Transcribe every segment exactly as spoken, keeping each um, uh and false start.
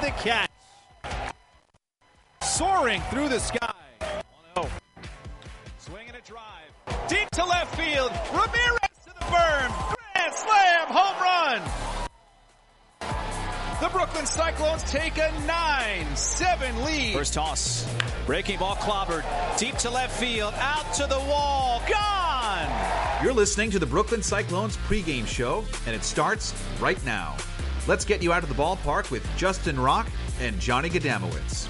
the catch. Soaring through the sky. one oh. Swinging a drive. Deep to left field. Ramirez to the berm. Grand slam. Home run. The Brooklyn Cyclones take a nine seven lead. First toss. Breaking ball clobbered. Deep to left field. Out to the wall. Gone! You're listening to the Brooklyn Cyclones pregame show, and it starts right now. Let's get you out of the ballpark with Justin Rock and Johnny Gadamowicz.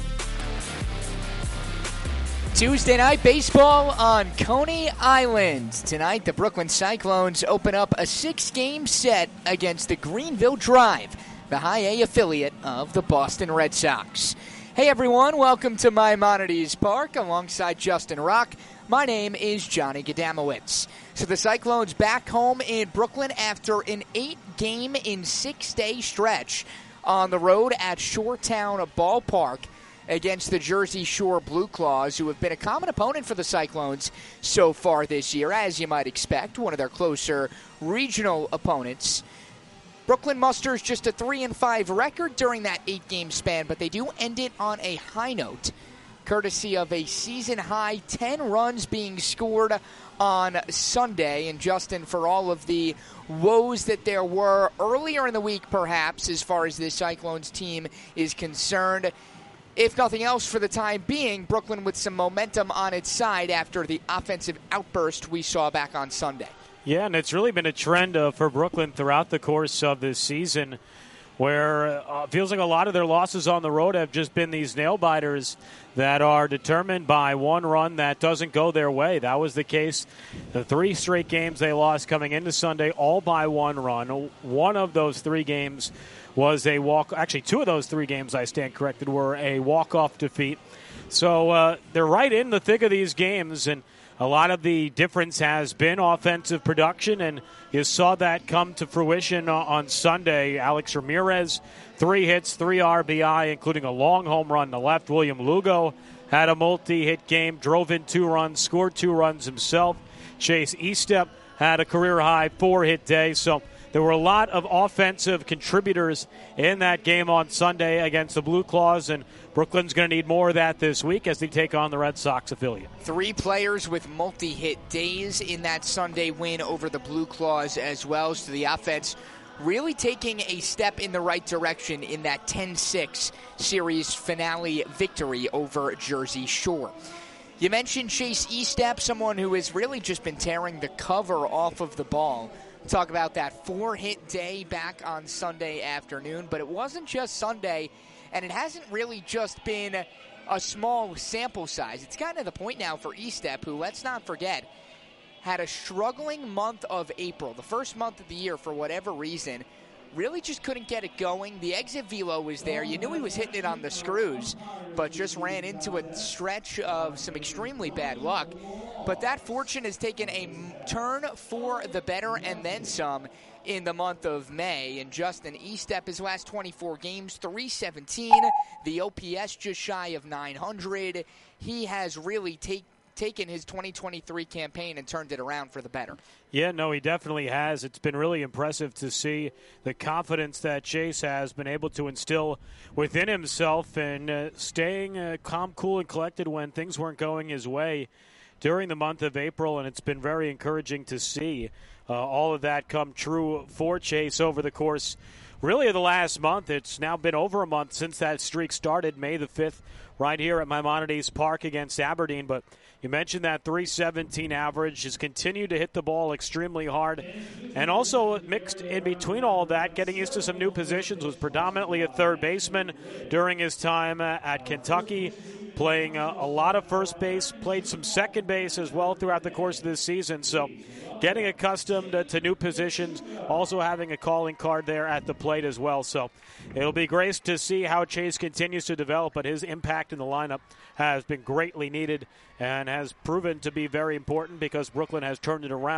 Tuesday night baseball on Coney Island. Tonight, the Brooklyn Cyclones open up a six-game set against the Greenville Drive, the high A affiliate of the Boston Red Sox. Hey everyone, welcome to Maimonides Park alongside Justin Rock. My name is Johnny Gadamowicz. So the Cyclones back home in Brooklyn after an eight-game in six-day stretch on the road at Shoretown Ballpark against the Jersey Shore Blue Claws, who have been a common opponent for the Cyclones so far this year, as you might expect, one of their closer regional opponents. Brooklyn musters just a three and five record during that eight-game span, but they do end it on a high note, courtesy of a season-high ten runs being scored on Sunday. And Justin, for all of the woes that there were earlier in the week, perhaps, as far as this Cyclones team is concerned, if nothing else for the time being, Brooklyn with some momentum on its side after the offensive outburst we saw back on Sunday. Yeah, and it's really been a trend uh, for Brooklyn throughout the course of this season, where uh, it feels like a lot of their losses on the road have just been these nail-biters that are determined by one run that doesn't go their way. That was the case. The three straight games they lost coming into Sunday, all by one run. One of those three games was a walk. Actually, two of those three games, I stand corrected, were a walk-off defeat. So uh, they're right in the thick of these games, and a lot of the difference has been offensive production, and you saw that come to fruition on Sunday. Alex Ramirez, three hits, three R B I, including a long home run to left. William Lugo had a multi-hit game, drove in two runs, scored two runs himself. Chase Estep had a career-high four-hit day. So there were a lot of offensive contributors in that game on Sunday against the Blue Claws, and Brooklyn's going to need more of that this week as they take on the Red Sox affiliate. Three players with multi-hit days in that Sunday win over the Blue Claws as well. So the offense really taking a step in the right direction in that ten six series finale victory over Jersey Shore. You mentioned Chase Estep, someone who has really just been tearing the cover off of the ball. Talk about that four-hit day back on Sunday afternoon, but it wasn't just Sunday, and it hasn't really just been a small sample size. It's gotten to the point now for Estep, who, let's not forget, had a struggling month of April, the first month of the year for whatever reason. Really just couldn't get it going. The exit velo was there. You knew he was hitting it on the screws, but just ran into a stretch of some extremely bad luck. But that fortune has taken a turn for the better and then some in the month of May. And Justin Estep, his last twenty-four games, three seventeen, the O P S just shy of nine hundred. He has really taken taken his twenty twenty-three campaign and turned it around for the better. Yeah, no, he definitely has. It's been really impressive to see the confidence that Chase has been able to instill within himself, and uh, staying uh, calm, cool, and collected when things weren't going his way during the month of April, and it's been very encouraging to see uh, all of that come true for Chase over the course really of the last month. It's now been over a month since that streak started, May the fifth, right here at Maimonides Park against Aberdeen. But you mentioned that three seventeen average, has continued to hit the ball extremely hard, and also mixed in between all of that, getting used to some new positions, was predominantly a third baseman during his time at Kentucky, playing a, a lot of first base, played some second base as well throughout the course of this season. So getting accustomed to, to new positions, also having a calling card there at the plate as well. So it'll be great to see how Chase continues to develop, but his impact in the lineup has been greatly needed and has proven to be very important because Brooklyn has turned it around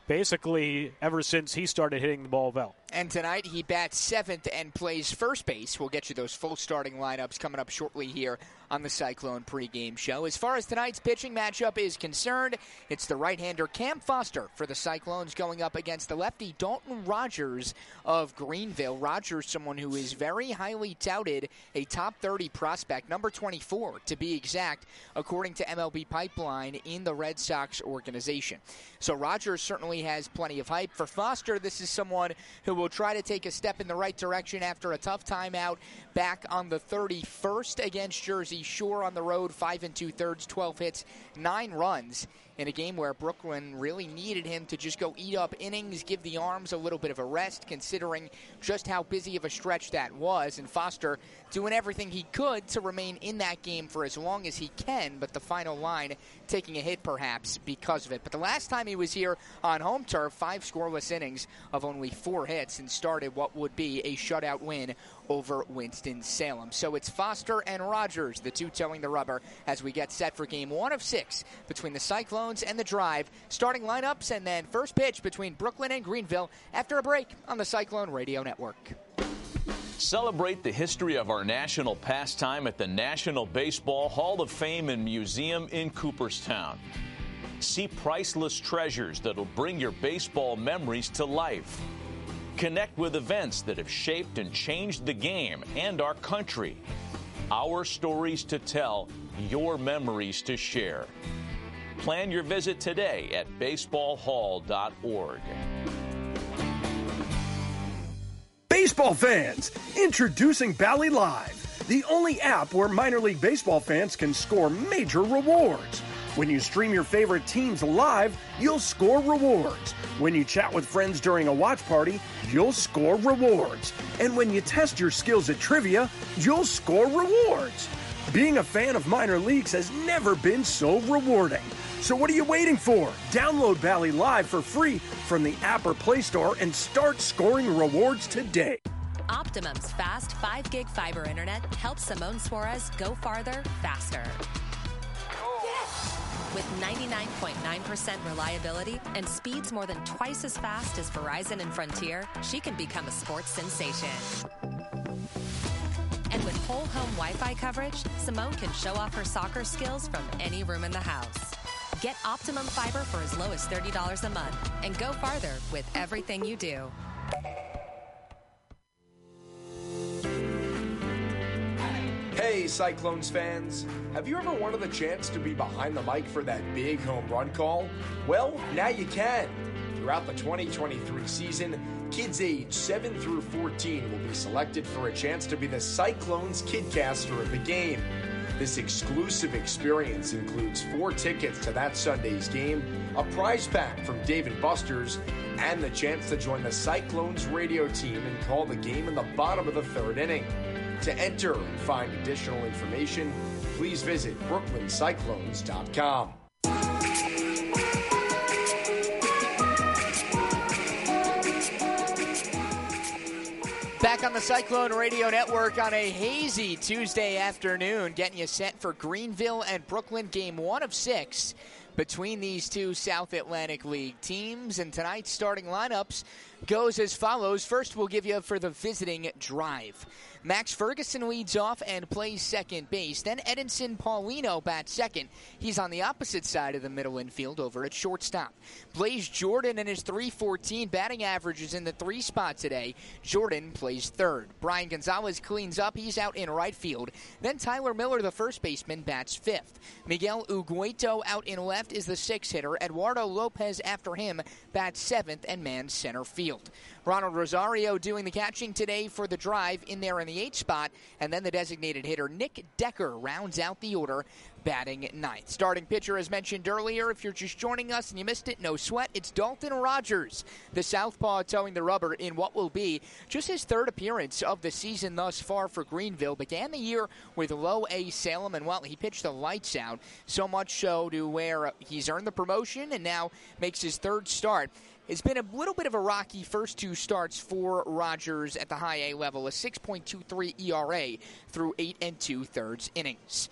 basically ever since he started hitting the ball well. And tonight he bats seventh and plays first base. We'll get you those full starting lineups coming up shortly here on the Cyclone pregame show. As far as tonight's pitching matchup is concerned, it's the right-hander Cam Foster for the Cyclones going up against the lefty Dalton Rogers of Greenville. Rogers, someone who is very highly touted, a top thirty prospect, number twenty-four to be exact, according to M L B Pipeline in the Red Sox organization. So Rogers certainly has plenty of hype. For Foster, this is someone who will try to take a step in the right direction after a tough time out back on the thirty-first against Jersey Shore on the road, five and two-thirds, twelve hits, nine runs in a game where Brooklyn really needed him to just go eat up innings, give the arms a little bit of a rest, considering just how busy of a stretch that was. And Foster doing everything he could to remain in that game for as long as he can, but the final line taking a hit perhaps because of it. But the last time he was here on home turf, five scoreless innings of only four hits and started what would be a shutout win over Winston-Salem. So it's Foster and Rogers, the two towing the rubber, as we get set for game one of six between the Cyclones and the Drive. Starting lineups and then first pitch between Brooklyn and Greenville after a break on the Cyclone Radio Network. Celebrate the history of our national pastime at the National Baseball Hall of Fame and Museum in Cooperstown. See priceless treasures that'll bring your baseball memories to life. Connect with events that have shaped and changed the game and our country. Our stories to tell, your memories to share. Plan your visit today at baseball hall dot org. Baseball fans, introducing Bally Live, the only app where minor league baseball fans can score major rewards. When you stream your favorite teams live, you'll score rewards. When you chat with friends during a watch party, you'll score rewards. And when you test your skills at trivia, you'll score rewards. Being a fan of minor leagues has never been so rewarding. So what are you waiting for? Download Bally Live for free from the app or Play Store and start scoring rewards today. Optimum's fast five gig fiber internet helps Simone Suarez go farther, faster. With ninety-nine point nine percent reliability and speeds more than twice as fast as Verizon and Frontier, she can become a sports sensation. And with whole home Wi-Fi coverage, Simone can show off her soccer skills from any room in the house. Get Optimum Fiber for as low as thirty dollars a month and go farther with everything you do. Hey, Cyclones fans. Have you ever wanted the chance to be behind the mic for that big home run call? Well, now you can. Throughout the twenty twenty-three season, kids aged seven through fourteen will be selected for a chance to be the Cyclones Kidcaster of the game. This exclusive experience includes four tickets to that Sunday's game, a prize pack from Dave and Buster's, and the chance to join the Cyclones radio team and call the game in the bottom of the third inning. To enter and find additional information, please visit brooklyn cyclones dot com. Back on the Cyclone Radio Network on a hazy Tuesday afternoon, getting you set for Greenville and Brooklyn, game one of six between these two South Atlantic League teams. And tonight's starting lineups goes as follows. First, we'll give you for the visiting Drive. Max Ferguson leads off and plays second base. Then Edinson Paulino bats second. He's on the opposite side of the middle infield over at shortstop. Blaze Jordan and his three fourteen batting average is in the three spot today. Jordan plays third. Brian Gonzalez cleans up. He's out in right field. Then Tyler Miller, the first baseman, bats fifth. Miguel Ugueto out in left is the sixth hitter. Eduardo Lopez after him bats seventh and mans center field. Ronald Rosario doing the catching today for the Drive in there in the eighth spot. And then the designated hitter Nick Decker rounds out the order, batting ninth. Starting pitcher, as mentioned earlier, if you're just joining us and you missed it, no sweat, it's Dalton Rogers, the southpaw towing the rubber in what will be just his third appearance of the season thus far for Greenville. Began the year with low A Salem, and well, he pitched the lights out, so much so to where he's earned the promotion and now makes his third start. It's been a little bit of a rocky first two starts for Rogers at the high A level, a six point two three E R A through eight and two-thirds innings.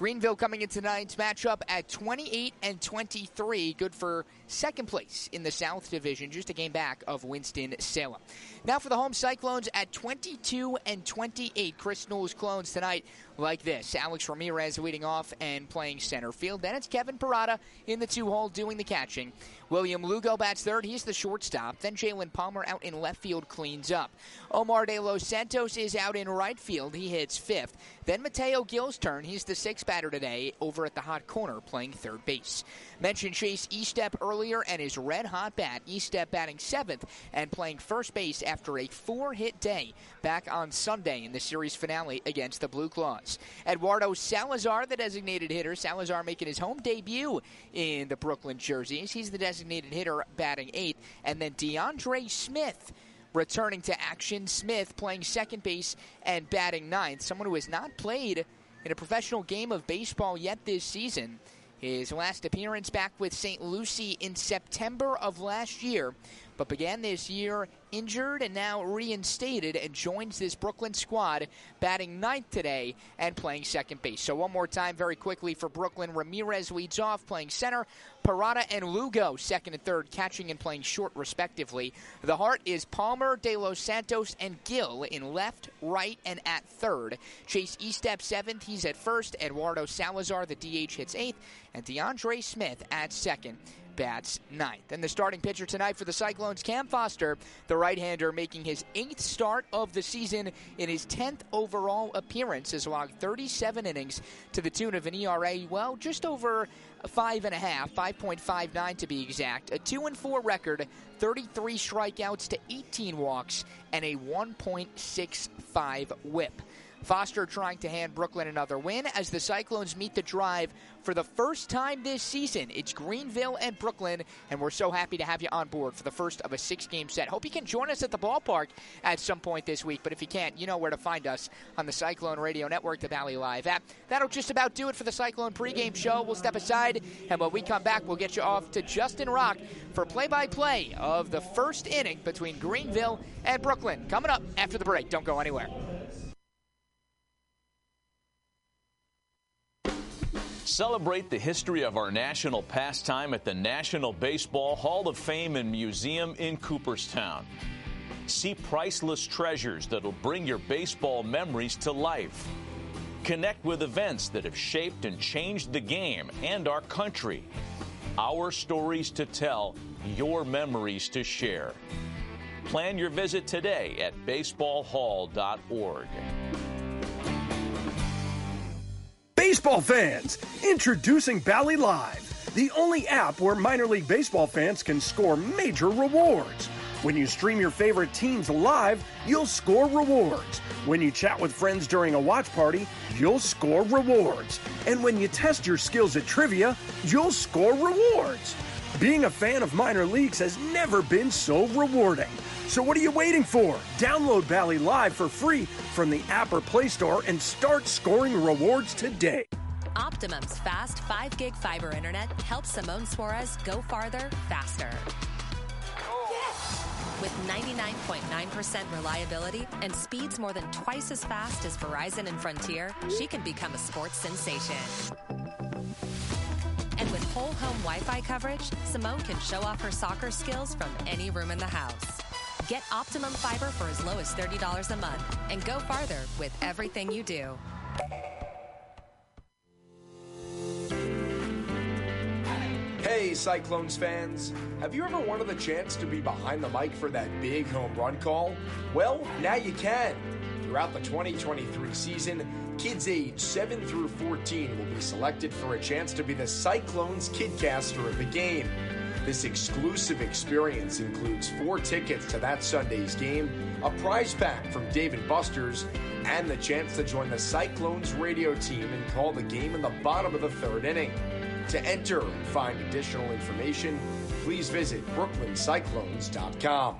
Greenville coming into tonight's matchup at twenty-eight and twenty-three, good for second place in the South Division, just a game back of Winston-Salem. Now for the home Cyclones at twenty-two and twenty-eight. Chris Newell's Clones tonight like this. Alex Ramirez leading off and playing center field. Then it's Kevin Parada in the two-hole doing the catching. William Lugo bats third. He's the shortstop. Then Jalen Palmer out in left field cleans up. Omar De Los Santos is out in right field. He hits fifth. Then Mateo Gill's turn. He's the sixth batter today over at the hot corner playing third base. Mentioned Chase Estep earlier and his red-hot bat. Estep batting seventh and playing first base after a four-hit day back on Sunday in the series finale against the Blue Claws. Eduardo Salazar, the designated hitter. Salazar making his home debut in the Brooklyn jerseys. He's the designated hitter batting eighth. And then DeAndre Smith returning to action. Smith playing second base and batting ninth. Someone who has not played in a professional game of baseball yet this season. His last appearance back with Saint Lucie in September of last year, but began this year injured and now reinstated and joins this Brooklyn squad, batting ninth today and playing second base. So one more time very quickly for Brooklyn. Ramirez leads off playing center. Parada and Lugo second and third, catching and playing short respectively. The heart is Palmer, De Los Santos, and Gill in left, right, and at third. Chase Estep seventh, he's at first. Eduardo Salazar, the D H, hits eighth. And DeAndre Smith at second, bats ninth. And the starting pitcher tonight for the Cyclones, Cam Foster, the right-hander, making his eighth start of the season in his tenth overall appearance, has logged thirty-seven innings to the tune of an E R A, well, just over five and a half, five point five nine to be exact, a two and four record, thirty-three strikeouts to eighteen walks, and a one point six five whip. Foster trying to hand Brooklyn another win as the Cyclones meet the Drive for the first time this season. It's Greenville and Brooklyn, and we're so happy to have you on board for the first of a six-game set. Hope you can join us at the ballpark at some point this week, but if you can't, you know where to find us on the Cyclone Radio Network, the Valley Live app. That'll just about do it for the Cyclone pregame show. We'll step aside, and when we come back, we'll get you off to Justin Rock for play-by-play of the first inning between Greenville and Brooklyn. Coming up after the break. Don't go anywhere. Celebrate the history of our national pastime at the National Baseball Hall of Fame and Museum in Cooperstown. See priceless treasures that'll bring your baseball memories to life. Connect with events that have shaped and changed the game and our country. Our stories to tell, your memories to share. Plan your visit today at baseball hall dot org. Baseball fans, introducing Bally Live, the only app where minor league baseball fans can score major rewards. When you stream your favorite teams live, you'll score rewards. When you chat with friends during a watch party, you'll score rewards. And when you test your skills at trivia, you'll score rewards. Being a fan of minor leagues has never been so rewarding. So what are you waiting for? Download Bally Live for free from the app or Play Store and start scoring rewards today. Optimum's fast five gig fiber internet helps Simone Suarez go farther, faster. With ninety-nine point nine percent reliability and speeds more than twice as fast as Verizon and Frontier, she can become a sports sensation. And with whole home Wi-Fi coverage, Simone can show off her soccer skills from any room in the house. Get Optimum Fiber for as low as thirty dollars a month and go farther with everything you do. Hey, Cyclones fans. Have you ever wanted the chance to be behind the mic for that big home run call? Well, now you can. Throughout the twenty twenty-three season, kids aged seven through fourteen will be selected for a chance to be the Cyclones Kidcaster of the game. This exclusive experience includes four tickets to that Sunday's game, a prize pack from Dave and Buster's, and the chance to join the Cyclones radio team and call the game in the bottom of the third inning. To enter and find additional information, please visit brooklyn cyclones dot com.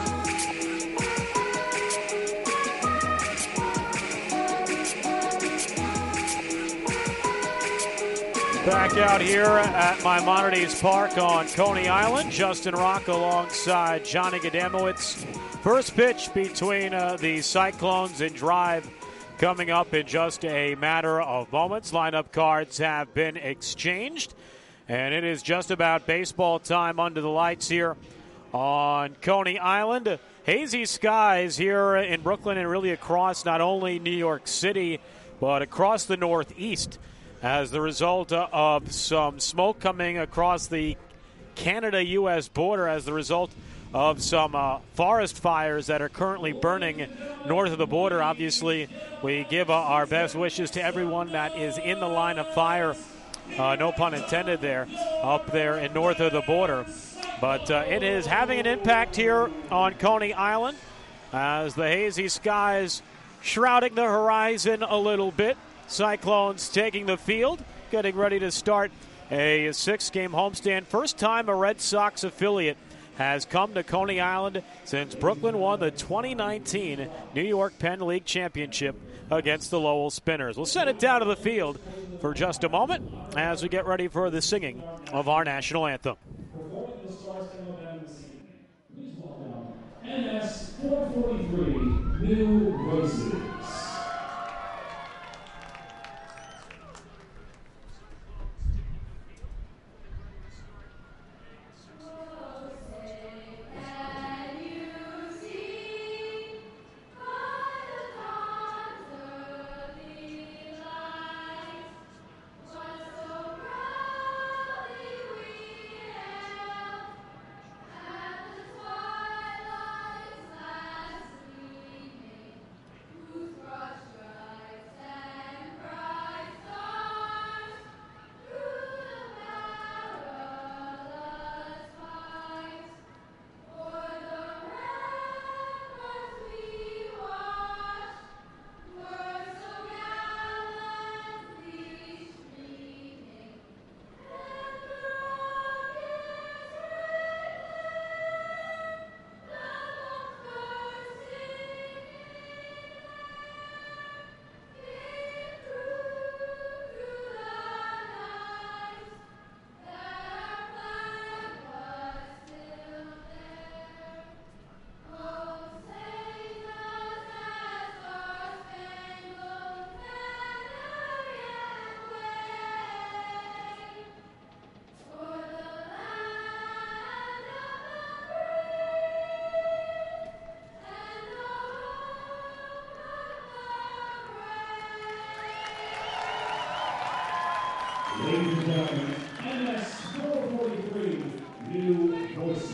Back out here at Maimonides Park on Coney Island. Justin Rock alongside Johnny Gademowitz. First pitch between uh, the Cyclones and Drive coming up in just a matter of moments. Lineup cards have been exchanged, and it is just about baseball time under the lights here on Coney Island. Hazy skies here in Brooklyn and really across not only New York City, but across the Northeast as the result of some smoke coming across the Canada-U S border as the result of some uh, forest fires that are currently burning north of the border. Obviously, we give uh, our best wishes to everyone that is in the line of fire, uh, no pun intended there, up there in north of the border. But uh, it is having an impact here on Coney Island as the hazy skies shrouding the horizon a little bit. Cyclones taking the field, getting ready to start a six-game homestand. First time a Red Sox affiliate has come to Coney Island since Brooklyn won the twenty nineteen New York Penn League Championship against the Lowell Spinners. We'll send it down to the field for just a moment as we get ready for the singing of our national anthem. N S four forty-three, New Roses. Ladies and gentlemen, N S four forty-three, New Voices.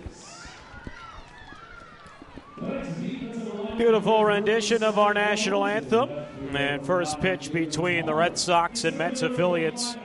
Beautiful rendition of our national anthem. And first pitch between the Red Sox and Mets affiliates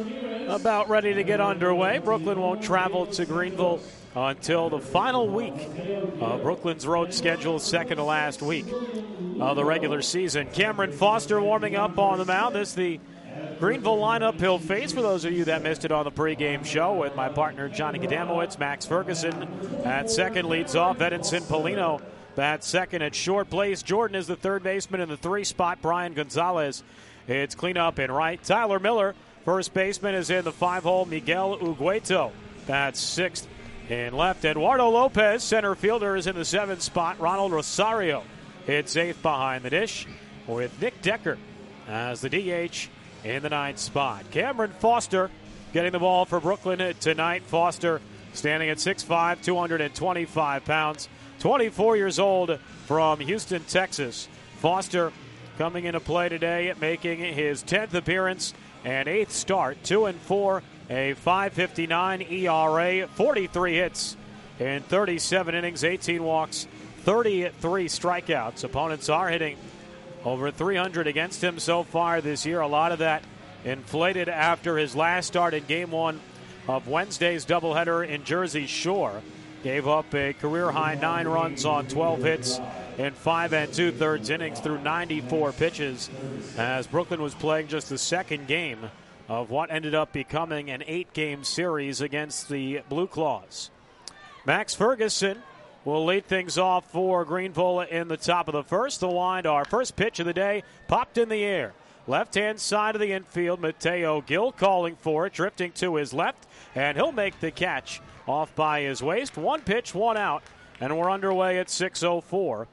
about ready to get underway. Brooklyn won't travel to Greenville until the final week of Brooklyn's road schedule, second to last week of the regular season. Cameron Foster warming up on the mound. This is the Greenville lineup he'll face, for those of you that missed it on the pregame show, with my partner Johnny Gadamowicz. Max Ferguson at second leads off. Edinson Polino bats second at short. Blaze Jordan is the third baseman in the three spot. Brian Gonzalez, it's cleanup in right. Tyler Miller, first baseman, is in the five hole. Miguel Ugueto bats sixth in left. Eduardo Lopez, center fielder, is in the seventh spot. Ronald Rosario hits eighth behind the dish, with Nick Decker as the D H in the ninth spot. Cameron Foster getting the ball for Brooklyn tonight. Foster standing at six five, two hundred twenty-five pounds, twenty-four years old, from Houston, Texas. Foster coming into play today, making his tenth appearance and eighth start. Two and four, a five fifty-nine E R A, forty-three hits in thirty-seven innings, eighteen walks, thirty-three strikeouts. Opponents are hitting over three hundred against him so far this year. A lot of that inflated after his last start in game one of Wednesday's doubleheader in Jersey Shore. Gave up a career-high nine runs on twelve hits in five and two-thirds innings through ninety-four pitches, as Brooklyn was playing just the second game of what ended up becoming an eight-game series against the Blue Claws. Max Ferguson will lead things off for Greenville in the top of the first. The wind, our first pitch of the day, popped in the air. Left-hand side of the infield, Mateo Gil calling for it, drifting to his left, and he'll make the catch off by his waist. One pitch, one out, and we're underway at six oh four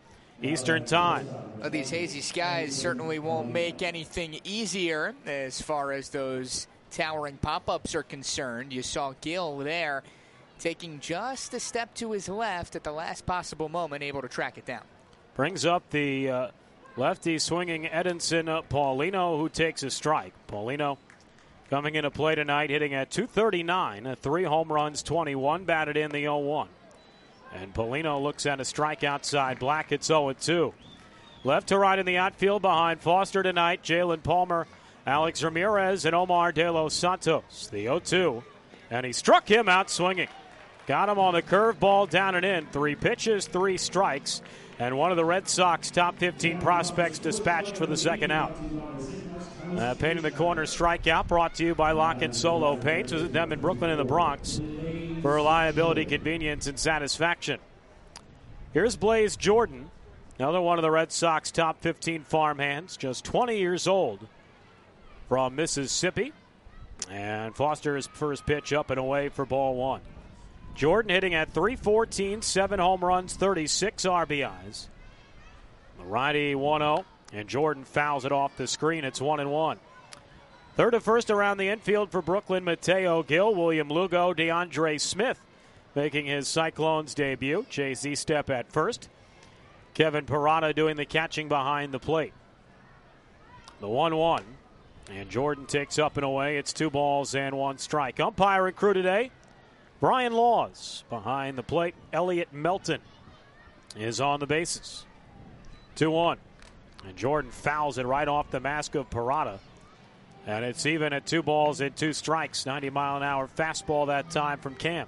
Eastern Time. Well, these hazy skies certainly won't make anything easier as far as those towering pop-ups are concerned. You saw Gill there taking just a step to his left at the last possible moment, able to track it down. Brings up the uh, lefty swinging Edinson uh, Paulino, who takes a strike. Paulino coming into play tonight, hitting at two thirty-nine, uh, three home runs, twenty-one, batted in the oh one. And Paulino looks at a strike outside Black. It's oh two. Left to right in the outfield behind Foster tonight, Jalen Palmer, Alex Ramirez, and Omar De Los Santos. The oh two. And he struck him out swinging. Got him on the curveball down and in. Three pitches, three strikes. And one of the Red Sox top fifteen prospects dispatched for the second out. Uh, painting the corner strikeout brought to you by Lock and Solo Paints. Visit them in Brooklyn and the Bronx for reliability, convenience, and satisfaction. Here's Blaze Jordan, another one of the Red Sox top fifteen farmhands, just twenty years old, from Mississippi. And Foster's first pitch up and away for ball one. Jordan hitting at three fourteen, seven home runs, thirty-six R B Is. The righty one oh, and Jordan fouls it off the screen. It's one and one. Third to first around the infield for Brooklyn, Mateo Gill, William Lugo, DeAndre Smith making his Cyclones debut. Chase Estep at first. Kevin Parada doing the catching behind the plate. The one one. And Jordan takes up and away. It's two balls and one strike. Umpiring crew today, Brian Laws behind the plate. Elliot Melton is on the bases. two one. And Jordan fouls it right off the mask of Parada. And it's even at two balls and two strikes. ninety mile an hour fastball that time from Cam.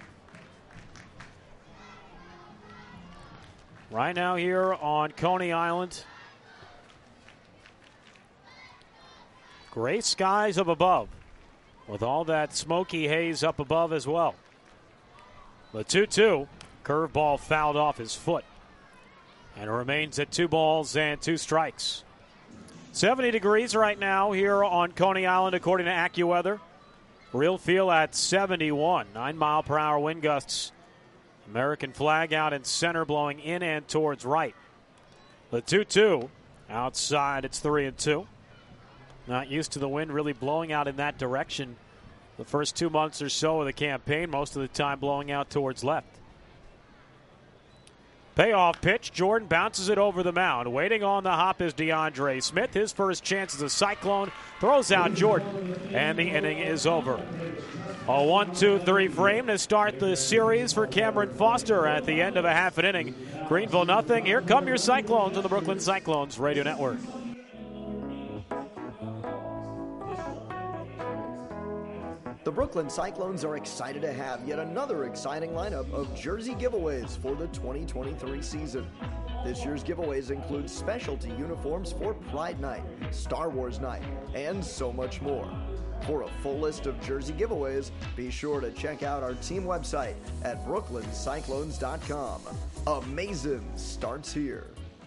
Right now here on Coney Island, gray skies up above with all that smoky haze up above as well. The two two, curveball fouled off his foot. And it remains at two balls and two strikes. seventy degrees right now here on Coney Island according to AccuWeather. Real feel at seventy-one. Nine mile per hour wind gusts. American flag out in center, blowing in and towards right. The two two. Outside, it's three and two. Not used to the wind really blowing out in that direction the first two months or so of the campaign, most of the time blowing out towards left. Payoff pitch. Jordan bounces it over the mound. Waiting on the hop is DeAndre Smith. His first chance as a Cyclone. Throws out Jordan. And the inning is over. A one two three frame to start the series for Cameron Foster at the end of a half an inning. Greenville nothing. Here come your Cyclones on the Brooklyn Cyclones Radio Network. The Brooklyn Cyclones are excited to have yet another exciting lineup of jersey giveaways for the twenty twenty-three season. This year's giveaways include specialty uniforms for Pride Night, Star Wars Night, and so much more. For a full list of jersey giveaways, be sure to check out our team website at brooklyn cyclones dot com. Amazing starts here.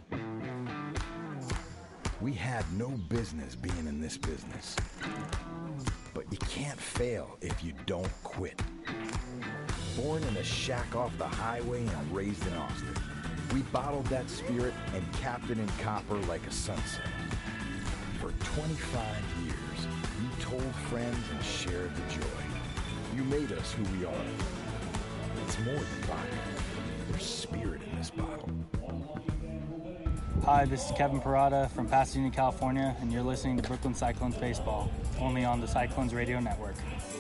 We had no business being in this business. But you can't fail if you don't quit. Born in a shack off the highway and raised in Austin, we bottled that spirit and capped it in copper like a sunset. For twenty-five years, you told friends and shared the joy. You made us who we are. It's more than vodka. There's spirit in this bottle. Hi, this is Kevin Parada from Pasadena, California, and you're listening to Brooklyn Cyclones Baseball, only on the Cyclones Radio Network.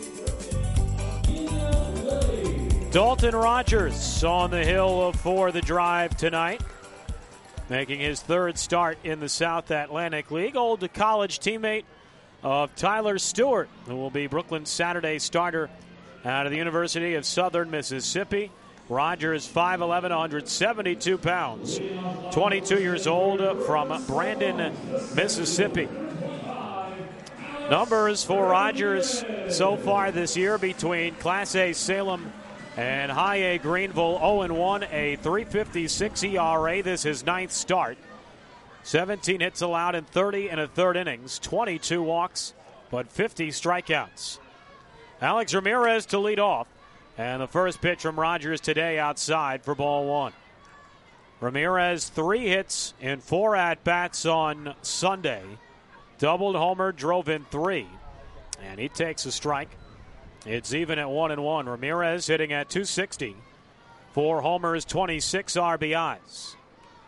Dalton Rogers on the hill for the drive tonight, making his third start in the South Atlantic League. Old college teammate of Tyler Stewart, who will be Brooklyn's Saturday starter out of the University of Southern Mississippi. Rogers, five eleven, one hundred seventy-two pounds, twenty-two years old, from Brandon, Mississippi. Numbers for Rogers so far this year between Class A Salem and High A Greenville, oh and one, a three fifty-six E R A. This is his ninth start. seventeen hits allowed in thirty and a third innings, twenty-two walks, but fifty strikeouts. Alex Ramirez to lead off. And the first pitch from Rogers today outside for ball one. Ramirez, three hits in four at-bats on Sunday. Doubled, homer, drove in three. And he takes a strike. It's even at one and one. Ramirez hitting at two sixty. Four homers, twenty-six R B Is.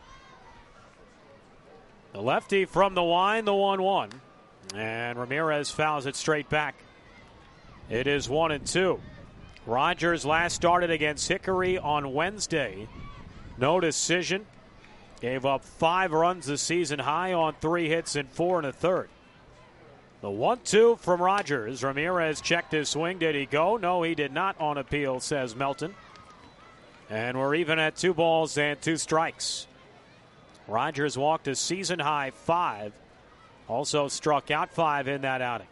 The lefty from the line, the one one. And Ramirez fouls it straight back. It is one and two. Rogers last started against Hickory on Wednesday. No decision. Gave up five runs this season high on three hits and four and a third. The one two from Rogers. Ramirez checked his swing. Did he go? No, he did not on appeal, says Melton. And we're even at two balls and two strikes. Rogers walked a season high five. Also struck out five in that outing.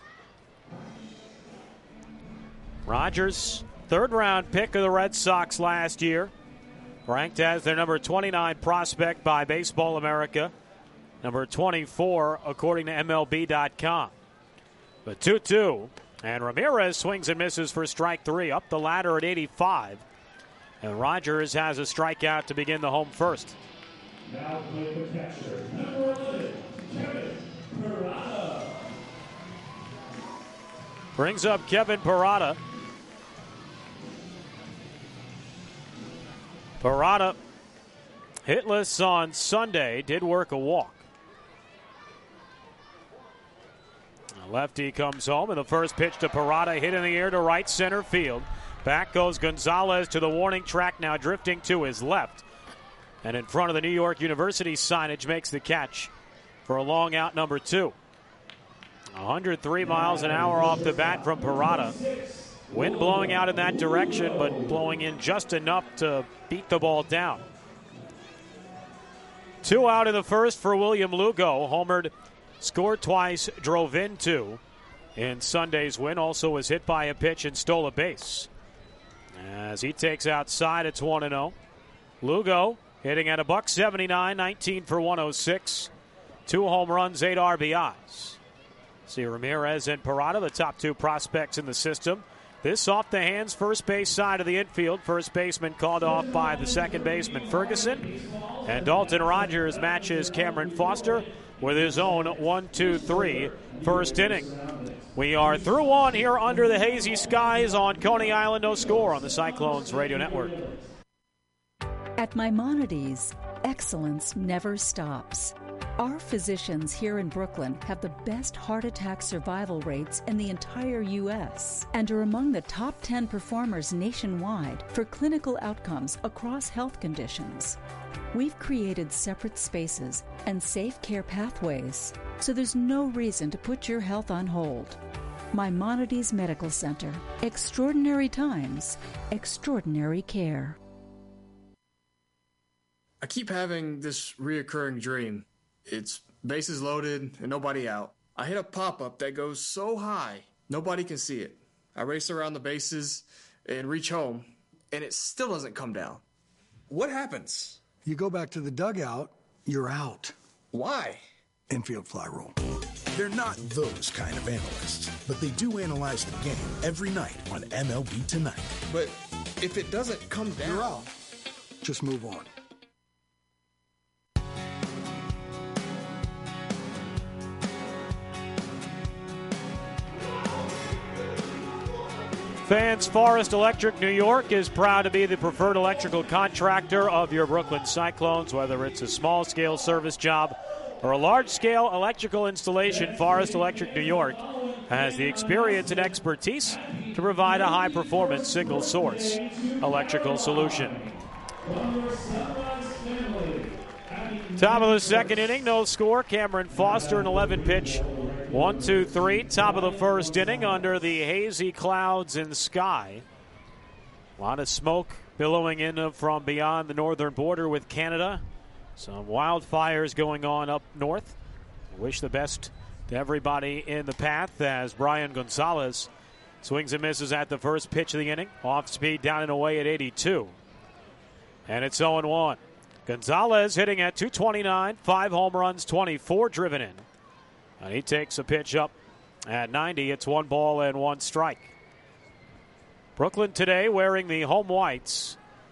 Rogers, third round pick of the Red Sox last year. Ranked as their number twenty-nine prospect by Baseball America. Number twenty-four, according to M L B dot com. The two two. And Ramirez swings and misses for strike three. Up the ladder at eighty-five. And Rogers has a strikeout to begin the home first. Now play the catcher, number eleven, Kevin Parada. Brings up Kevin Parada. Parada, hitless on Sunday, did work a walk. A lefty comes home, and the first pitch to Parada hit in the air to right center field. Back goes Gonzalez to the warning track, now drifting to his left. And in front of the New York University signage makes the catch for a long out number two. one hundred three miles an hour off the bat from Parada. Wind blowing out in that direction, but blowing in just enough to beat the ball down. Two out in the first for William Lugo. Homered, scored twice, drove in two in Sunday's win. Also was hit by a pitch and stole a base. As he takes outside, it's one and oh. Lugo hitting at a buck seventy-nine, nineteen for one oh six. Two home runs, eight R B Is. See Ramirez and Parada, the top two prospects in the system. This off the hands, first base side of the infield. First baseman called off by the second baseman, Ferguson. And Dalton Rogers matches Cameron Foster with his own one two three first inning. We are through one here under the hazy skies on Coney Island. No score on the Cyclones Radio Network. At Maimonides, excellence never stops. Our physicians here in Brooklyn have the best heart attack survival rates in the entire U S and are among the top ten performers nationwide for clinical outcomes across health conditions. We've created separate spaces and safe care pathways, so there's no reason to put your health on hold. Maimonides Medical Center. Extraordinary times, extraordinary care. I keep having this reoccurring dream. It's bases loaded and nobody out. I hit a pop-up that goes so high, nobody can see it. I race around the bases and reach home, and it still doesn't come down. What happens? You go back to the dugout, you're out. Why? Infield fly rule. They're not those kind of analysts, but they do analyze the game every night on M L B Tonight. But if it doesn't come down, you're out. Just move on. Fans, Forest Electric New York is proud to be the preferred electrical contractor of your Brooklyn Cyclones. Whether it's a small-scale service job or a large-scale electrical installation, Forest Electric New York has the experience and expertise to provide a high-performance single-source electrical solution. Top of the second inning, no score. Cameron Foster, an eleven-pitch one two three. Top of the first inning under the hazy clouds and sky. A lot of smoke billowing in from beyond the northern border with Canada. Some wildfires going on up north. Wish the best to everybody in the path as Brian Gonzalez swings and misses at the first pitch of the inning. Off speed down and away at eighty-two. And it's oh one. Gonzalez hitting at two twenty-nine, five home runs, twenty-four driven in. And he takes a pitch up at ninety. It's one ball and one strike. Brooklyn today wearing the home whites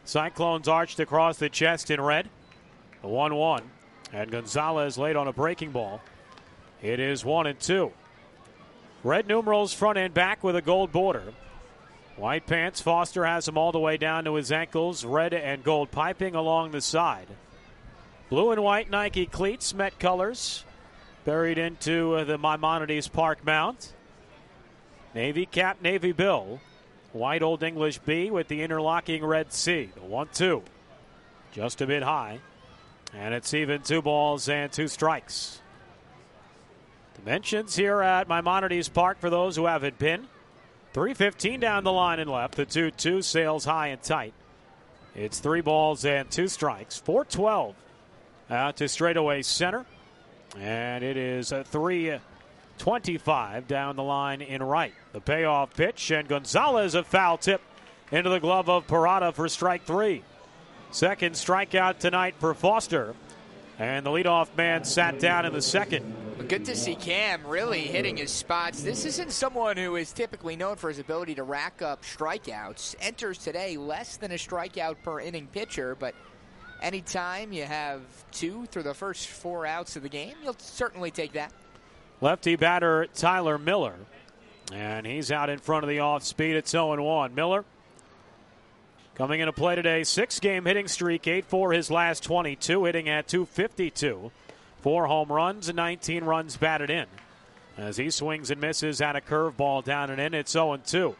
Cyclones arched across the chest in red. The one one. And Gonzalez late on a breaking ball. It is one and two. Red numerals front and back with a gold border. White pants. Foster has them all the way down to his ankles. Red and gold piping along the side. Blue and white Nike cleats, Met colors, buried into the Maimonides Park mount. Navy cap, Navy bill. White Old English B with the interlocking red C. The one two. Just a bit high. And it's even two balls and two strikes. Dimensions here at Maimonides Park for those who haven't been. three fifteen down the line and left. The two two sails high and tight. It's three balls and two strikes. four twelve out to straightaway center. And it is a three twenty-five down the line in right. The payoff pitch, and Gonzalez a foul tip into the glove of Parada for strike three. Second strikeout tonight for Foster. And the leadoff man sat down in the second. Good to see Cam really hitting his spots. This isn't someone who is typically known for his ability to rack up strikeouts. Enters today less than a strikeout per inning pitcher, but anytime you have two through the first four outs of the game, you'll certainly take that. Lefty batter Tyler Miller. And he's out in front of the off speed. It's oh and one. Miller coming into play today, six-game hitting streak, eight for his last twenty-two, hitting at two fifty-two. Four home runs and nineteen runs batted in. As he swings and misses at a curveball down and in, it's oh and two.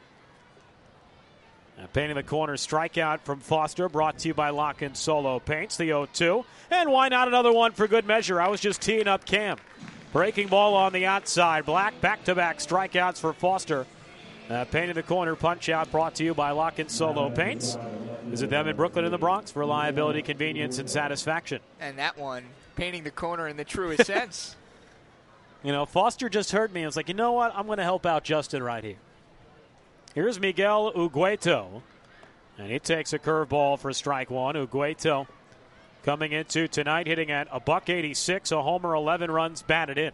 And painting the corner strikeout from Foster, brought to you by Lock and Solo Paints, the oh two. And why not another one for good measure? I was just teeing up Cam. Breaking ball on the outside. Black, back-to-back strikeouts for Foster. Uh, painting the corner punch-out brought to you by Lock and Solo Paints. Visit them in Brooklyn and the Bronx for reliability, convenience, and satisfaction. And that one, painting the corner in the truest sense. You know, Foster just heard me and was like, you know what? I'm going to help out Justin right here. Here's Miguel Ugueto. And he takes a curveball for strike one. Ugueto coming into tonight, hitting at a buck eighty-six, a homer, eleven runs batted in.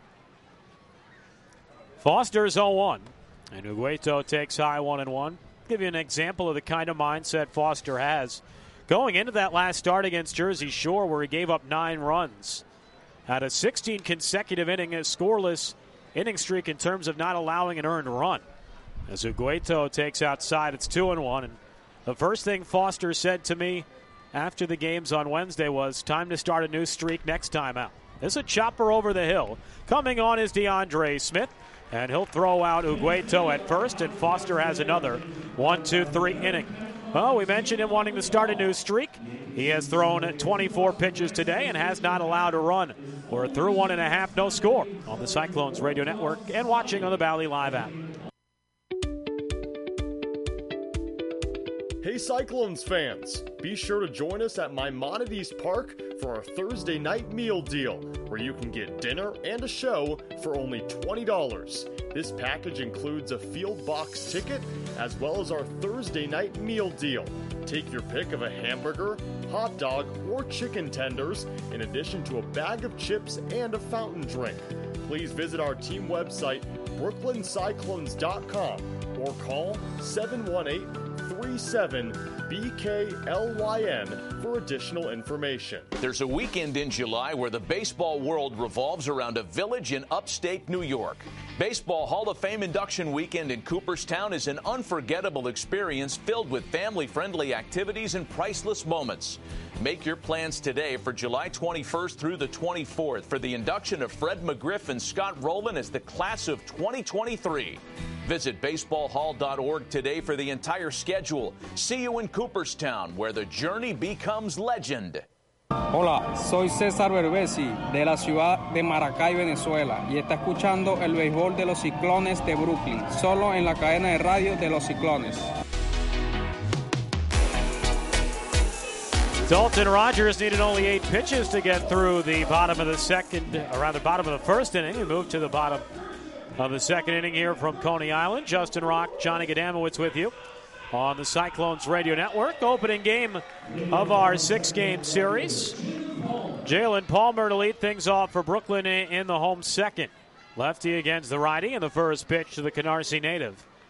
Foster's oh one. And Ugueto takes high one and one. Give you an example of the kind of mindset Foster has. Going into that last start against Jersey Shore, where he gave up nine runs, had a sixteen consecutive inning, a scoreless inning streak in terms of not allowing an earned run. As Ugueto takes outside, it's two and one. And the first thing Foster said to me after the games on Wednesday was, time to start a new streak next time out. There's a chopper over the hill. Coming on is DeAndre Smith. And he'll throw out Ugueto at first, and Foster has another one, two, three inning. Well, we mentioned him wanting to start a new streak. He has thrown twenty-four pitches today and has not allowed a run. We're through one and a half, no score on the Cyclones Radio Network and watching on the Bally Live app. Hey Cyclones fans, be sure to join us at Maimonides Park for our Thursday night meal deal, where you can get dinner and a show for only twenty dollars. This package includes a field box ticket as well as our Thursday night meal deal. Take your pick of a hamburger, hot dog, or chicken tenders, in addition to a bag of chips and a fountain drink. Please visit our team website, brooklyn cyclones dot com, or call seven one eight, three seven, B K L Y N for additional information. There's a weekend in July where the baseball world revolves around a village in upstate New York. Baseball Hall of Fame induction weekend in Cooperstown is an unforgettable experience filled with family-friendly activities and priceless moments. Make your plans today for July twenty-first through the twenty-fourth for the induction of Fred McGriff and Scott Rowland as the class of twenty twenty-three. Visit baseball hall dot org today for the entire schedule. See you in Cooperstown, where the journey becomes legend. Hola, soy César Berbesi de la ciudad de Maracay, Venezuela, y está escuchando el béisbol de los Ciclones de Brooklyn, solo en la cadena de radio de los Ciclones. Dalton Rogers needed only eight pitches to get through the bottom of the second, around the bottom of the first inning, and moved to the bottom of the second inning here from Coney Island. Justin Rock, Johnny Gadamowicz with you on the Cyclones Radio Network. Opening game of our six-game series. Jalen Palmer to lead things off for Brooklyn in the home second. Lefty against the righty, and the first pitch to the Canarsie native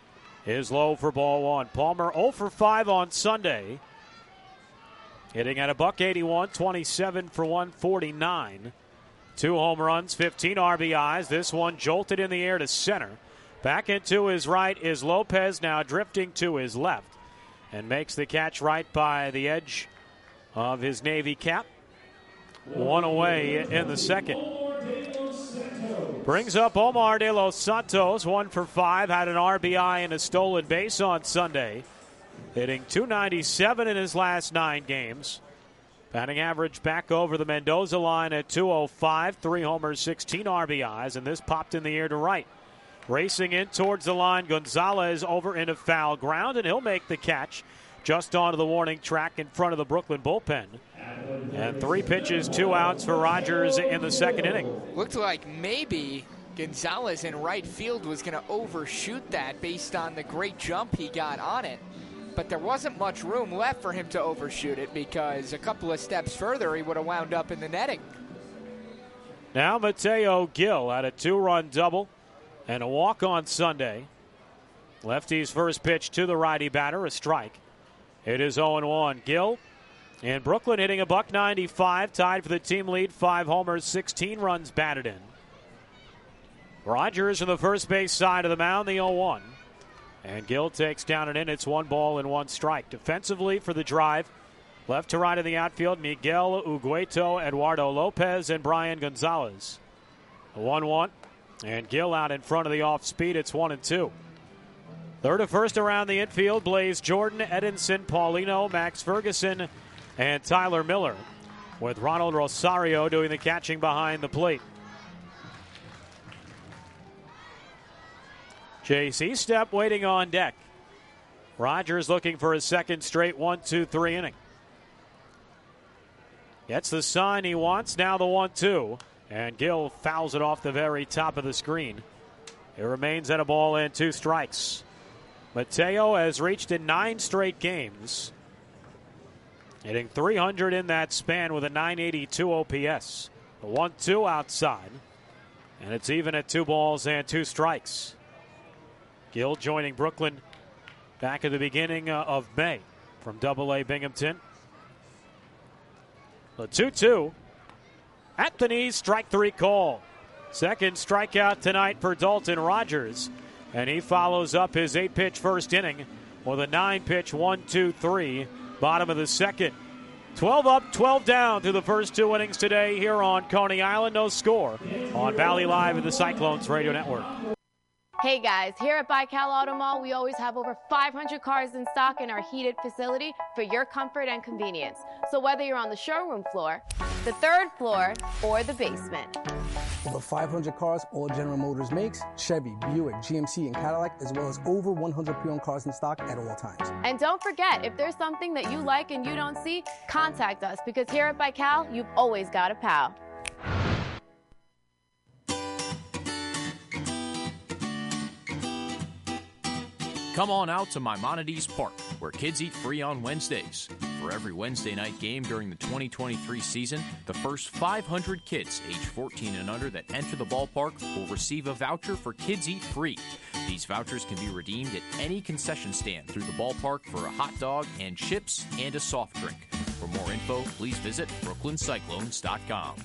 is low for ball one. Palmer oh for five on Sunday. Hitting at a buck eighty-one, twenty-seven for one forty-nine. Two home runs, fifteen R B Is. This one jolted in the air to center. Back into his right is Lopez, now drifting to his left. And makes the catch right by the edge of his Navy cap. One away in the second. Brings up Omar De Los Santos, one for five. Had an R B I and a stolen base on Sunday. Hitting two ninety-seven in his last nine games. Batting average back over the Mendoza line at two oh five. Three homers, sixteen R B Is, and this popped in the air to right. Racing in towards the line, Gonzalez over into foul ground, and he'll make the catch just onto the warning track in front of the Brooklyn bullpen. And three pitches, two outs for Rogers in the second inning. Looked like maybe Gonzalez in right field was going to overshoot that based on the great jump he got on it. But there wasn't much room left for him to overshoot it because a couple of steps further he would have wound up in the netting. Now Mateo Gil had a two-run double and a walk on Sunday. Lefty's first pitch to the righty batter, a strike. It is oh one. Gil in Brooklyn hitting a buck ninety-five, tied for the team lead, five homers, sixteen runs batted in. Rogers in the first base side of the mound, the oh one. And Gil takes down an in. It's one ball and one strike. Defensively for the drive, left to right in the outfield, Miguel Ugueto, Eduardo Lopez, and Brian Gonzalez. one one. And Gil out in front of the off speed. It's one and two. Third to first around the infield, Blaze Jordan, Edinson, Paulino, Max Ferguson, and Tyler Miller, with Ronald Rosario doing the catching behind the plate. J C Step waiting on deck. Rogers looking for his second straight one two three inning. Gets the sign he wants, now the one two. And Gil fouls it off the very top of the screen. It remains at a ball and two strikes. Mateo has reached in nine straight games, hitting three hundred in that span with a nine eighty-two O P S. The one two outside, and it's even at two balls and two strikes. Gil joining Brooklyn back at the beginning of May from double A Binghamton. The two two. At the knees, strike three call. Second strikeout tonight for Dalton Rogers. And he follows up his eight-pitch first inning with a nine-pitch one two three, bottom of the second. twelve up, twelve down through the first two innings today here on Coney Island. No score on Valley Live and the Cyclones Radio Network. Hey guys, here at Bi-Cal Auto Mall, we always have over five hundred cars in stock in our heated facility for your comfort and convenience. So whether you're on the showroom floor, the third floor, or the basement. Over five hundred cars all General Motors makes, Chevy, Buick, G M C, and Cadillac, as well as over one hundred pre-owned cars in stock at all times. And don't forget, if there's something that you like and you don't see, contact us, because here at Bi-Cal, you've always got a pal. Come on out to Maimonides Park, where kids eat free on Wednesdays. For every Wednesday night game during the twenty twenty-three season, the first five hundred kids age fourteen and under that enter the ballpark will receive a voucher for Kids Eat Free. These vouchers can be redeemed at any concession stand through the ballpark for a hot dog and chips and a soft drink. For more info, please visit Brooklyn Cyclones dot com.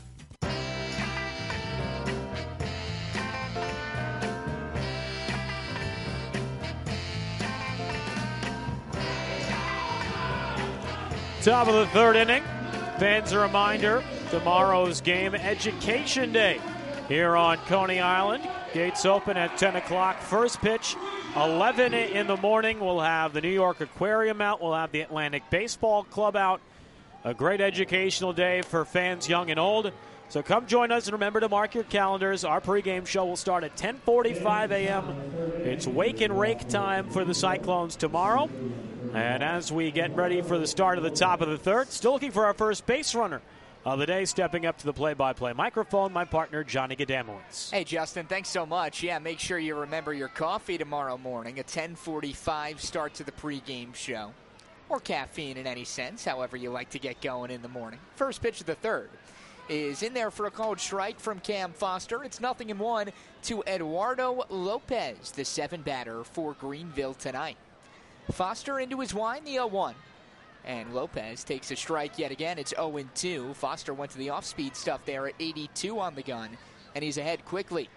Top of the third inning. Fans, a reminder, tomorrow's game, Education Day, here on Coney Island. Gates open at ten o'clock. First pitch, eleven in the morning. We'll have the New York Aquarium out. We'll have the Atlantic Baseball Club out. A great educational day for fans young and old. So come join us, and remember to mark your calendars. Our pregame show will start at ten forty-five a.m. It's wake and rake time for the Cyclones tomorrow. And as we get ready for the start of the top of the third, still looking for our first base runner of the day, stepping up to the play-by-play microphone, my partner, Johnny Gadamowitz. Hey, Justin, thanks so much. Yeah, make sure you remember your coffee tomorrow morning, a ten forty-five start to the pregame show. Or caffeine in any sense, however you like to get going in the morning. First pitch of the third. is in there for a called strike from Cam Foster. It's nothing in one to Eduardo Lopez, the seven batter for Greenville tonight. Foster into his wind, the oh one. And Lopez takes a strike yet again. It's oh and two. Foster went to the off-speed stuff there at eighty-two on the gun, and he's ahead quickly.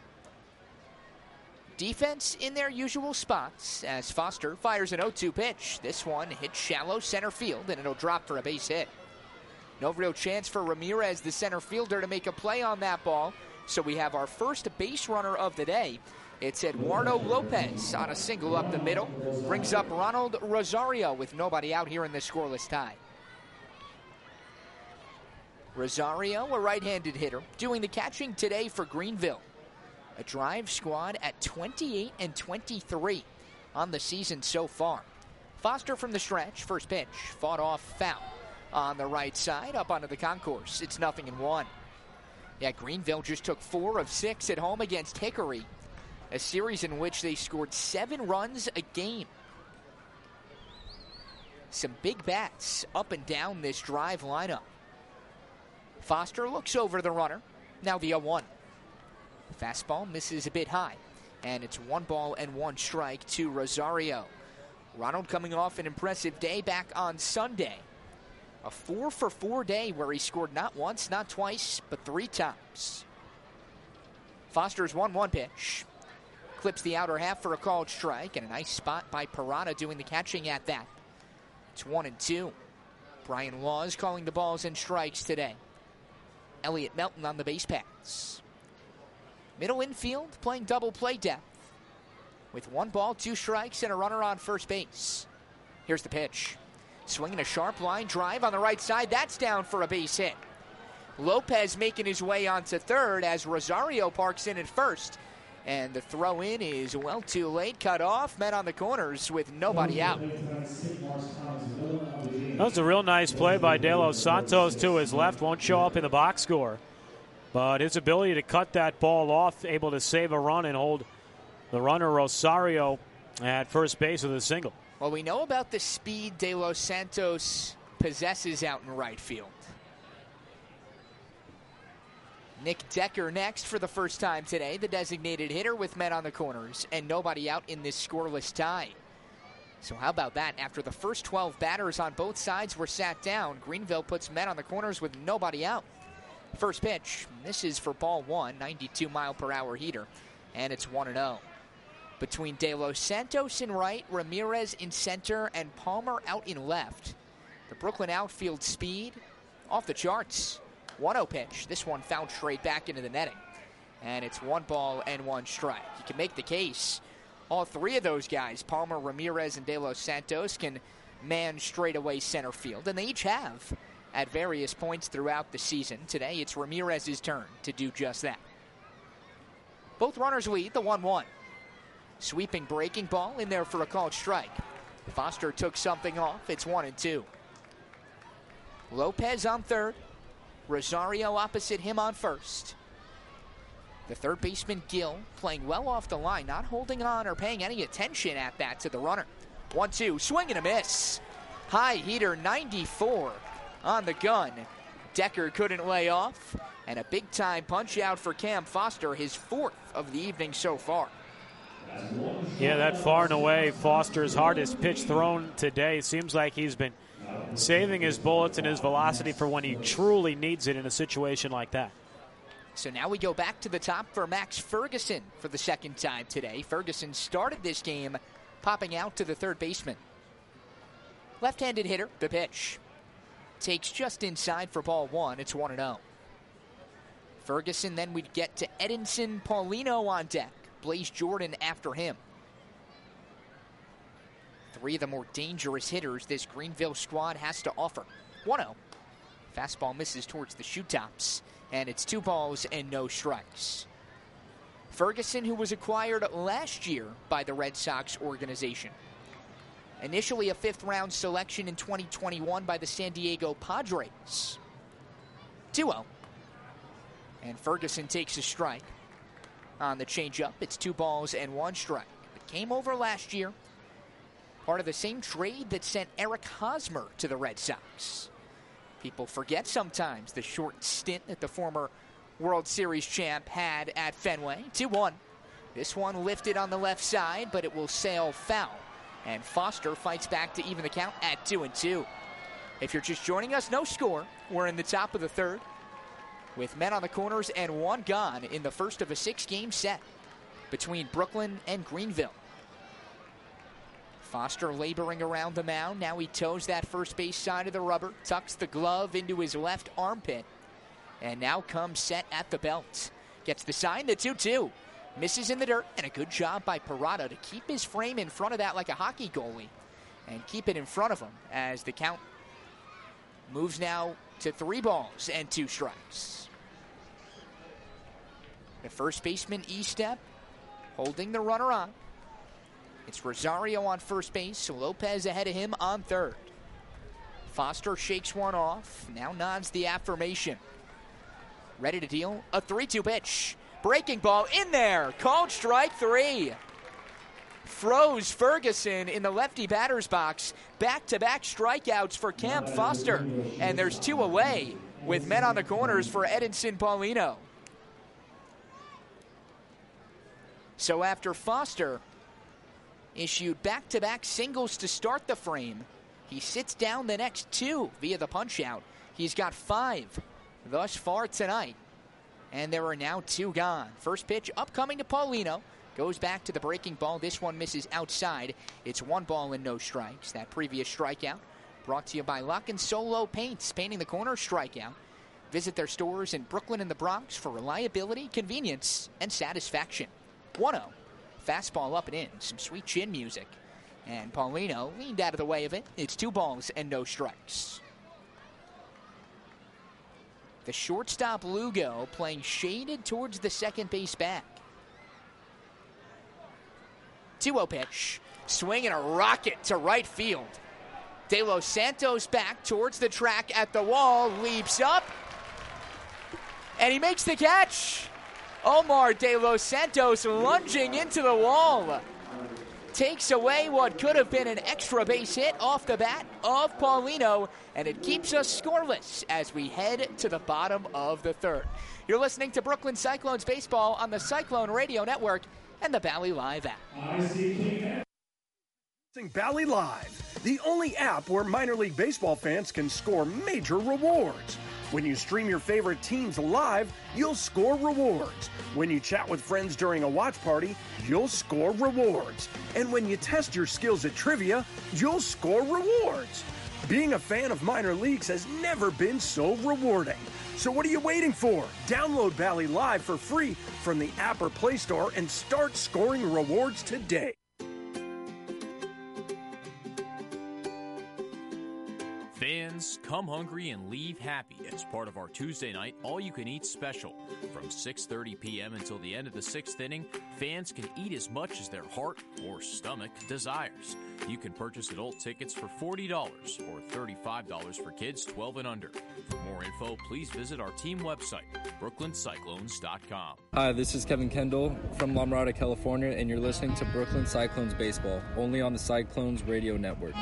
Defense in their usual spots as Foster fires an oh two pitch. This one hits shallow center field, and it'll drop for a base hit. No real chance for Ramirez, the center fielder, to make a play on that ball. So we have our first base runner of the day. It's Eduardo Lopez on a single up the middle. Brings up Ronald Rosario with nobody out here in this scoreless tie. Rosario, a right-handed hitter, doing the catching today for Greenville. A drive squad at twenty-eight and twenty-three on the season so far. Foster from the stretch, first pitch, fought off foul. On the right side, up onto the concourse. It's nothing in one. Yeah, Greenville just took four of six at home against Hickory, a series in which they scored seven runs a game. Some big bats up and down this drive lineup. Foster looks over the runner. Now the oh one. Fastball misses a bit high, and it's one ball and one strike to Rosario. Ronald coming off an impressive day back on Sunday. A four for four day where he scored not once, not twice, but three times. Foster's one one pitch. Clips the outer half for a called strike, and a nice spot by Parada doing the catching at that. It's one and two. Brian Laws calling the balls and strikes today. Elliot Melton on the base paths. Middle infield playing double play depth with one ball, two strikes, and a runner on first base. Here's the pitch. Swinging a sharp line drive on the right side. That's down for a base hit. Lopez making his way onto third as Rosario parks in at first. And the throw in is well too late. Cut off. Men on the corners with nobody out. That was a real nice play by De Los Santos to his left. Won't show up in the box score. But his ability to cut that ball off, able to save a run and hold the runner Rosario at first base with a single. Well, we know about the speed De Los Santos possesses out in right field. Nick Decker next for the first time today, the designated hitter with men on the corners and nobody out in this scoreless tie. So how about that? After the first twelve batters on both sides were sat down, Greenville puts men on the corners with nobody out. First pitch, this is for ball one, ninety-two mile per hour heater, and it's one and oh. Between De Los Santos in right, Ramirez in center, and Palmer out in left. The Brooklyn outfield speed off the charts. one oh pitch. This one fouled straight back into the netting. And it's one ball and one strike. You can make the case. All three of those guys, Palmer, Ramirez, and De Los Santos, can man straightaway center field. And they each have at various points throughout the season. Today, it's Ramirez's turn to do just that. Both runners lead the one one. Sweeping breaking ball in there for a called strike. Foster took something off. It's one and two. Lopez on third. Rosario opposite him on first. The third baseman, Gill, playing well off the line, not holding on or paying any attention at that to the runner. one two, swing and a miss. High heater ninety-four on the gun. Decker couldn't lay off. And a big-time punch-out for Cam Foster, his fourth of the evening so far. Yeah, that far and away Foster's hardest pitch thrown today. Seems like he's been saving his bullets and his velocity for when he truly needs it in a situation like that. So now we go back to the top for Max Ferguson for the second time today. Ferguson started this game popping out to the third baseman. Left-handed hitter, the pitch. Takes just inside for ball one. It's one and oh. Ferguson, then we'd get to Edinson Paulino on deck. Blaze Jordan after him. Three of the more dangerous hitters this Greenville squad has to offer. one oh. Fastball misses towards the shoe tops, and it's two balls and no strikes. Ferguson, who was acquired last year by the Red Sox organization. Initially a fifth-round selection in twenty twenty-one by the San Diego Padres. two oh. And Ferguson takes a strike. On the changeup, it's two balls and one strike. But came over last year, part of the same trade that sent Eric Hosmer to the Red Sox. People forget sometimes the short stint that the former World Series champ had at Fenway. two one. This one lifted on the left side, but it will sail foul. And Foster fights back to even the count at two and two. If you're just joining us, no score. We're in the top of the third with men on the corners and one gone in the first of a six-game set between Brooklyn and Greenville. Foster laboring around the mound. Now he toes that first base side of the rubber, tucks the glove into his left armpit, and now comes set at the belt. Gets the sign, the two two. Misses in the dirt, and a good job by Parada to keep his frame in front of that like a hockey goalie and keep it in front of him as the count moves now to three balls and two strikes. The first baseman, E-Step, holding the runner on. It's Rosario on first base, Lopez ahead of him on third. Foster shakes one off, now nods the affirmation. Ready to deal a three two pitch. Breaking ball in there, called strike three. Froze Ferguson in the lefty batter's box. Back-to-back strikeouts for Cam Foster. And there's two away with men on the corners for Edinson Paulino. So after Foster issued back-to-back singles to start the frame, he sits down the next two via the punch-out. He's got five thus far tonight. And there are now two gone. First pitch upcoming to Paulino. Goes back to the breaking ball. This one misses outside. It's one ball and no strikes. That previous strikeout brought to you by Lock and Solo Paints, painting the corner strikeout. Visit their stores in Brooklyn and the Bronx for reliability, convenience, and satisfaction. one oh. Fastball up and in. Some sweet chin music. And Paulino leaned out of the way of it. It's two balls and no strikes. The shortstop Lugo playing shaded towards the second base back. two oh pitch. Swing and a rocket to right field. De Los Santos back towards the track at the wall. Leaps up. And he makes the catch. Omar De Los Santos lunging into the wall. Takes away what could have been an extra base hit off the bat of Paulino, and it keeps us scoreless as we head to the bottom of the third. You're listening to Brooklyn Cyclones baseball on the Cyclone Radio Network and the Bally Live app. Bally Live, the only app where minor league baseball fans can score major rewards. When you stream your favorite teams live, you'll score rewards. When you chat with friends during a watch party, you'll score rewards. And when you test your skills at trivia, you'll score rewards. Being a fan of minor leagues has never been so rewarding. So what are you waiting for? Download Bally Live for free from the app or Play Store and start scoring rewards today. Fans, come hungry and leave happy as part of our Tuesday night all-you-can-eat special. From six thirty p.m. until the end of the sixth inning, fans can eat as much as their heart or stomach desires. You can purchase adult tickets for forty dollars or thirty-five dollars for kids twelve and under. For more info, please visit our team website, brooklyn cyclones dot com. Hi, this is Kevin Kendall from La Mirada, California, and you're listening to Brooklyn Cyclones Baseball, only on the Cyclones Radio Network.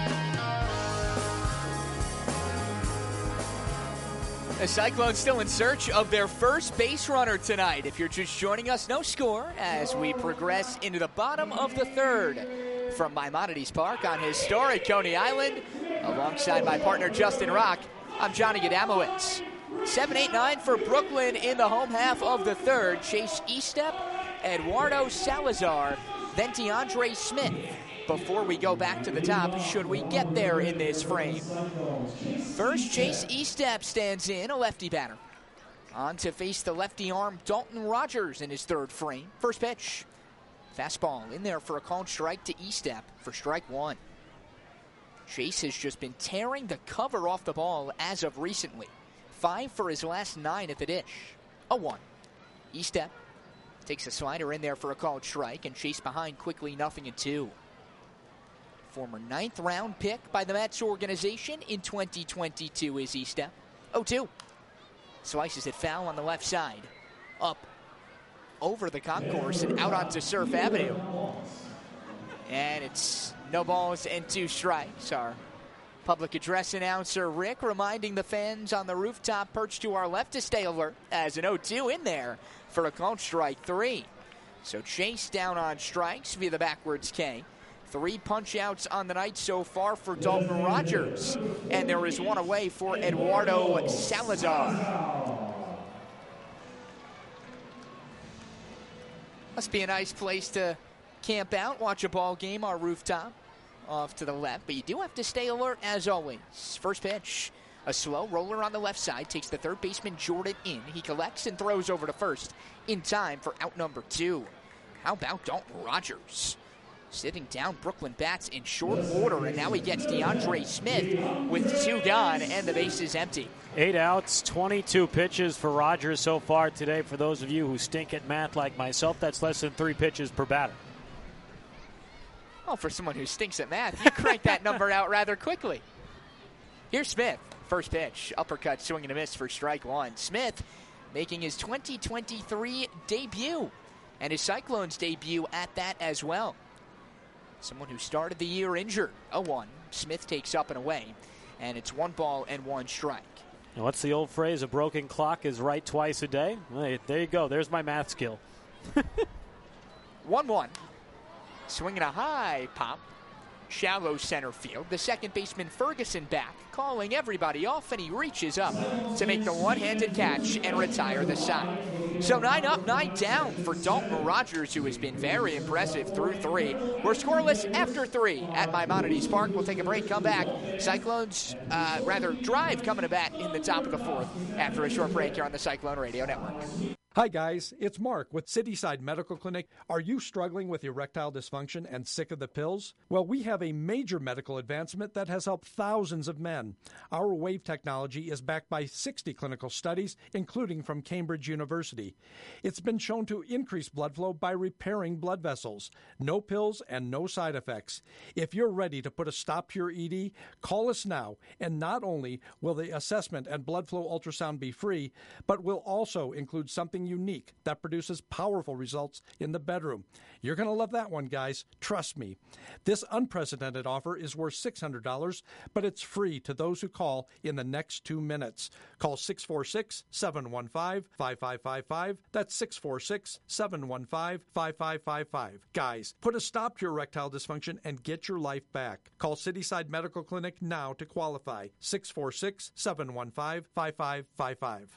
The Cyclones still in search of their first base runner tonight. If you're just joining us, no score as we progress into the bottom of the third from Maimonides Park on historic Coney Island. Alongside my partner Justin Rock, I'm Johnny Gadamowicz. seven eight nine for Brooklyn in the home half of the third. Chase E-Step, Eduardo Salazar, then DeAndre Smith. Before we go back to the top, should we get there in this frame? First, Chase E-Step stands in, a lefty batter. On to face the lefty arm, Dalton Rogers in his third frame. First pitch. Fastball in there for a called strike to E-Step for strike one. Chase has just been tearing the cover off the ball as of recently. Five for his last nine at the dish. A one. E-Step takes a slider in there for a called strike, and Chase behind quickly, nothing and two. Former ninth round pick by the Mets organization in twenty twenty-two is E-Step. oh two. Slices it foul on the left side. Up over the concourse and out onto Surf Avenue. And it's no balls and two strikes. Our Public address announcer Rick reminding the fans on the rooftop perched to our left to stay alert as an oh two in there for a called strike three. So Chase down on strikes via the backwards K. Three punch-outs on the night so far for Dalton Rogers. And there is one away for Eduardo Salazar. Must be a nice place to camp out, watch a ball game, our rooftop. Off to the left, but you do have to stay alert as always. First pitch, a slow roller on the left side, takes the third baseman Jordan in. He collects and throws over to first in time for out number two. How about Dalton Rogers? Sitting down Brooklyn bats in short order, and now he gets DeAndre Smith with two gone, and the base is empty. Eight outs, twenty-two pitches for Rogers so far today. For those of you who stink at math like myself, that's less than three pitches per batter. Well, for someone who stinks at math, you crank that number out rather quickly. Here's Smith. First pitch, uppercut, swing and a miss for strike one. Smith making his twenty twenty-three debut, and his Cyclones debut at that as well. Someone who started the year injured. oh one. Smith takes up and away, and it's one ball and one strike. Now, what's the old phrase? A broken clock is right twice a day? Well, there you go. There's my math skill. one one. Swinging a high pop, shallow center field. The second baseman Ferguson back, calling everybody off, and he reaches up to make the one-handed catch and retire the side. So nine up, nine down for Dalton Rogers, who has been very impressive through three. We're scoreless after three at Maimonides Park. We'll take a break, come back. Cyclones, uh, rather, Drive coming to bat in the top of the fourth after a short break here on the Cyclone Radio Network. Hi guys, it's Mark with Cityside Medical Clinic. Are you struggling with erectile dysfunction and sick of the pills? Well, we have a major medical advancement that has helped thousands of men. Our wave technology is backed by sixty clinical studies, including from Cambridge University. It's been shown to increase blood flow by repairing blood vessels. No pills and no side effects. If you're ready to put a stop to your E D, call us now, and not only will the assessment and blood flow ultrasound be free, but we'll also include something unique that produces powerful results in the bedroom. You're going to love that one, guys. Trust me. This unprecedented offer is worth six hundred dollars, but it's free to those who call in the next two minutes. Call six four six, seven one five, five five five five. That's six four six, seven one five, five five five five. Guys, put a stop to your erectile dysfunction and get your life back. Call Cityside Medical Clinic now to qualify. six four six, seven one five, five five five five.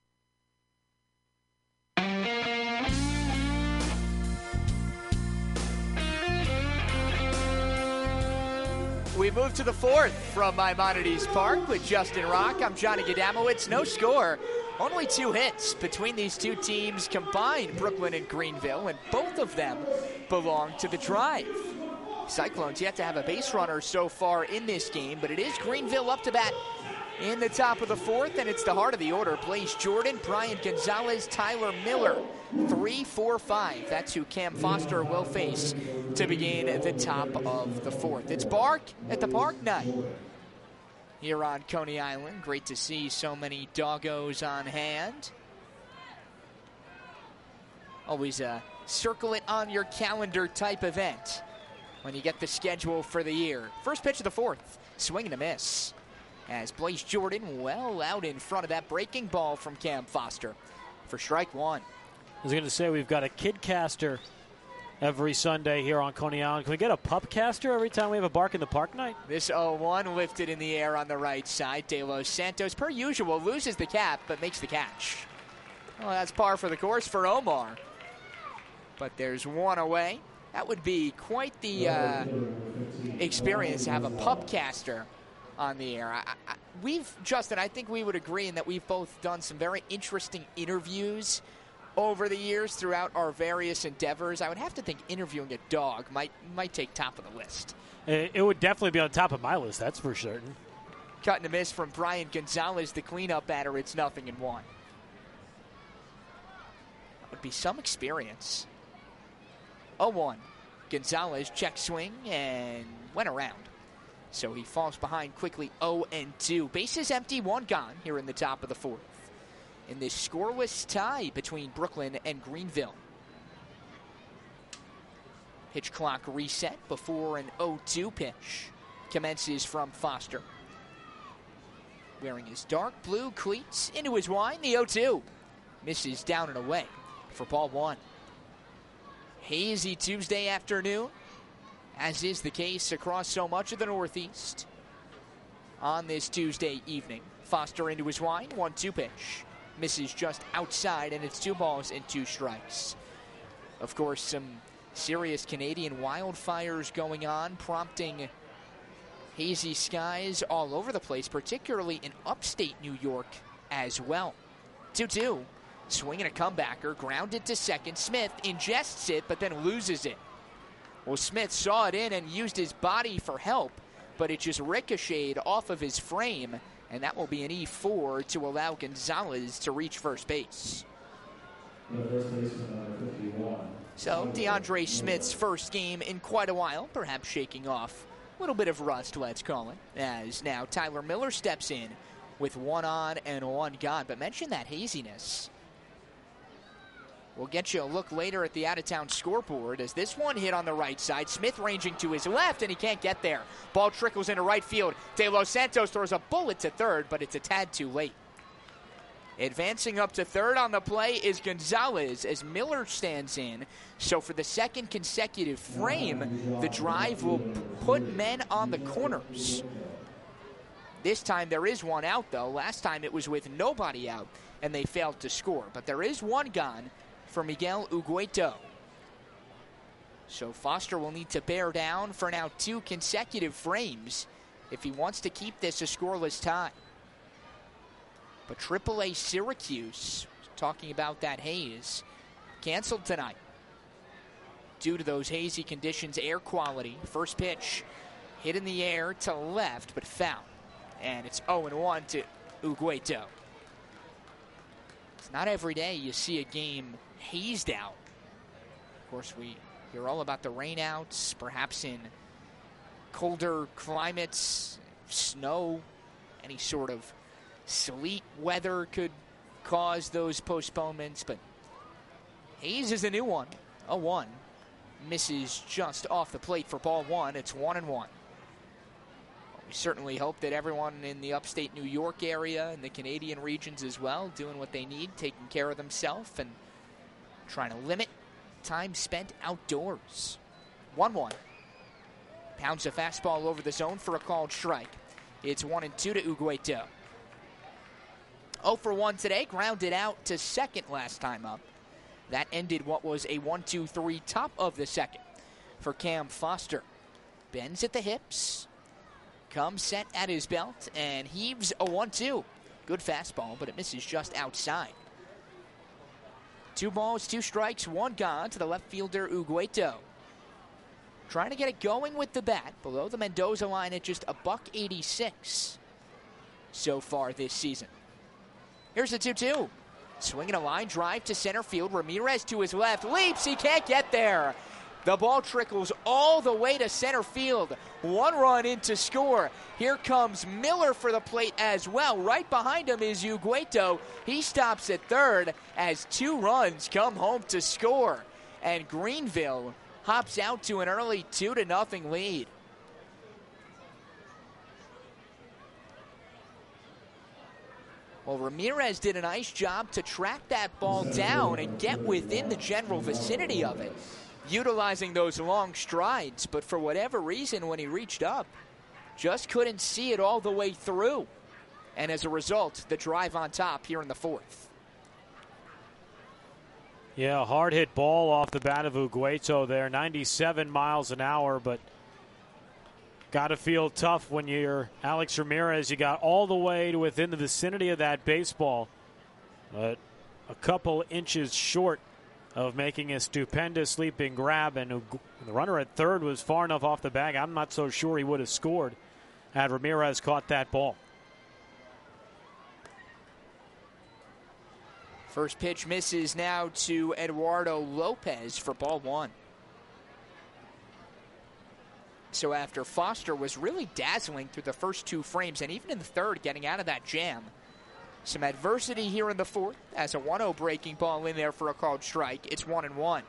We move to the fourth from Maimonides Park with Justin Rock. I'm Johnny Gadamowicz. No score, only two hits between these two teams combined, Brooklyn and Greenville, and both of them belong to the Drive. Cyclones yet to have a base runner so far in this game, but it is Greenville up to bat in the top of the fourth, and it's the heart of the order. Blaze Jordan, Brian Gonzalez, Tyler Miller. Three, four, five. That's who Cam Foster will face to begin the top of the fourth. It's Bark at the Park night here on Coney Island. Great to see so many doggos on hand. Always a circle it on your calendar type event when you get the schedule for the year. First pitch of the fourth, swing and a miss, as Blaze Jordan well out in front of that breaking ball from Cam Foster for strike one. I was going to say, we've got a kid caster every Sunday here on Coney Island. Can we get a pup caster every time we have a Bark in the Park night? This oh one lifted in the air on the right side. De Los Santos, per usual, loses the cap but makes the catch. Well, that's par for the course for Omar. But there's one away. That would be quite the uh, experience to have a pup caster on the air. I, I, we've, Justin, I think we would agree in that we've both done some very interesting interviews over the years throughout our various endeavors. I would have to think interviewing a dog might might take top of the list. It, it would definitely be on top of my list, that's for certain. Cut and a miss from Brian Gonzalez, the cleanup batter. It's nothing in one. That would be some experience. oh one. Gonzalez check swing and went around. So he falls behind quickly, oh and two. Bases empty, one gone here in the top of the fourth, in this scoreless tie between Brooklyn and Greenville. Pitch clock reset before an oh two pitch commences from Foster. wearing his dark blue cleats into his wine. The oh two misses down and away for ball one. Hazy Tuesday afternoon, as is the case across so much of the Northeast on this Tuesday evening. Foster into his wine, one two pitch. Misses just outside, and it's two balls and two strikes. Of course, some serious Canadian wildfires going on, prompting hazy skies all over the place, particularly in upstate New York as well. two two, swinging a comebacker, grounded to second. Smith ingests it, but then loses it. Well, Smith saw it in and used his body for help, but it just ricocheted off of his frame, and that will be an E four to allow Gonzalez to reach first base. So, DeAndre Smith's first game in quite a while, perhaps shaking off a little bit of rust, let's call it, as now Tyler Miller steps in with one on and one gone. But mention that haziness. We'll get you a look later at the out-of-town scoreboard as this one hit on the right side. Smith ranging to his left, and he can't get there. Ball trickles into right field. De Los Santos throws a bullet to third, but it's a tad too late. Advancing up to third on the play is Gonzalez as Miller stands in. So for the second consecutive frame, the drive will put men on the corners. This time there is one out, though. Last time it was with nobody out, and they failed to score. But there is one gone for Miguel Ugueto. So Foster will need to bear down for now two consecutive frames if he wants to keep this a scoreless tie. But triple A Syracuse, talking about that haze, canceled tonight due to those hazy conditions, air quality. First pitch hit in the air to left, but foul. And it's oh and one to Ugueto. It's not every day you see a game hazed out. Of course, we hear all about the rainouts, perhaps in colder climates, snow, any sort of sleet weather could cause those postponements, but haze is a new one. oh one misses just off the plate for ball one. It's one and one. We certainly hope that everyone in the upstate New York area and the Canadian regions as well doing what they need, taking care of themselves and trying to limit time spent outdoors. one one. Pounds a fastball over the zone for a called strike. It's one and two to Ugueto. oh for one today, grounded out to second last time up. That ended what was a one two three top of the second for Cam Foster. Bends at the hips, comes set at his belt, and heaves a one two. Good fastball, but it misses just outside. Two balls, two strikes, one gone to the left fielder Ugueto. Trying to get it going with the bat, below the Mendoza line at just a buck eighty-six so far this season. Here's the two two. Swinging a line drive to center field. Ramirez to his left. Leaps. He can't get there. The ball trickles all the way to center field. One run in to score. Here comes Miller for the plate as well. Right behind him is Ugueto. He stops at third as two runs come home to score. And Greenville hops out to an early two to nothing lead. Well, Ramirez did a nice job to track that ball down and get within the general vicinity of it, utilizing those long strides. But for whatever reason, when he reached up, just couldn't see it all the way through. And as a result, the drive on top here in the fourth. Yeah, a hard hit ball off the bat of Ugueto there, ninety-seven miles an hour, but got to feel tough when you're Alex Ramirez. You got all the way to within the vicinity of that baseball, but a couple inches short of making a stupendous leaping grab, and the runner at third was far enough off the bag. I'm not so sure he would have scored had Ramirez caught that ball. First pitch misses now to Eduardo Lopez for ball one. So after Foster was really dazzling through the first two frames, and even in the third getting out of that jam, some adversity here in the fourth as a one oh breaking ball in there for a called strike. It's one and one.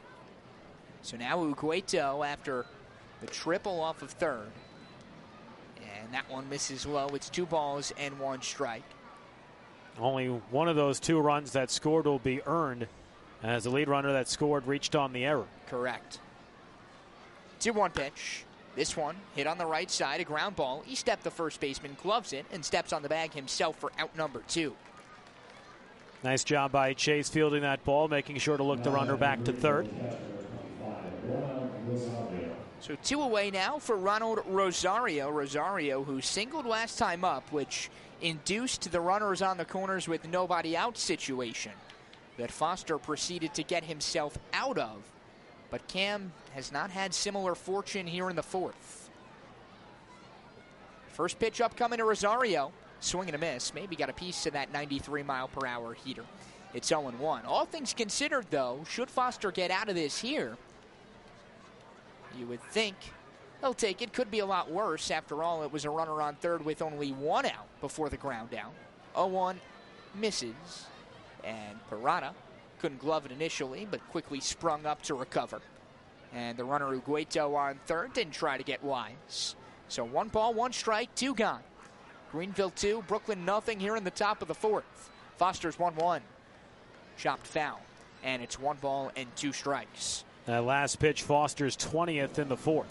So now Ugueto, after the triple off of third, And that one misses low. It's two balls and one strike. Only one of those two runs that scored will be earned, as the lead runner that scored reached on the error. Correct. two one pitch. This one hit on the right side, a ground ball. He stepped the first baseman, gloves it, and steps on the bag himself for out number two. Nice job by Chase fielding that ball, making sure to look the runner back to third. So two away now for Ronald Rosario. Rosario, who singled last time up, which induced the runners on the corners with nobody out situation that Foster proceeded to get himself out of. But Cam has not had similar fortune here in the fourth. First pitch upcoming to Rosario. Swing and a miss. Maybe got a piece of that ninety-three mile per hour heater. It's oh one. All things considered, though, should Foster get out of this here, you would think he'll take it. Could be a lot worse. After all, it was a runner on third with only one out before the ground down. oh one misses. And Parada couldn't glove it initially, but quickly sprung up to recover. And the runner Ugueto on third didn't try to get wise. So one ball, one strike, two gone. Greenville two, Brooklyn nothing here in the top of the fourth. Foster's one one. Chopped foul. And it's one ball and two strikes. That last pitch, Foster's twentieth in the fourth.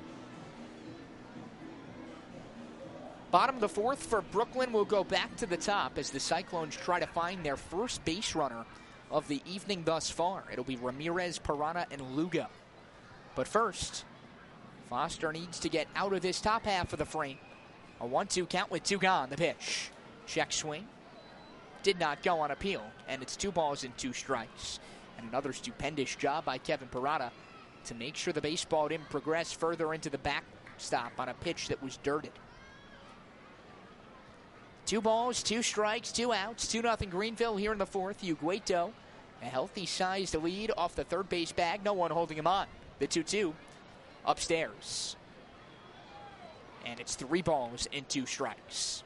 Bottom of the fourth for Brooklyn will go back to the top as the Cyclones try to find their first base runner of the evening thus far. It'll be Ramirez, Parada, and Lugo. But first, Foster needs to get out of this top half of the frame. A one two count with two gone. The pitch. Check swing. Did not go on appeal. And it's two balls and two strikes. And another stupendous job by Kevin Parada to make sure the baseball didn't progress further into the backstop on a pitch that was dirted. Two balls, two strikes, two outs. two nothing Greenville here in the fourth. Ugueto, a healthy-sized lead off the third base bag. No one holding him on. The two two upstairs. And it's three balls and two strikes.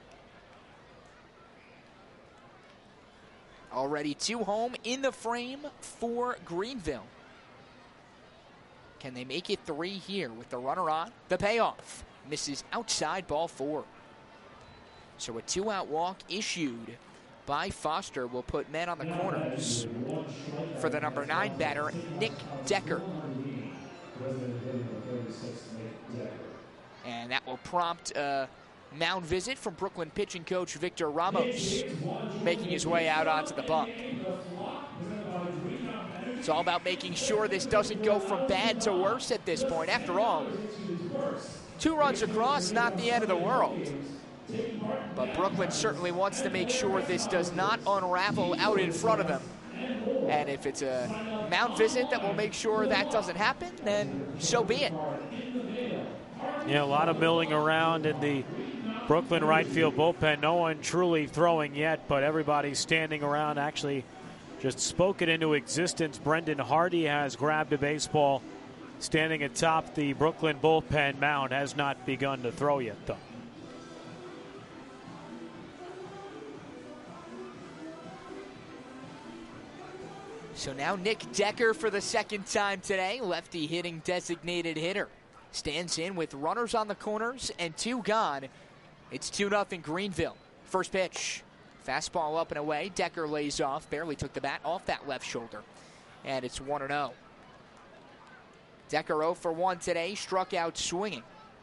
Already two home in the frame for Greenville. Can they make it three here with the runner on? The payoff misses outside, ball four. So a two-out walk issued by Foster will put men on the corners for the number nine batter, Nick Decker. And that will prompt a mound visit from Brooklyn pitching coach Victor Ramos, making his way out onto the bump. It's all about making sure this doesn't go from bad to worse at this point. After all, two runs across, not the end of the world. But Brooklyn certainly wants to make sure this does not unravel out in front of them. And if it's a mound visit that will make sure that doesn't happen, then so be it. Yeah, a lot of milling around in the Brooklyn right field bullpen. No one truly throwing yet, but everybody's standing around. Actually just spoke it into existence. Brendan Hardy has grabbed a baseball standing atop the Brooklyn bullpen mound. Has not begun to throw yet, though. So now Nick Decker for the second time today, lefty hitting designated hitter. Stands in with runners on the corners and two gone. It's two nothing Greenville. First pitch. Fastball up and away. Decker lays off. Barely took the bat off that left shoulder. And it's one and oh. Decker oh for one today. Struck out swinging.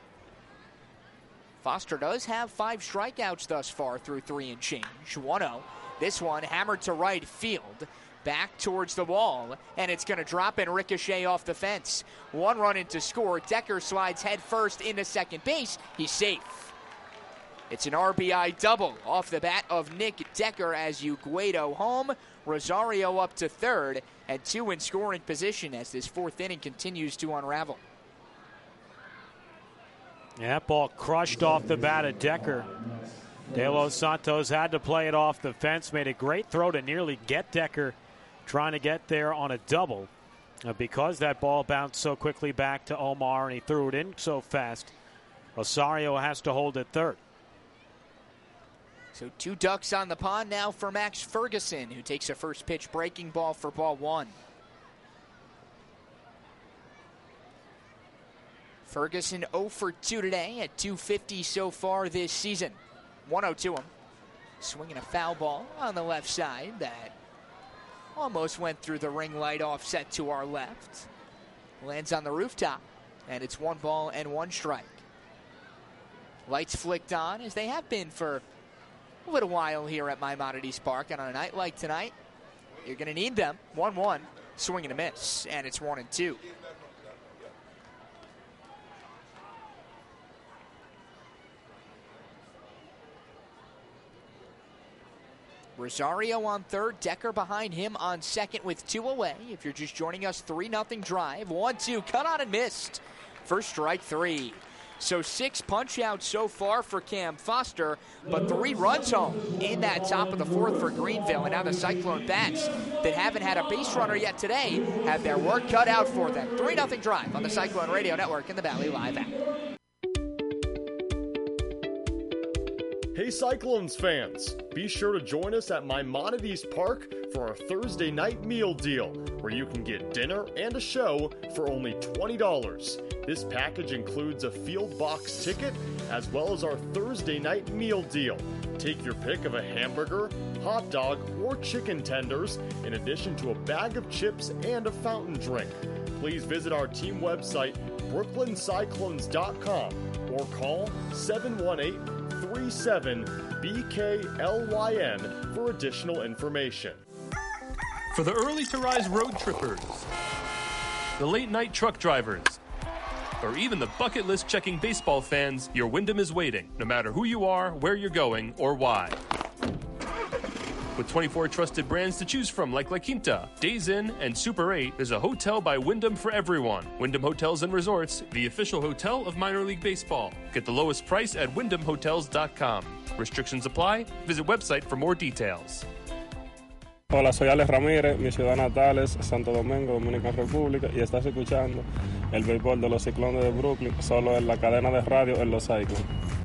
Foster does have five strikeouts thus far through three and change. one oh. This one hammered to right field. Back towards the wall, and it's going to drop and ricochet off the fence. One run into score. Decker slides head first into second base. He's safe. It's an R B I double off the bat of Nick Decker as Ugueto home. Rosario up to third, and two in scoring position as this fourth inning continues to unravel. Yeah, that ball crushed off the bat of Decker. De Los Santos had to play it off the fence. Made a great throw to nearly get Decker trying to get there on a double. Uh, because that ball bounced so quickly back to Omar and he threw it in so fast, Rosario has to hold it third. So two ducks on the pond now for Max Ferguson, who takes a first pitch breaking ball for ball one. Ferguson oh for two today at two fifty so far this season. one oh to him. Swinging a foul ball on the left side that almost went through the ring light, offset to our left. Lands on the rooftop, and it's one ball and one strike. Lights flicked on, as they have been for a little while here at Maimonides Park. And on a night like tonight, you're going to need them. one one, swing and a miss, and it's one and two. Rosario on third, Decker behind him on second with two away. If you're just joining us, three nothing drive. one two, cut on and missed for strike three. So six punch-outs so far for Cam Foster, but three runs home in that top of the fourth for Greenville. And now the Cyclone bats that haven't had a base runner yet today have their work cut out for them. three nothing drive on the Cyclone Radio Network and the Valley Live app. Hey Cyclones fans, be sure to join us at Maimonides Park for our Thursday night meal deal, where you can get dinner and a show for only twenty dollars. This package includes a field box ticket, as well as our Thursday night meal deal. Take your pick of a hamburger, hot dog, or chicken tenders, in addition to a bag of chips and a fountain drink. Please visit our team website, brooklyn cyclones dot com, or call seven one eight, three seven, B K L Y N for additional information. For the early to rise road trippers, the late night truck drivers, or even the bucket list checking baseball fans, your Wyndham is waiting, no matter who you are, where you're going, or why. With twenty-four trusted brands to choose from like La Quinta, Days Inn, and Super eight, there's a hotel by Wyndham for everyone. Wyndham Hotels and Resorts, the official hotel of minor league baseball. Get the lowest price at wyndham hotels dot com. Restrictions apply. Visit website for more details. Hola, soy Alex Ramírez, mi ciudad natal es Santo Domingo, Dominicana República, y estás escuchando el béisbol de los Ciclones de Brooklyn, solo en la cadena de radio en Los Cyclones.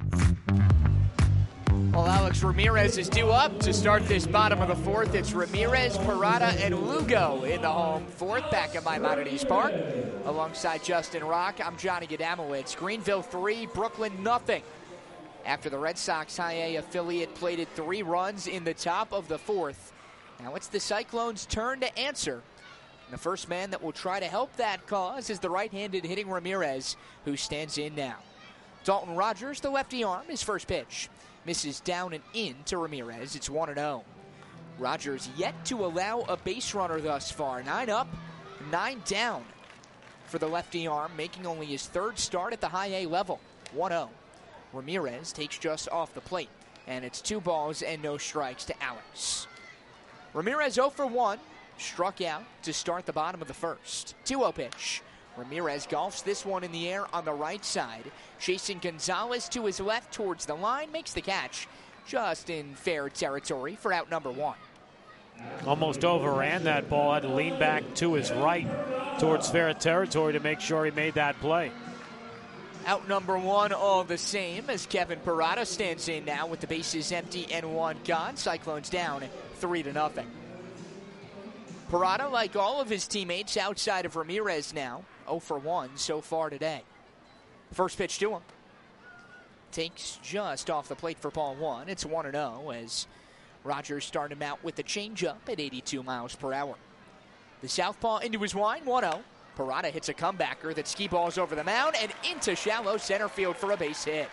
Well, Alex Ramirez is due up to start this bottom of the fourth. It's Ramirez, Parada, and Lugo in the home fourth back at Maimonides Park. Alongside Justin Rock, I'm Johnny Gadamowicz. Greenville three, Brooklyn nothing. After the Red Sox High A affiliate plated three runs in the top of the fourth. Now it's the Cyclones' turn to answer. And the first man that will try to help that cause is the right-handed hitting Ramirez, who stands in now. Dalton Rogers, the lefty arm, his first pitch. Misses down and in to Ramirez. It's one and oh. Rogers yet to allow a base runner thus far. Nine up, nine down for the lefty arm, making only his third start at the high A level. one oh. Ramirez takes just off the plate, and it's two balls and no strikes to Alex. Ramirez oh for one, struck out to start the bottom of the first. two oh pitch. Ramirez golfs this one in the air on the right side. Chasing Gonzalez to his left towards the line, makes the catch just in fair territory for out number one. Almost overran that ball, had to lean back to his right towards fair territory to make sure he made that play. Out number one all the same as Kevin Parada stands in now with the bases empty and one gone. Cyclones down three to nothing. Parada, like all of his teammates outside of Ramirez now, oh for one so far today. First pitch to him. Takes just off the plate for ball one. It's one and oh as Rogers started him out with the changeup at eighty-two miles per hour. The southpaw into his line, one oh. Parada hits a comebacker that ski balls over the mound and into shallow center field for a base hit.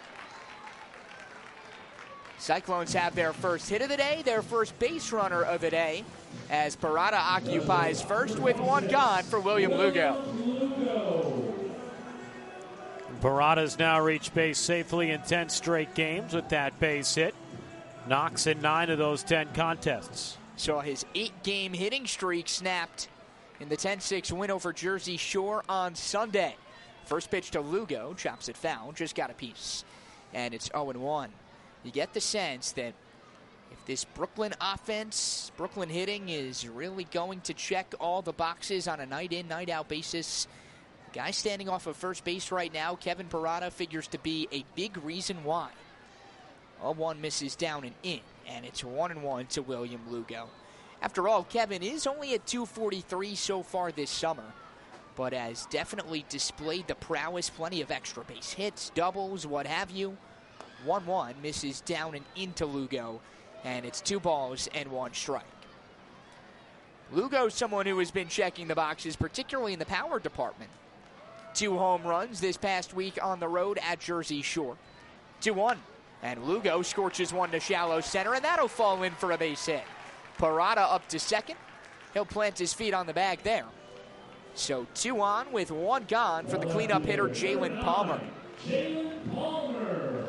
Cyclones have their first hit of the day, their first base runner of the day, as Parada occupies first with one gone for William Lugo. Parada's now reached base safely in ten straight games with that base hit. Knocks in nine of those ten contests. Saw his eight-game hitting streak snapped in the ten six win over Jersey Shore on Sunday. First pitch to Lugo, chops it foul, just got a piece. And it's oh and one. You get the sense that if this Brooklyn offense, Brooklyn hitting is really going to check all the boxes on a night-in, night-out basis, the guy standing off of first base right now, Kevin Parada, figures to be a big reason why. oh one misses down and in, and it's one and one to William Lugo. After all, Kevin is only at two forty-three so far this summer. but has definitely displayed the prowess, plenty of extra base hits, doubles, what have you. one one misses down and into Lugo, and it's two balls and one strike. Lugo's someone who has been checking the boxes, particularly in the power department. Two home runs this past week on the road at Jersey Shore. two one, and Lugo scorches one to shallow center, and that'll fall in for a base hit. Parada up to second. He'll plant his feet on the bag there. So two on with one gone for the cleanup hitter, Jalen Palmer. Jalen Palmer.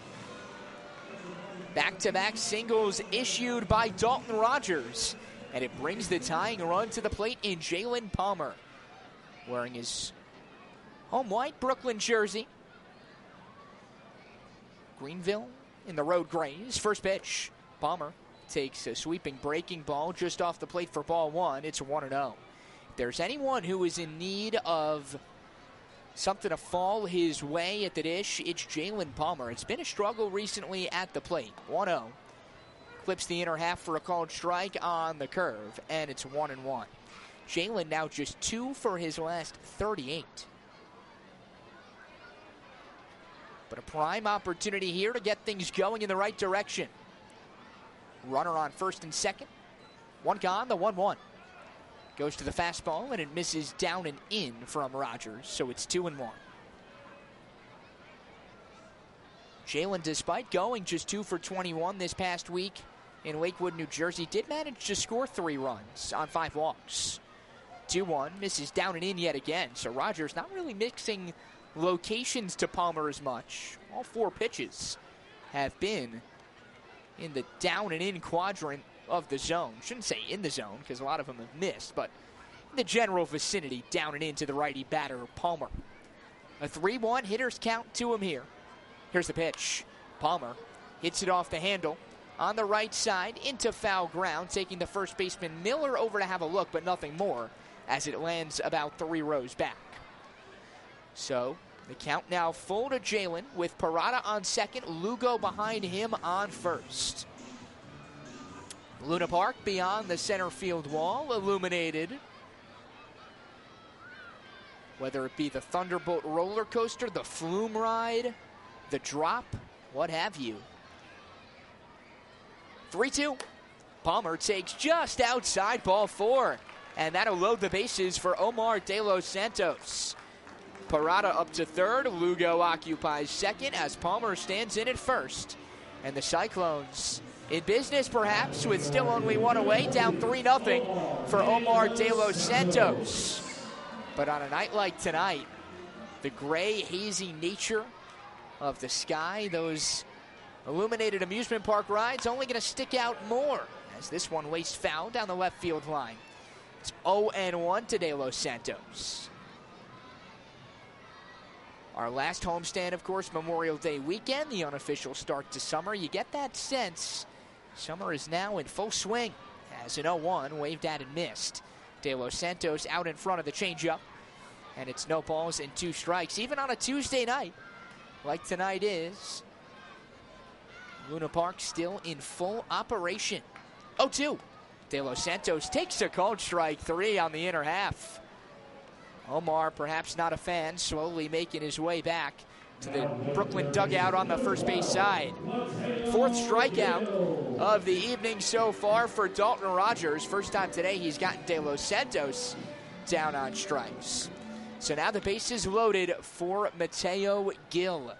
Back-to-back singles issued by Dalton Rogers. And it brings the tying run to the plate in Jalen Palmer, wearing his home white Brooklyn jersey. Greenville in the road grays. First pitch, Palmer takes a sweeping breaking ball just off the plate for ball one. It's one and oh. If there's anyone who is in need of something to fall his way at the dish, it's Jalen Palmer. It's been a struggle recently at the plate. one oh. Clips the inner half for a called strike on the curve, and it's one and one. Jalen now just two for his last thirty-eight. But a prime opportunity here to get things going in the right direction. Runner on first and second. One gone, the one one. Goes to the fastball, and it misses down and in from Rogers, so it's two and one. Jalen, despite going just two for twenty-one this past week in Lakewood, New Jersey, did manage to score three runs on five walks. two one, misses down and in yet again, so Rogers not really mixing locations to Palmer as much. All four pitches have been in the down and in quadrant of the zone. Shouldn't say in the zone, because a lot of them have missed, but in the general vicinity, down and into the righty batter, Palmer. A three one hitter's count to him here. Here's the pitch. Palmer hits it off the handle on the right side into foul ground, taking the first baseman Miller over to have a look, but nothing more, as it lands about three rows back. So the count now full to Jalen, with Parada on second, Lugo behind him on first. Luna Park beyond the center field wall, illuminated. Whether it be the Thunderbolt roller coaster, the Flume ride, the drop, what have you. three two. Palmer takes just outside ball four, and that'll load the bases for Omar De Los Santos. Parada up to third. Lugo occupies second as Palmer stands in at first. And the Cyclones in business, perhaps, with still only one away, down three nothing for Omar De Los Santos. But on a night like tonight, the gray, hazy nature of the sky, those illuminated amusement park rides, only going to stick out more as this one laced foul down the left field line. It's oh and one to De Los Santos. Our last homestand, of course, Memorial Day weekend, the unofficial start to summer. You get that sense summer is now in full swing as an oh one waved at and missed. De Los Santos out in front of the changeup, and it's no balls and two strikes, even on a Tuesday night like tonight is. Luna Park still in full operation. oh two. De Los Santos takes a called strike three on the inner half. Omar, perhaps not a fan, slowly making his way back to the Brooklyn dugout on the first base side. Fourth strikeout of the evening so far for Dalton Rogers. First time today he's gotten De Los Santos down on strikes. So now the base is loaded for Mateo Gil.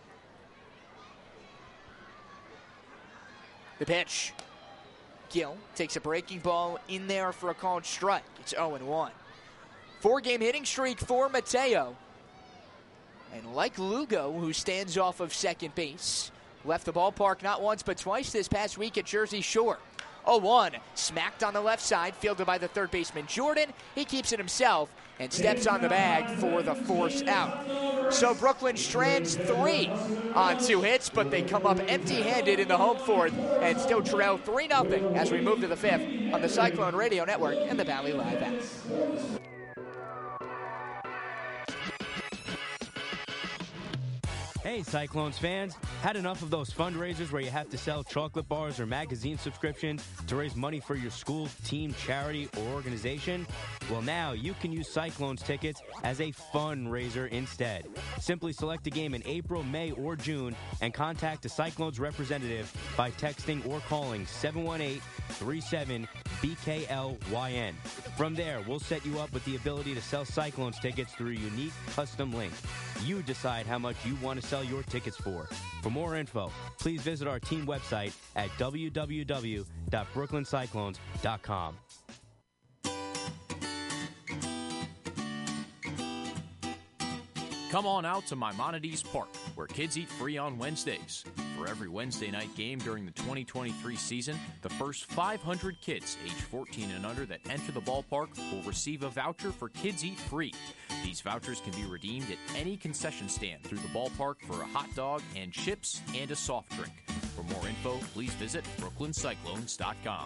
The pitch. Gil takes a breaking ball in there for a called strike. It's oh and one. Four-game hitting streak for Mateo. And like Lugo, who stands off of second base, left the ballpark not once but twice this past week at Jersey Shore. oh one, smacked on the left side, fielded by the third baseman Jordan. He keeps it himself and steps on the bag for the force out. So Brooklyn strands three on two hits, but they come up empty-handed in the home fourth and still trail three nothing as we move to the fifth on the Cyclone Radio Network and the Valley Live app. Hey, Hey, Cyclones fans. Had enough of those fundraisers where you have to sell chocolate bars or magazine subscriptions to raise money for your school, team, charity, or organization? Well, now you can use Cyclones tickets as a fundraiser instead. Simply select a game in April, May, or June and contact a Cyclones representative by texting or calling seven one eight, three seven, B K L Y N. From there, we'll set you up with the ability to sell Cyclones tickets through a unique custom link. You decide how much you want to sell your tickets for. For more info, please visit our team website at w w w dot brooklyn cyclones dot com. Come on out to Maimonides Park, where kids eat free on Wednesdays. For every Wednesday night game during the twenty twenty-three season, the first five hundred kids age fourteen and under that enter the ballpark will receive a voucher for Kids Eat Free. These vouchers can be redeemed at any concession stand through the ballpark for a hot dog and chips and a soft drink. For more info, please visit brooklyn cyclones dot com.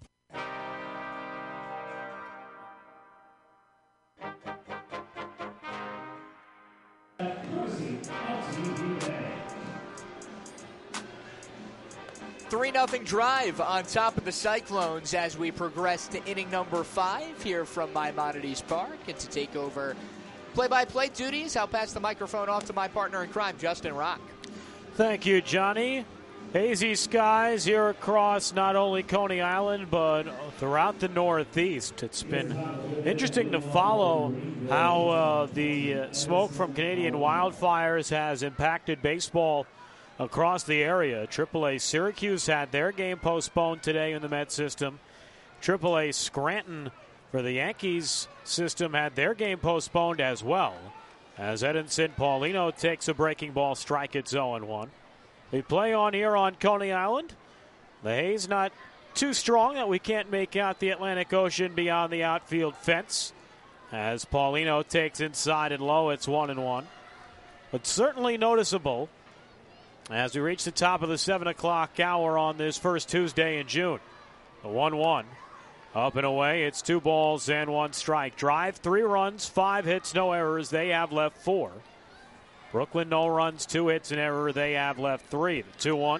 three nothing drive on top of the Cyclones as we progress to inning number five here from Maimonides Park. And to take over play-by-play duties, I'll pass the microphone off to my partner in crime, Justin Rock. Thank you, Johnny. Hazy skies here across not only Coney Island, but throughout the Northeast. It's been interesting to follow how uh, the uh, smoke from Canadian wildfires has impacted baseball across the area. triple A Syracuse had their game postponed today in the Met system. triple A Scranton for the Yankees system had their game postponed as well, as Edinson Paulino takes a breaking ball strike at oh and one. We play on here on Coney Island. The haze not too strong that we can't make out the Atlantic Ocean beyond the outfield fence. As Paulino takes inside and low, it's one and one. But certainly noticeable as we reach the top of the seven o'clock hour on this first Tuesday in June. The one one. Up and away, it's two balls and one strike. Drive, three runs, five hits, no errors. They have left four. Brooklyn, no runs, two hits, an error. They have left three. The two one.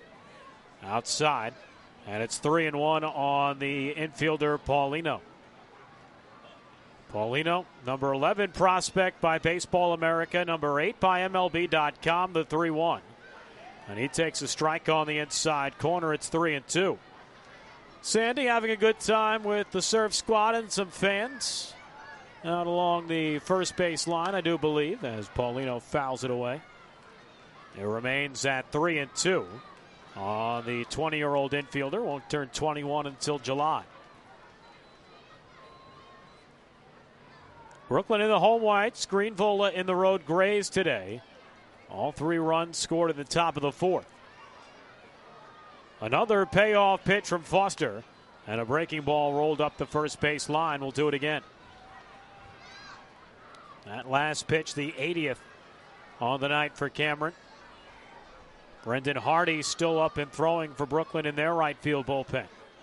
Outside. And it's three and one on the infielder, Paulino. Paulino, number eleven prospect by Baseball America, number eight by M L B dot com, the three one. And he takes a strike on the inside corner. It's three and two. Sandy having a good time with the Surf Squad and some fans out along the first base line, I do believe, as Paulino fouls it away. It remains at three and two on the twenty-year-old infielder. Won't turn twenty-one until July. Brooklyn in the home whites, Greenville in the road grays today. All three runs scored at the top of the fourth. Another payoff pitch from Foster, and a breaking ball rolled up the first base line. We'll do it again. That last pitch, the eightieth on the night for Cameron. Brendan Hardy still up and throwing for Brooklyn in their right field bullpen.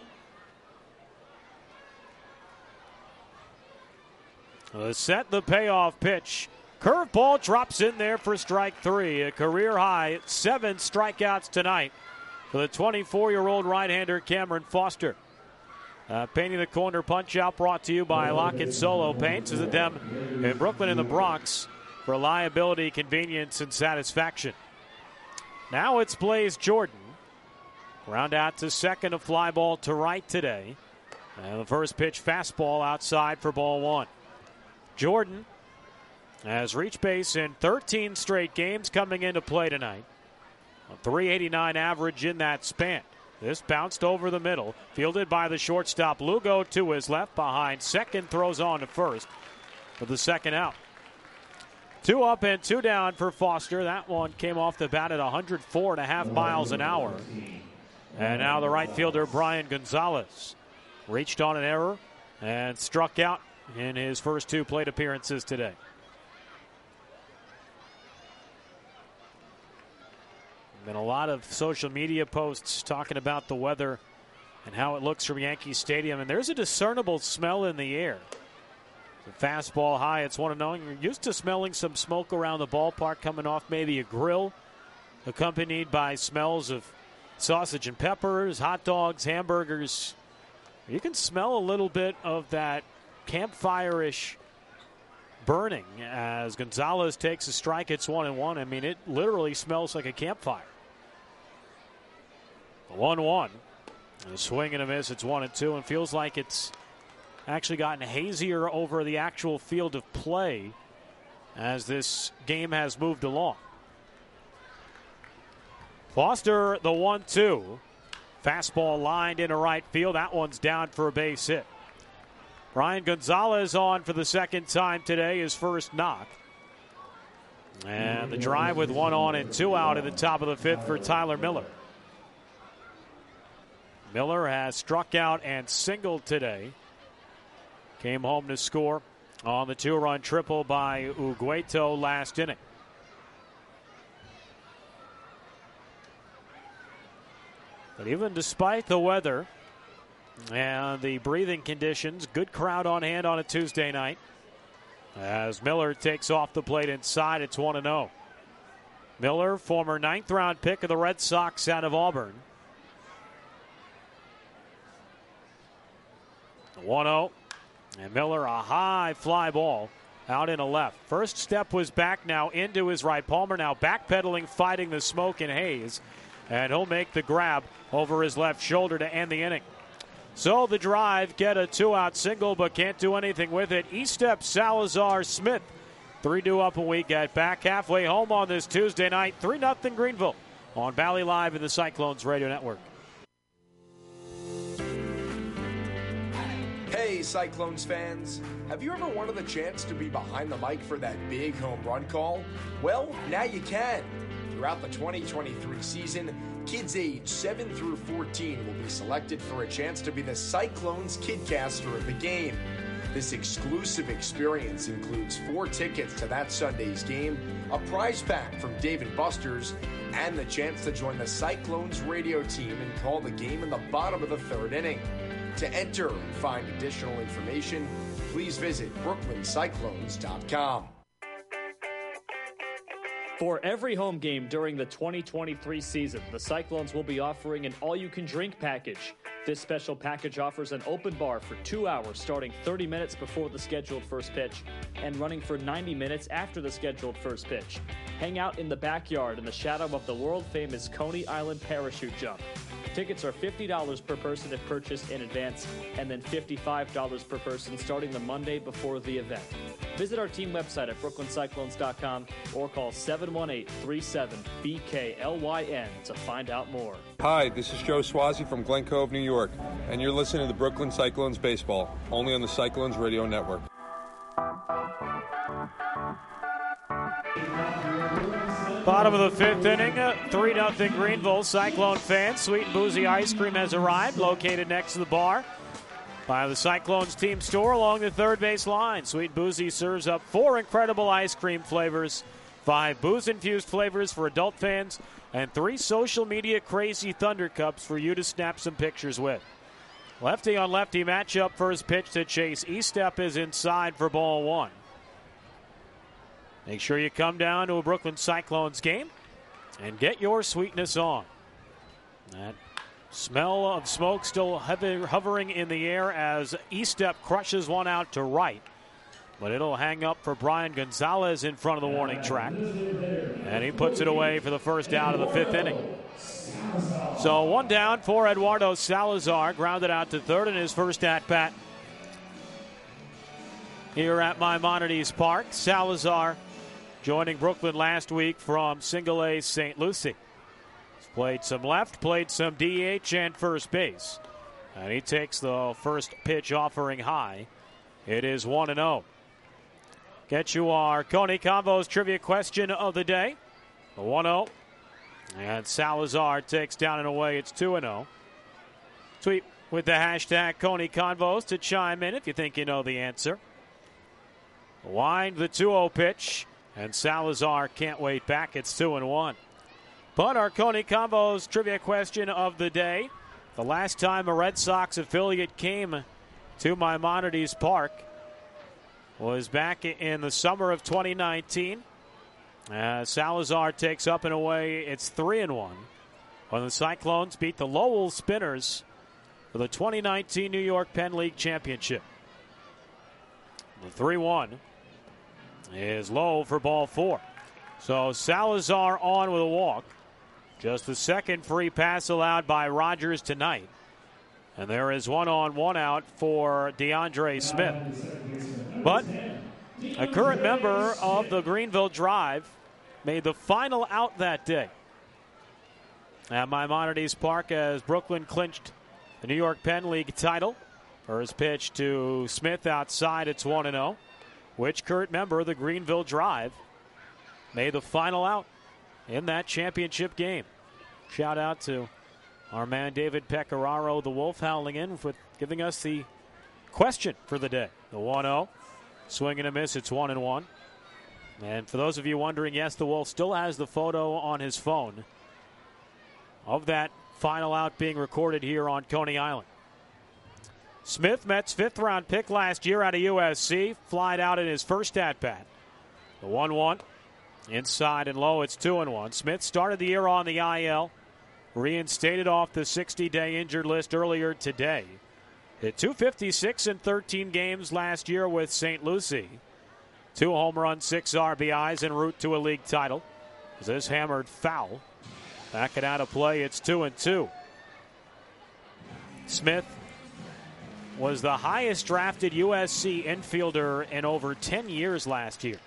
Uh, set the payoff pitch. Curveball drops in there for strike three. A career high, seven strikeouts tonight for the twenty-four-year-old right-hander Cameron Foster. Uh, painting the corner punch out brought to you by Lockett Solo Paints. Visit them in Brooklyn and the Bronx for reliability, convenience, and satisfaction. Now it's Blaze Jordan. Ground out to second, a fly ball to right today. And the first pitch fastball outside for ball one. Jordan has reached base in thirteen straight games coming into play tonight. A three eighty-nine average in that span. This bounced over the middle, fielded by the shortstop Lugo to his left behind second, throws on to first for the second out. Two up and two down for Foster. That one came off the bat at one hundred four and a half miles an hour. And now the right fielder Brian Gonzalez reached on an error and struck out in his first two plate appearances today. Been a lot of social media posts talking about the weather and how it looks from Yankee Stadium, and there's a discernible smell in the air. The fastball high, it's one oh. You're used to smelling some smoke around the ballpark coming off maybe a grill, accompanied by smells of sausage and peppers, hot dogs, hamburgers. You can smell a little bit of that campfire-ish burning as Gonzalez takes a strike. It's one and one. I mean, it literally smells like a campfire. one one. A swing and a miss. It's one and two, and feels like it's actually gotten hazier over the actual field of play as this game has moved along. Foster, the one two. Fastball lined into right field. That one's down for a base hit. Brian Gonzalez on for the second time today, his first knock. And the drive with one on and two out at the top of the fifth for Tyler Miller. Miller has struck out and singled today. Came home to score on the two-run triple by Ugueto last inning. But even despite the weather and the breathing conditions, good crowd on hand on a Tuesday night. As Miller takes off the plate inside, it's one and oh. Miller, former ninth round pick of the Red Sox out of Auburn. one oh. And Miller, a high fly ball out in a left. First step was back, now into his right. Palmer now backpedaling, fighting the smoke and haze. And he'll make the grab over his left shoulder to end the inning. So the drive, get a two-out single, but can't do anything with it. Estep, Salazar, Smith. three two up a week at back halfway home on this Tuesday night. three nothing Greenville on Valley Live in the Cyclones Radio Network. Hey, Cyclones fans. Have you ever wanted the chance to be behind the mic for that big home run call? Well, now you can. Throughout the twenty twenty-three season, kids aged seven through fourteen will be selected for a chance to be the Cyclones Kidcaster of the game. This exclusive experience includes four tickets to that Sunday's game, a prize pack from Dave and Buster's, and the chance to join the Cyclones radio team and call the game in the bottom of the third inning. To enter and find additional information, please visit brooklyn cyclones dot com. For every home game during the twenty twenty-three season, the Cyclones will be offering an all-you-can-drink package. This special package offers an open bar for two hours starting thirty minutes before the scheduled first pitch and running for ninety minutes after the scheduled first pitch. Hang out in the backyard in the shadow of the world-famous Coney Island parachute jump. Tickets are fifty dollars per person if purchased in advance, and then fifty-five dollars per person starting the Monday before the event. Visit our team website at brooklyn cyclones dot com or call seven one eight, three seven, B K L Y N to find out more. Hi, this is Joe Swazi from Glen Cove, New York, and you're listening to the Brooklyn Cyclones Baseball, only on the Cyclones Radio Network. Bottom of the fifth inning, three nothing Greenville. Cyclone fans, Sweet and Boozy Ice Cream has arrived, located next to the bar by the Cyclones team store along the third base line. Sweet Boozy serves up four incredible ice cream flavors, five booze-infused flavors for adult fans, and three social media crazy Thunder Cups for you to snap some pictures with. Lefty on lefty matchup, first pitch to Chase Estep is inside for ball one. Make sure you come down to a Brooklyn Cyclones game and get your sweetness on. That smell of smoke still hover, hovering in the air as Estep crushes one out to right. But it'll hang up for Brian Gonzalez in front of the warning track. And he puts it away for the first out of the fifth inning. So one down for Eduardo Salazar, grounded out to third in his first at-bat here at Maimonides Park. Salazar joining Brooklyn last week from Single A Saint Lucie. He's played some left, played some D H and first base. And he takes the first pitch offering high. It is one and oh. Get you our Coney Convos trivia question of the day. one oh. And Salazar takes down and away. It's two and oh. Tweet with the hashtag Coney Convos to chime in if you think you know the answer. Wind the two oh pitch. And Salazar can't wait back. It's two and one. But our Coney Convos trivia question of the day. The last time a Red Sox affiliate came to Maimonides Park was back in the summer of twenty nineteen. Uh, Salazar takes up and away. It's three and one. When the Cyclones beat the Lowell Spinners for the twenty nineteen New York Penn League Championship. The three one is low for ball four. So Salazar on with a walk. Just the second free pass allowed by Rogers tonight. And there is one on, one out for DeAndre Smith. But a current member of the Greenville Drive made the final out that day at Maimonides Park as Brooklyn clinched the New York Penn League title. First pitch to Smith outside, it's one and oh. Which current member of the Greenville Drive made the final out in that championship game? Shout out to our man David Pecoraro, the Wolf, howling in with giving us the question for the day. The one oh, swing and a miss, it's one and one. And for those of you wondering, yes, the Wolf still has the photo on his phone of that final out being recorded here on Coney Island. Smith, Mets' fifth round pick last year out of U S C, flied out in his first at bat. The one one, inside and low, it's two and one. Smith started the year on the I L, reinstated off the sixty-day injured list earlier today. Hit two fifty-six in thirteen games last year with Saint Lucie. Two home runs, six R B Is en route to a league title. As this hammered foul. Back it out of play, it's two and two. Smith was the highest drafted U S C infielder in over ten years last year.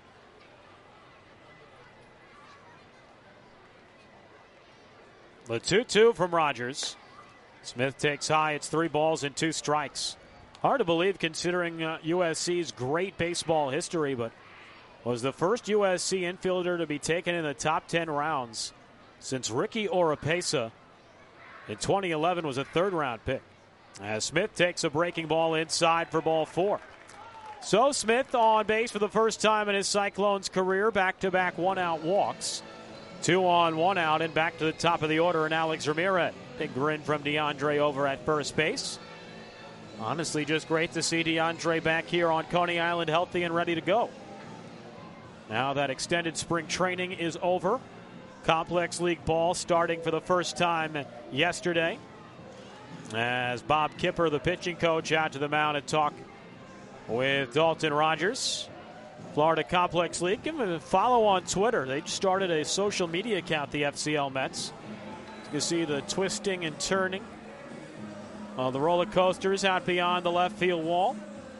The two two from Rogers. Smith takes high. It's three balls and two strikes. Hard to believe considering uh, U S C's great baseball history, but was the first U S C infielder to be taken in the top ten rounds since Ricky Oropesa in twenty eleven was a third-round pick. As Smith takes a breaking ball inside for ball four. So Smith on base for the first time in his Cyclones career. Back-to-back one-out walks. Two on, one out, and back to the top of the order, and Alex Ramirez. Big grin from DeAndre over at first base. Honestly, just great to see DeAndre back here on Coney Island healthy and ready to go. Now that extended spring training is over. Complex League ball starting for the first time yesterday. As Bob Kipper, the pitching coach, out to the mound and talk with Dalton Rogers. Florida Complex League. Give them a follow on Twitter. They just started a social media account, the F C L Mets. You can see the twisting and turning of the roller coasters out beyond the left field wall.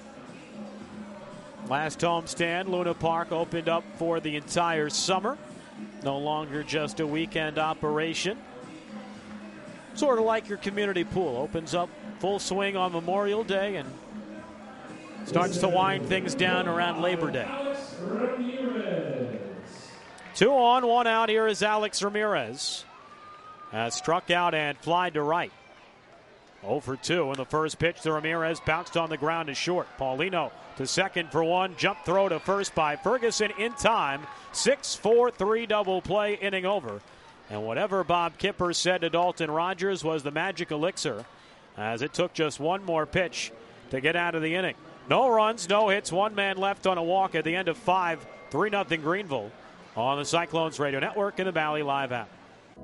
Last homestand, Luna Park opened up for the entire summer. No longer just a weekend operation. Sort of like your community pool. Opens up full swing on Memorial Day and starts to wind things down around Labor Day. Two on, one out. Here is Alex Ramirez. Has struck out and flied to right. oh for two in the first pitch to Ramirez. Bounced on the ground to short. Paulino to second for one. Jump throw to first by Ferguson in time. six four three double play, inning over. And whatever Bob Kipper said to Dalton Rogers was the magic elixir, as it took just one more pitch to get out of the inning. No runs, no hits, one man left on a walk at the end of five. three nothing Greenville on the Cyclones Radio Network and the Valley Live app.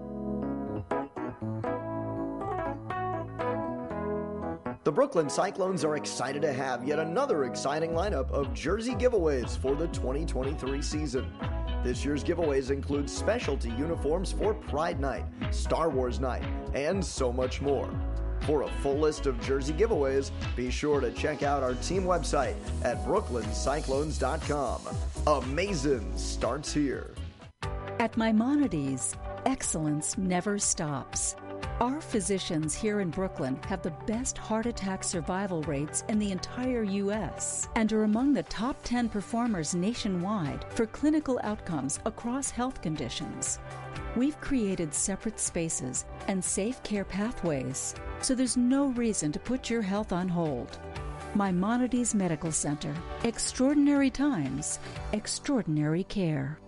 The Brooklyn Cyclones are excited to have yet another exciting lineup of jersey giveaways for the twenty twenty-three season. This year's giveaways include specialty uniforms for Pride Night, Star Wars Night, and so much more. For a full list of jersey giveaways, be sure to check out our team website at brooklyn cyclones dot com. Amazing starts here. At Maimonides, excellence never stops. Our physicians here in Brooklyn have the best heart attack survival rates in the entire U S and are among the top ten performers nationwide for clinical outcomes across health conditions. We've created separate spaces and safe care pathways, so there's no reason to put your health on hold. Maimonides Medical Center. Extraordinary times, extraordinary care.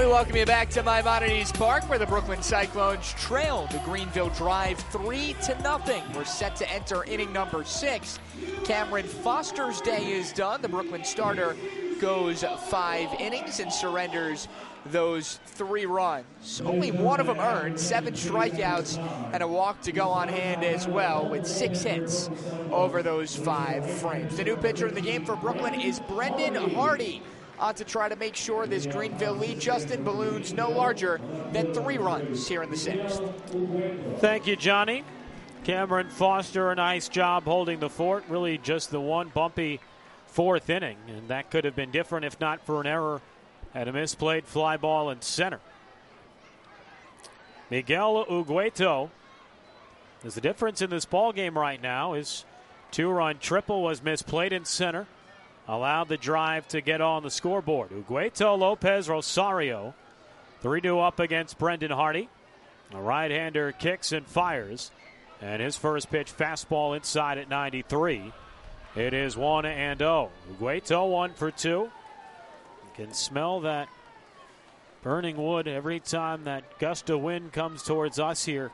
welcome you back to Maimonides Park, where the Brooklyn Cyclones trail the Greenville Drive three to nothing. We're set to enter inning number six. Cameron Foster's day is done. The Brooklyn starter goes five innings and surrenders those three runs. Only one of them earned, seven strikeouts and a walk to go on hand as well, with six hits over those five frames. The new pitcher in the game for Brooklyn is Brendan Hardy, on to try to make sure this Greenville lead, Justin, balloons no larger than three runs here in the sixth. Thank you, Johnny. Cameron Foster, a nice job holding the fort. Really just the one bumpy fourth inning, and that could have been different if not for an error at a misplayed fly ball in center. Miguel Ugueto is the difference in this ball game right now. His two-run triple was misplayed in center, allowed the drive to get on the scoreboard. Ugueto, Lopez, Rosario, three two up against Brendan Hardy. A right-hander kicks and fires, and his first pitch fastball inside at ninety-three. It is one and oh. Ugueto one for two. You can smell that burning wood every time that gust of wind comes towards us here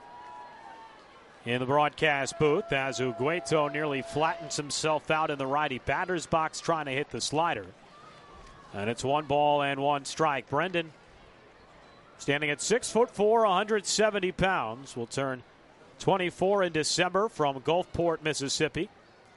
in the broadcast booth, as Ugueto nearly flattens himself out in the righty batter's box trying to hit the slider. And it's one ball and one strike. Brendan, standing at six foot four, one hundred seventy pounds, will turn twenty-four in December, from Gulfport, Mississippi.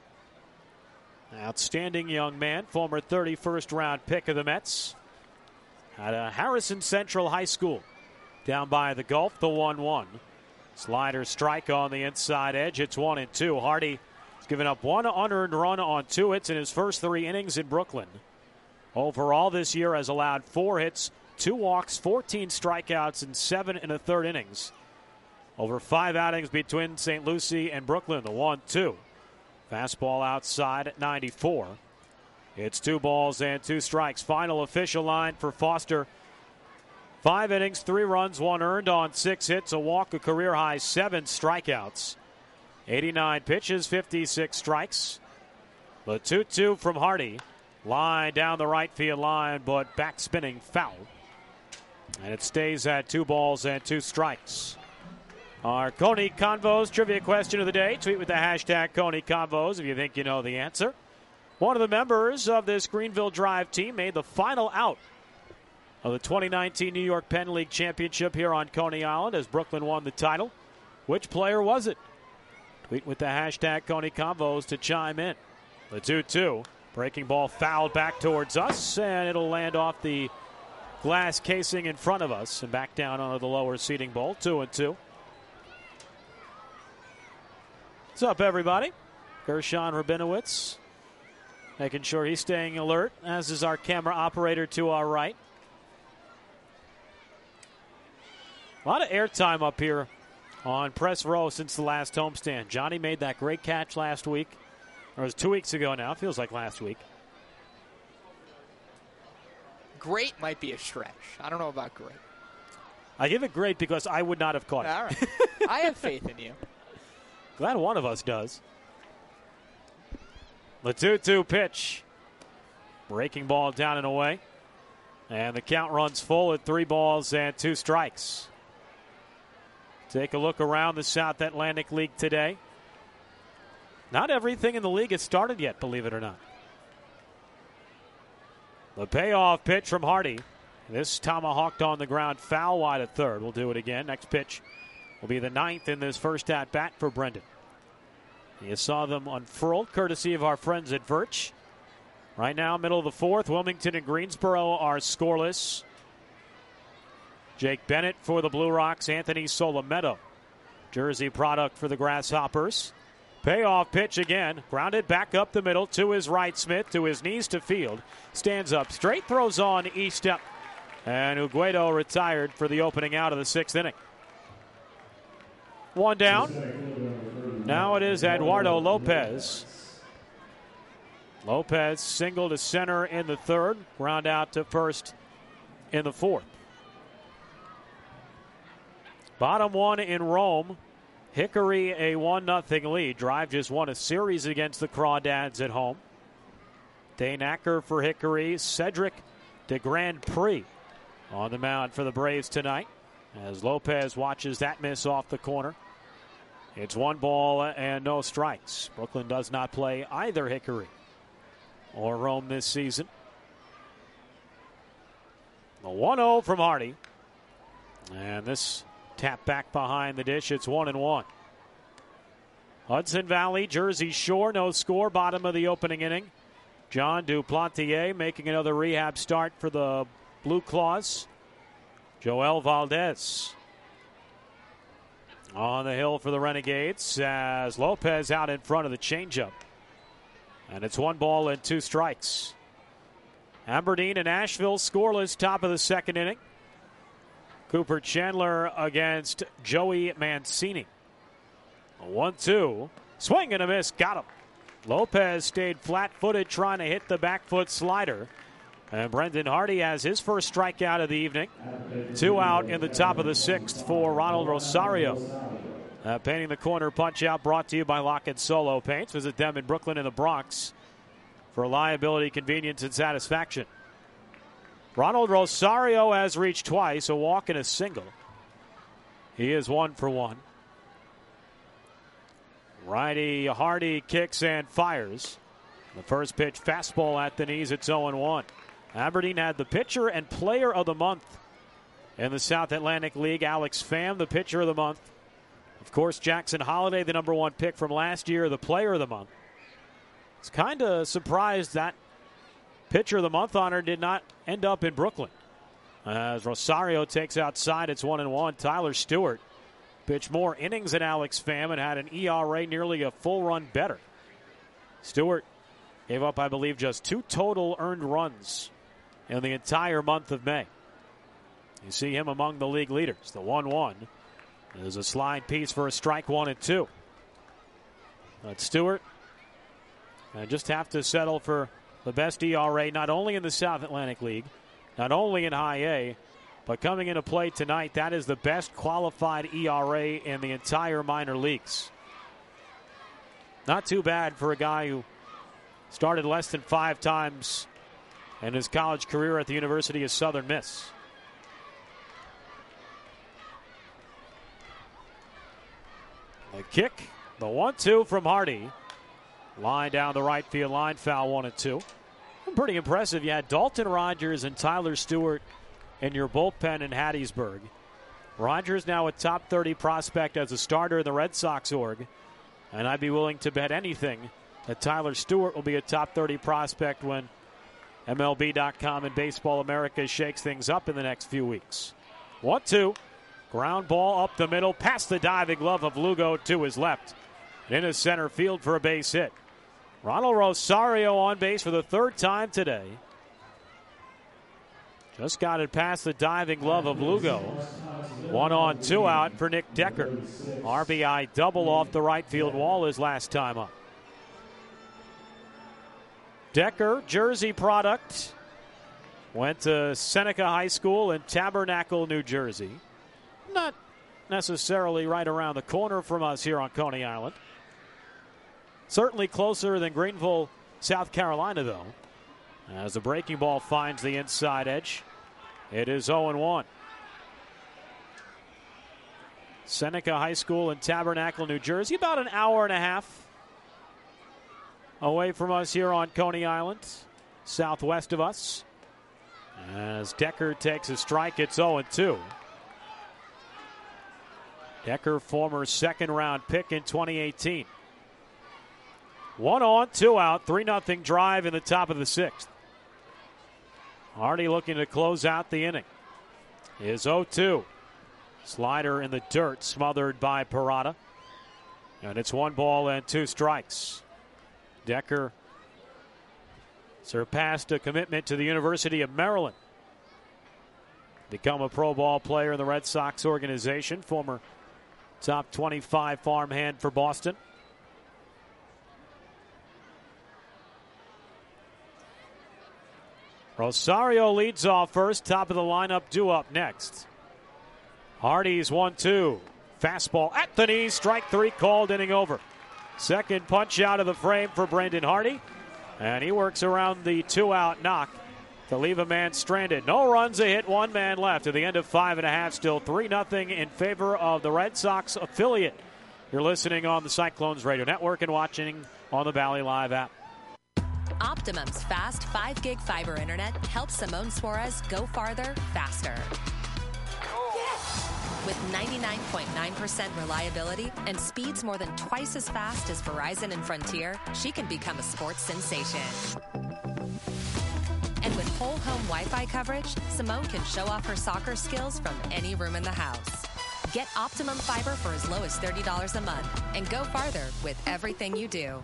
Outstanding young man, former thirty-first round pick of the Mets. At uh, Harrison Central High School down by the Gulf. The one one. Slider strike on the inside edge. It's one and two. Hardy has given up one unearned run on two hits in his first three innings in Brooklyn. Overall this year has allowed four hits, two walks, fourteen strikeouts, and seven in the third innings. Over five outings between Saint Lucie and Brooklyn. The one two. Fastball outside at ninety-four. It's two balls and two strikes. Final official line for Foster. Five innings, three runs, one earned on six hits, a walk, a career-high seven strikeouts. eighty-nine pitches, fifty-six strikes. The two two from Hardy. Line down the right field line, but back spinning foul. And it stays at two balls and two strikes. Our Coney Convos trivia question of the day. Tweet with the hashtag Coney Convos if you think you know the answer. One of the members of this Greenville Drive team made the final out of the twenty nineteen New York Penn League Championship here on Coney Island as Brooklyn won the title. Which player was it? Tweet with the hashtag Coney Convos to chime in. The two two. Breaking ball fouled back towards us, and it'll land off the glass casing in front of us and back down onto the lower seating bowl. Two and two. What's up, everybody? Gershon Rabinowitz making sure he's staying alert, as is our camera operator to our right. A lot of airtime up here on press row since the last homestand. Johnny made that great catch last week. Or it was two weeks ago now. Feels like last week. Great might be a stretch. I don't know about great. I give it great because I would not have caught it. All right. I have faith in you. Glad one of us does. The two two pitch. Breaking ball down and away. And the count runs full at three balls and two strikes. Take a look around the South Atlantic League today. Not everything in the league has started yet, believe it or not. The payoff pitch from Hardy. This tomahawked on the ground, foul wide at third. We'll do it again. Next pitch will be the ninth in this first at-bat for Brendan. You saw them unfurled, courtesy of our friends at Virch. Right now, middle of the fourth, Wilmington and Greensboro are scoreless. Jake Bennett for the Blue Rocks, Anthony Solometo, Jersey product for the Grasshoppers. Payoff pitch again, grounded back up the middle to his right. Smith to his knees to field. Stands up straight, throws on E-step. And Ugueto retired for the opening out of the sixth inning. One down. Now it is Eduardo Lopez. Lopez single to center in the third. Ground out to first in the fourth. Bottom one in Rome. Hickory a one nothing lead. Drive just won a series against the Crawdads at home. Dane Acker for Hickory. Cedric de Grand Prix on the mound for the Braves tonight as Lopez watches that miss off the corner. It's one ball and no strikes. Brooklyn does not play either Hickory or Rome this season. The one oh from Hardy. And this tap back behind the dish. It's one and one. Hudson Valley, Jersey Shore, no score, bottom of the opening inning. John Duplantier making another rehab start for the Blue Claws. Joel Valdez on the hill for the Renegades as Lopez out in front of the changeup. And it's one ball and two strikes. Aberdeen and Asheville scoreless, top of the second inning. Cooper Chandler against Joey Mancini. one two. Swing and a miss. Got him. Lopez stayed flat-footed trying to hit the back foot slider. And Brendan Hardy has his first strikeout of the evening. Two out in the top of the sixth for Ronald Rosario. Uh, painting the corner punch out brought to you by Lock and Solo Paints. Visit them in Brooklyn and the Bronx for reliability, convenience, and satisfaction. Ronald Rosario has reached twice, a walk and a single. He is one for one. Righty Hardy kicks and fires. The first pitch, fastball at the knees. It's oh one. Aberdeen had the pitcher and player of the month in the South Atlantic League. Alex Pham, the pitcher of the month. Of course, Jackson Holiday, the number one pick from last year, the player of the month. It's kind of surprised that pitcher of the month honor did not end up in Brooklyn. As Rosario takes outside, it's one and one. Tyler Stewart pitched more innings than Alex Pham and had an E R A nearly a full run better. Stewart gave up, I believe, just two total earned runs in the entire month of May. You see him among the league leaders. The one one is a slide piece for a strike, one and two. But Stewart uh, just have to settle for the best E R A, not only in the South Atlantic League, not only in High A, but coming into play tonight, that is the best qualified E R A in the entire minor leagues. Not too bad for a guy who started less than five times in his college career at the University of Southern Miss. A kick, the one two from Hardy. Line down the right field line, foul one and two. Pretty impressive. You had Dalton Rogers and Tyler Stewart in your bullpen in Hattiesburg. Rogers now a top thirty prospect as a starter in the Red Sox org. And I'd be willing to bet anything that Tyler Stewart will be a top thirty prospect when M L B dot com and Baseball America shakes things up in the next few weeks. one two. Ground ball up the middle, past the diving glove of Lugo to his left. Into center field for a base hit. Ronald Rosario on base for the third time today. Just got it past the diving glove of Lugo. One on, two out for Nick Decker. R B I double off the right field wall his last time up. Decker, Jersey product. Went to Seneca High School in Tabernacle, New Jersey. Not necessarily right around the corner from us here on Coney Island. Certainly closer than Greenville, South Carolina, though. As the breaking ball finds the inside edge, it is oh one. Seneca High School in Tabernacle, New Jersey, about an hour and a half away from us here on Coney Island, southwest of us. As Decker takes a strike, it's oh two. Decker, former second-round pick in twenty eighteen. One on, two out, three nothing drive in the top of the sixth. Hardy looking to close out the inning. Is oh two. Slider in the dirt, smothered by Parada. And it's one ball and two strikes. Decker surpassed a commitment to the University of Maryland. Become a pro ball player in the Red Sox organization. Former top twenty-five farmhand for Boston. Rosario leads off first. Top of the lineup, due up next. Hardy's one two. Fastball at the knees. Strike three called, inning over. Second punch out of the frame for Brendan Hardy. And he works around the two-out knock to leave a man stranded. No runs, a hit, one man left. At the end of five and a half, still three nothing in favor of the Red Sox affiliate. You're listening on the Cyclones Radio Network and watching on the Valley Live app. Optimum's fast five gig fiber internet helps Simone Suarez go farther, faster. With ninety-nine point nine percent reliability and speeds more than twice as fast as Verizon and Frontier, she can become a sports sensation. And with whole home Wi-Fi coverage, Simone can show off her soccer skills from any room in the house. Get Optimum Fiber for as low as thirty dollars a month and go farther with everything you do.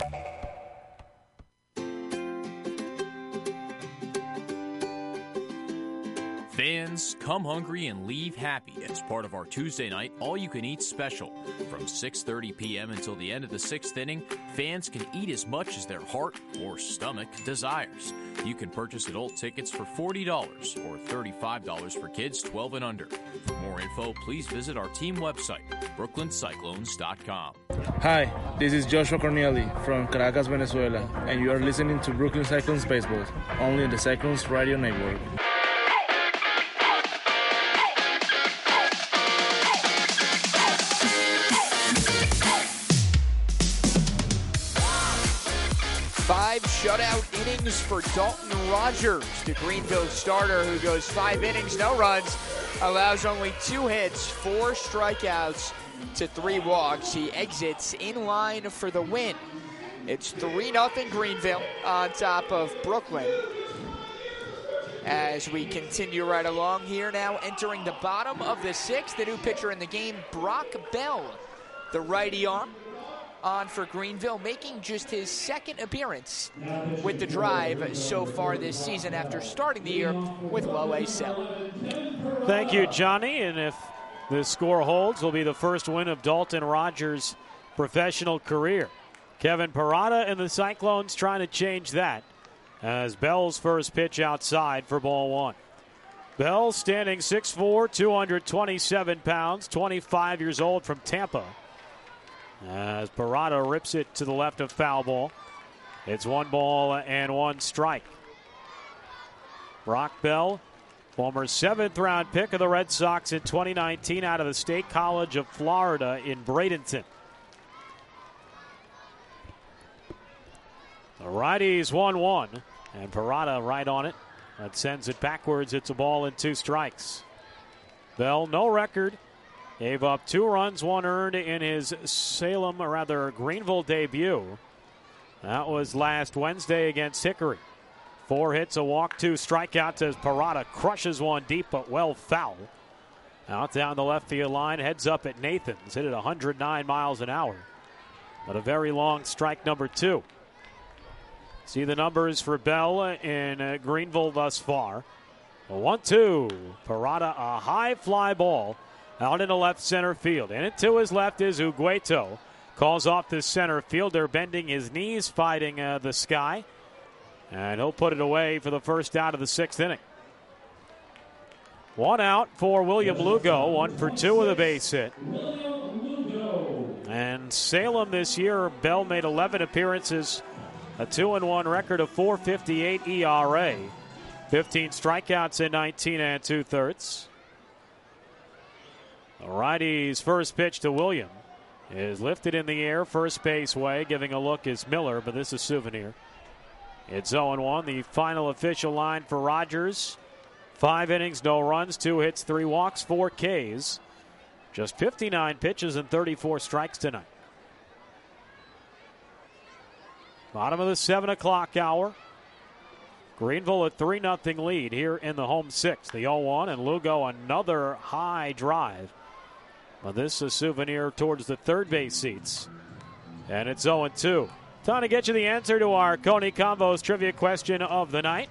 Fans, come hungry and leave happy as part of our Tuesday night all-you-can-eat special. From six thirty p.m. until the end of the sixth inning, fans can eat as much as their heart or stomach desires. You can purchase adult tickets for forty dollars or thirty-five dollars for kids twelve and under. For more info, please visit our team website, brooklyn cyclones dot com. Hi, this is Joshua Corneli from Caracas, Venezuela, and you are listening to Brooklyn Cyclones Baseball, only on the Cyclones Radio Network. Five shutout innings for Dalton Rogers, the Greenville starter who goes five innings, no runs, allows only two hits, four strikeouts to three walks. He exits in line for the win. It's three nothing Greenville on top of Brooklyn. As we continue right along here now, entering the bottom of the sixth, the new pitcher in the game, Brock Bell, the righty arm, on for Greenville, making just his second appearance with the Drive so far this season after starting the year with low A cell. Thank you, Johnny. And if the score holds, will be the first win of Dalton Rogers' professional career. Kevin Parada and the Cyclones trying to change that as Bell's first pitch outside for ball one. Bell standing six foot four, two hundred twenty-seven pounds, twenty-five years old, from Tampa. As Parada rips it to the left of foul ball. It's one ball and one strike. Brock Bell, former seventh round pick of the Red Sox in twenty nineteen out of the State College of Florida in Bradenton. The righties one one, and Parada right on it. That sends it backwards. It's a ball and two strikes. Bell, no record. Gave up two runs, one earned in his Salem, or rather Greenville debut. That was last Wednesday against Hickory. Four hits, a walk, two strikeouts as Parada crushes one deep but well foul. Out down the left field line, heads up at Nathan's. Hit it one hundred nine miles an hour. But a very long strike number two. See the numbers for Bell in uh, Greenville thus far. A one two. Parada, a high fly ball out into left center field. And it to his left is Ugueto. Calls off the center fielder, bending his knees, fighting uh, the sky. And he'll put it away for the first out of the sixth inning. One out for William Lugo, one for two with a base hit. And Salem this year, Bell made eleven appearances, a two and one record of four fifty-eight E R A. fifteen strikeouts in nineteen and two-thirds. The righty's first pitch to William is lifted in the air, first base way. Giving a look is Miller, but this is Souvenir. It's oh and one, the final official line for Rogers. Five innings, no runs, two hits, three walks, four Ks. Just fifty-nine pitches and thirty-four strikes tonight. Bottom of the seven o'clock hour. Greenville a three nothing lead here in the home sixth. The oh one, and Lugo another high drive. But this is a Souvenir towards the third base seats. And it's oh and two. Time to get you the answer to our Coney Combos trivia question of the night.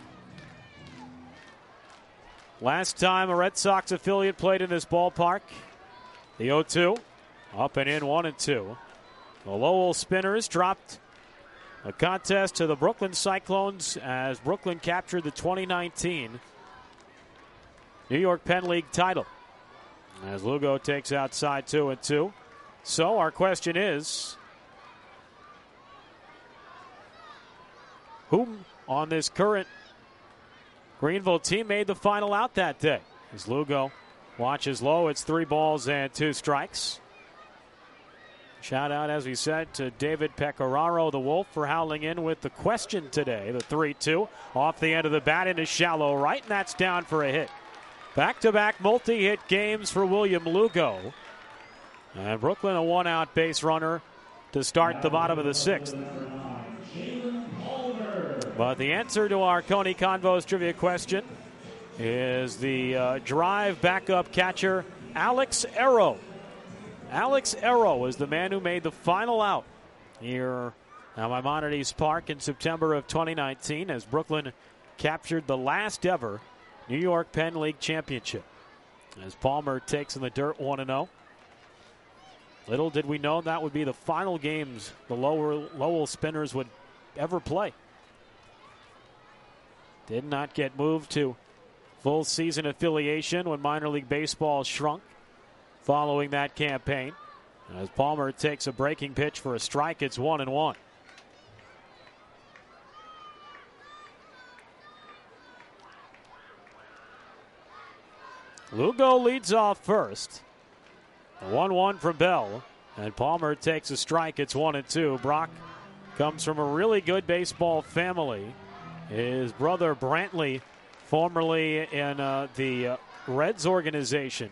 Last time a Red Sox affiliate played in this ballpark, the oh two, up and in one and two. The Lowell Spinners dropped a contest to the Brooklyn Cyclones as Brooklyn captured the twenty nineteen New York Penn League title. As Lugo takes outside two and two. So our question is, whom on this current Greenville team made the final out that day. As Lugo watches low, it's three balls and two strikes. Shout out, as we said, to David Pecoraro, the Wolf, for howling in with the question today. The three two off the end of the bat into shallow right, and that's down for a hit. Back-to-back multi-hit games for William Lugo. And Brooklyn a one-out base runner to start the bottom of the sixth. But the answer to our Coney Convos trivia question is the uh, drive backup catcher, Alex Arrow. Alex Arrow is the man who made the final out here at Maimonides Park in September of twenty nineteen as Brooklyn captured the last ever New York Penn League championship. As Palmer takes in the dirt one and oh. Little did we know that would be the final games the lower Lowell Spinners would ever play. Did not get moved to full season affiliation when minor league baseball shrunk following that campaign. As Palmer takes a breaking pitch for a strike, it's one and one. Lugo leads off first. one one from Bell. And Palmer takes a strike. It's one and two. Brock comes from a really good baseball family. His brother Brantley, formerly in uh, the uh, Reds organization.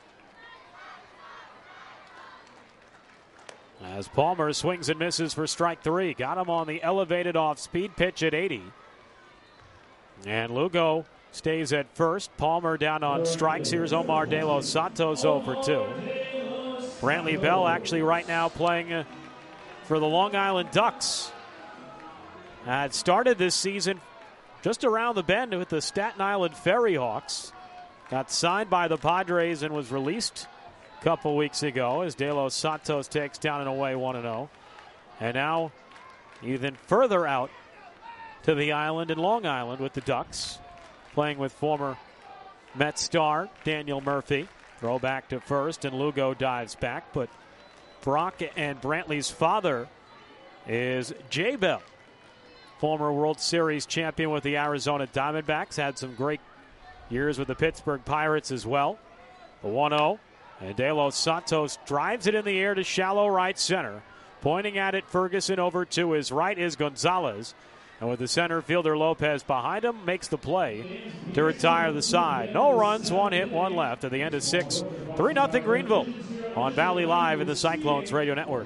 As Palmer swings and misses for strike three. Got him on the elevated off-speed pitch at eighty. And Lugo stays at first. Palmer down on strikes. Here's Omar De Los Santos oh for two. Brantley Bell actually right now playing uh, for the Long Island Ducks. Had started this season just around the bend with the Staten Island Ferry Hawks. Got signed by the Padres and was released a couple weeks ago as De Los Santos takes down and away one and oh. And now even further out to the island in Long Island with the Ducks, playing with former Met star Daniel Murphy. Throw back to first, and Lugo dives back. But Brock and Brantley's father is Jay Bell, former World Series champion with the Arizona Diamondbacks. Had some great years with the Pittsburgh Pirates as well. The one oh, and De Los Santos drives it in the air to shallow right center. Pointing at it, Ferguson over to his right is Gonzalez. And with the center fielder Lopez behind him, makes the play to retire the side. No runs, one hit, one left at the end of six. three nothing Greenville on Valley Live in the Cyclones Radio Network.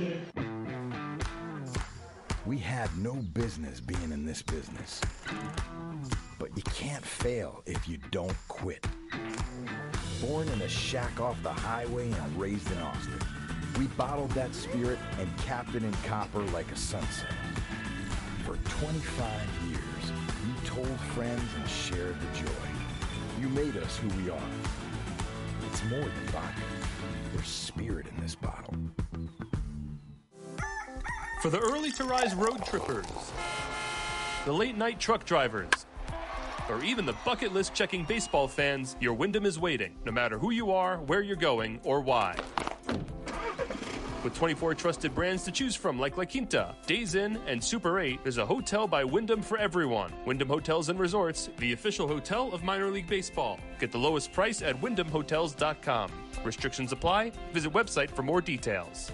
We had no business being in this business. But you can't fail if you don't quit. Born in a shack off the highway and raised in Austin, we bottled that spirit and capped it in copper like a sunset. For twenty-five years, you told friends and shared the joy. You made us who we are. It's more than vodka. There's spirit in this bottle. For the early to rise road trippers, the late night truck drivers, or even the bucket list checking baseball fans, your Wyndham is waiting, no matter who you are, where you're going, or why. With twenty-four trusted brands to choose from like La Quinta, Days Inn, and Super eight, there's a hotel by Wyndham for everyone. Wyndham Hotels and Resorts, the official hotel of minor league baseball. Get the lowest price at wyndham hotels dot com. Restrictions apply. Visit website for more details.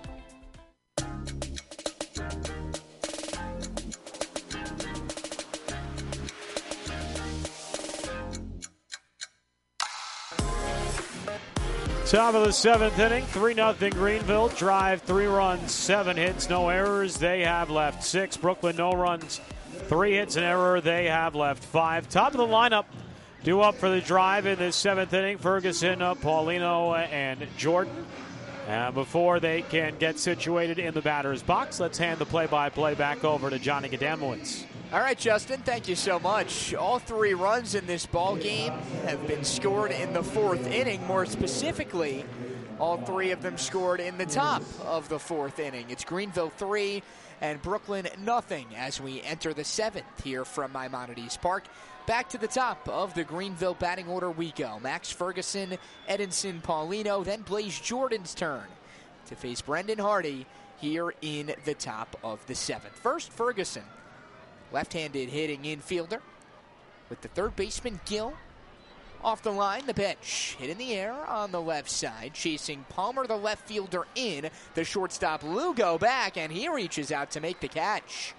Top of the seventh inning, three nothing Greenville. Drive, three runs, seven hits, no errors. They have left six. Brooklyn, no runs, three hits, an error. They have left five. Top of the lineup, due up for the drive in this seventh inning. Ferguson, uh, Paulino, and Jordan. And before they can get situated in the batter's box, let's hand the play-by-play back over to Johnny Gadamowicz. All right, Justin, thank you so much. All three runs in this ball game have been scored in the fourth inning. More specifically, all three of them scored in the top of the fourth inning. It's Greenville three and Brooklyn nothing as we enter the seventh here from Maimonides Park. Back to the top of the Greenville batting order we go. Max Ferguson, Edinson Paulino, then Blaze Jordan's turn to face Brendan Hardy here in the top of the seventh. First, Ferguson. Left-handed hitting infielder. with the third baseman Gill off the line. The pitch hit in the air on the left side, chasing Palmer, the left fielder, in. The shortstop Lugo back, and he reaches out to make the catch.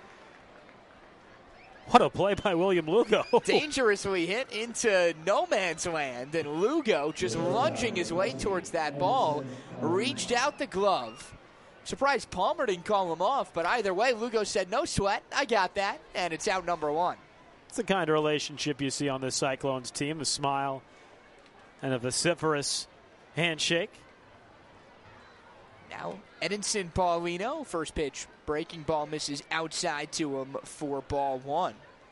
What a play by William Lugo. Dangerously hit into no man's land, and Lugo, just lunging his way towards that ball, reached out the glove. Surprised Palmer didn't call him off, but either way, Lugo said, no sweat, I got that, and it's out number one. It's the kind of relationship you see on this Cyclones team, a smile and a vociferous handshake. Now, Edinson Paulino, first pitch, breaking ball misses outside to him for ball one.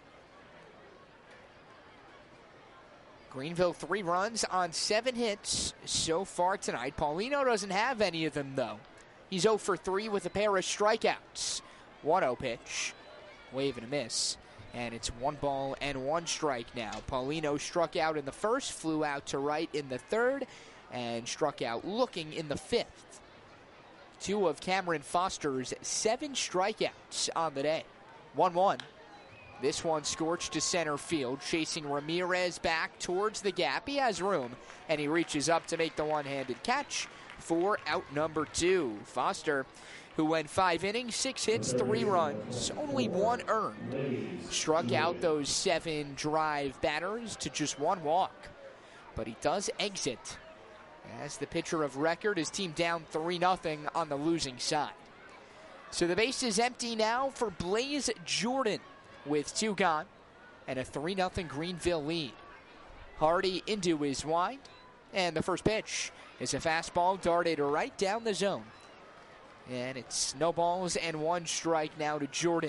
Greenville three runs on seven hits so far tonight. Paulino doesn't have any of them, though. He's oh for three with a pair of strikeouts. one oh pitch, wave and a miss. And it's one ball and one strike now. Paulino struck out in the first, flew out to right in the third, and struck out looking in the fifth. Two of Cameron Foster's seven strikeouts on the day. one one. This one scorched to center field, chasing Ramirez back towards the gap. He has room, and he reaches up to make the one-handed catch for out number two. Foster, who went five innings, six hits, three runs, only one earned, struck out those seven drive batters to just one walk. But he does exit as the pitcher of record, his team down three nothing on the losing side. So the base is empty now for Blaze Jordan with two gone and a three nothing Greenville lead. Hardy into his wind, and the first pitch is a fastball darted right down the zone. And it's no balls and one strike now to Jordan.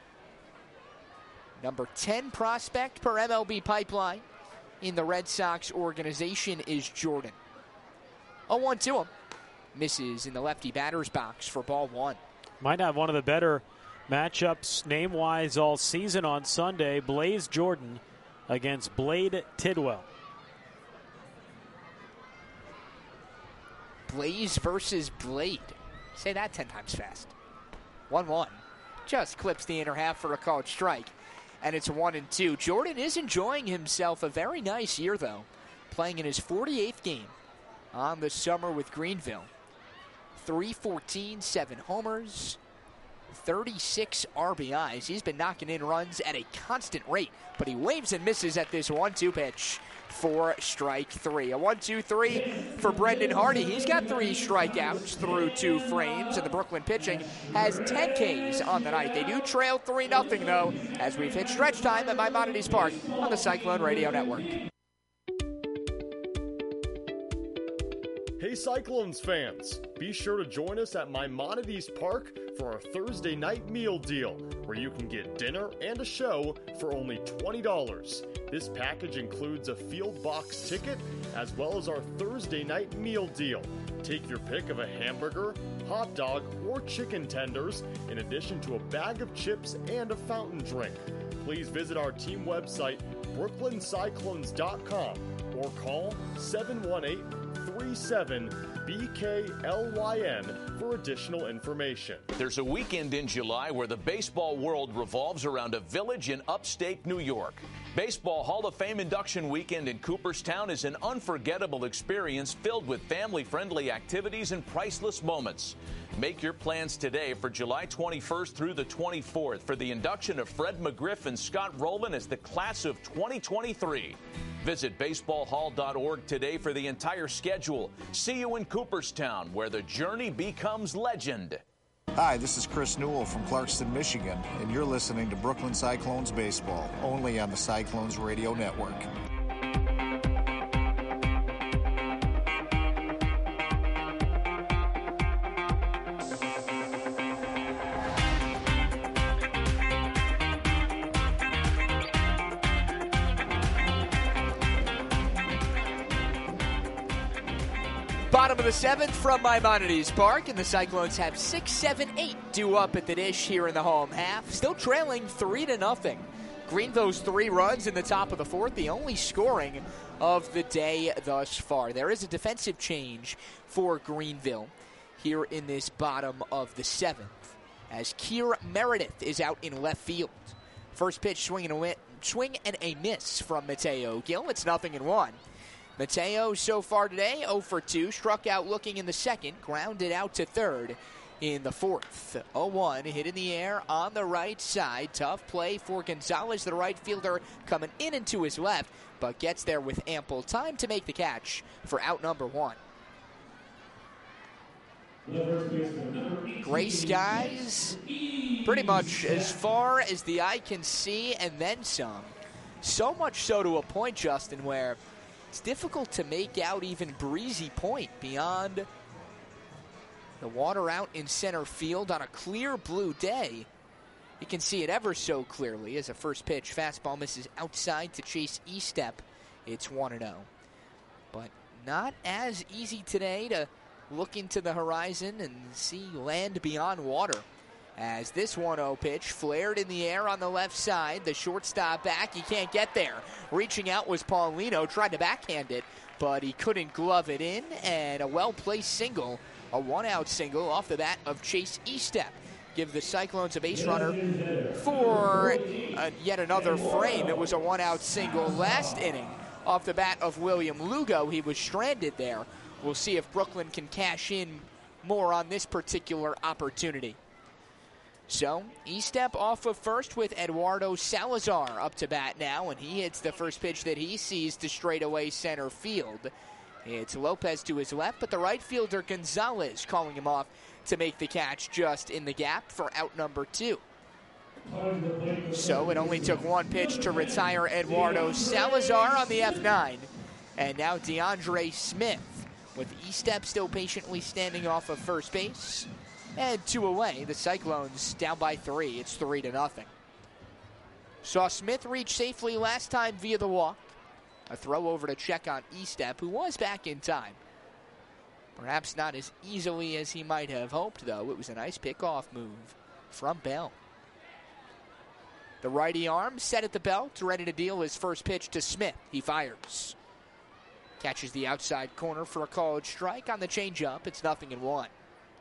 Number ten prospect per M L B pipeline in the Red Sox organization is Jordan. oh one to him. Misses in the lefty batter's box for ball one. Might have one of the better matchups name-wise all season on Sunday. Blaze Jordan against Blade Tidwell. Blaze versus Blade. Say that ten times fast. one one. Just clips the inner half for a called strike. And it's one and two. Jordan is enjoying himself a very nice year, though. Playing in his forty-eighth game on the summer with Greenville. three fourteen, seven homers, thirty-six R B Is. He's been knocking in runs at a constant rate, but he waves and misses at this one two pitch for strike three. A one two three for Brendan Hardy. He's got three strikeouts through two frames, and the Brooklyn pitching has ten Ks on the night. They do trail three nothing, though, as we've hit stretch time at Maimonides Park on the Cyclone Radio Network. Hey Cyclones fans, be sure to join us at Maimonides Park for our Thursday night meal deal, where you can get dinner and a show for only twenty dollars. This package includes a field box ticket, as well as our Thursday night meal deal. Take your pick of a hamburger, hot dog, or chicken tenders, in addition to a bag of chips and a fountain drink. Please visit our team website, brooklyn cyclones dot com, or call seven one eight, three seven, B K L Y N for additional information. There's a weekend in July where the baseball world revolves around a village in upstate New York. Baseball Hall of Fame induction weekend in Cooperstown is an unforgettable experience filled with family-friendly activities and priceless moments. Make your plans today for July twenty-first through the twenty-fourth for the induction of Fred McGriff and Scott Rowland as the class of twenty twenty-three. Visit baseball hall dot org today for the entire schedule. See you in Cooperstown, where the journey becomes legend. Hi, this is Chris Newell from Clarkston, Michigan, and you're listening to Brooklyn Cyclones Baseball, only on the Cyclones Radio Network. Bottom of the seventh from Maimonides Park, and the Cyclones have six, seven, eight due up at the dish here in the home half. Still trailing three to nothing. Greenville's three runs in the top of the fourth, the only scoring of the day thus far. There is a defensive change for Greenville here in this bottom of the seventh, as Keir Meredith is out in left field. First pitch swinging swing and a miss from Mateo Gil. It's nothing and one. Mateo so far today, oh for two. Struck out looking in the second. Grounded out to third in the fourth. oh one, hit in the air on the right side. Tough play for Gonzalez, the right fielder, coming in and to his left, but gets there with ample time to make the catch for out number one. Gray skies, pretty much as far as the eye can see, and then some. So much so to a point, Justin, where it's difficult to make out even Breezy Point beyond the water out in center field on a clear blue day. You can see it ever so clearly as a first pitch fastball misses outside to Chase Estep. It's one and oh. But not as easy today to look into the horizon and see land beyond water, as this one oh pitch flared in the air on the left side. The shortstop back, he can't get there. Reaching out was Paulino, tried to backhand it, but he couldn't glove it in, and a well-placed single, a one-out single off the bat of Chase Estep. Give the Cyclones a base runner for uh, yet another frame. It was a one-out single last inning off the bat of William Lugo. He was stranded there. We'll see if Brooklyn can cash in more on this particular opportunity. So, Estep off of first with Eduardo Salazar up to bat now, and he hits the first pitch that he sees to straightaway center field. It's Lopez to his left, but the right fielder Gonzalez calling him off to make the catch just in the gap for out number two. So it only took one pitch to retire Eduardo Salazar on the F nine. And now DeAndre Smith with Estep still patiently standing off of first base. And two away, the Cyclones down by three. It's three to nothing. Saw Smith reach safely last time via the walk. A throw over to check on Estep, who was back in time. Perhaps not as easily as he might have hoped, though. It was a nice pickoff move from Bell. The righty arm set at the belt, ready to deal his first pitch to Smith. He fires. Catches the outside corner for a called strike on the changeup. It's nothing in one.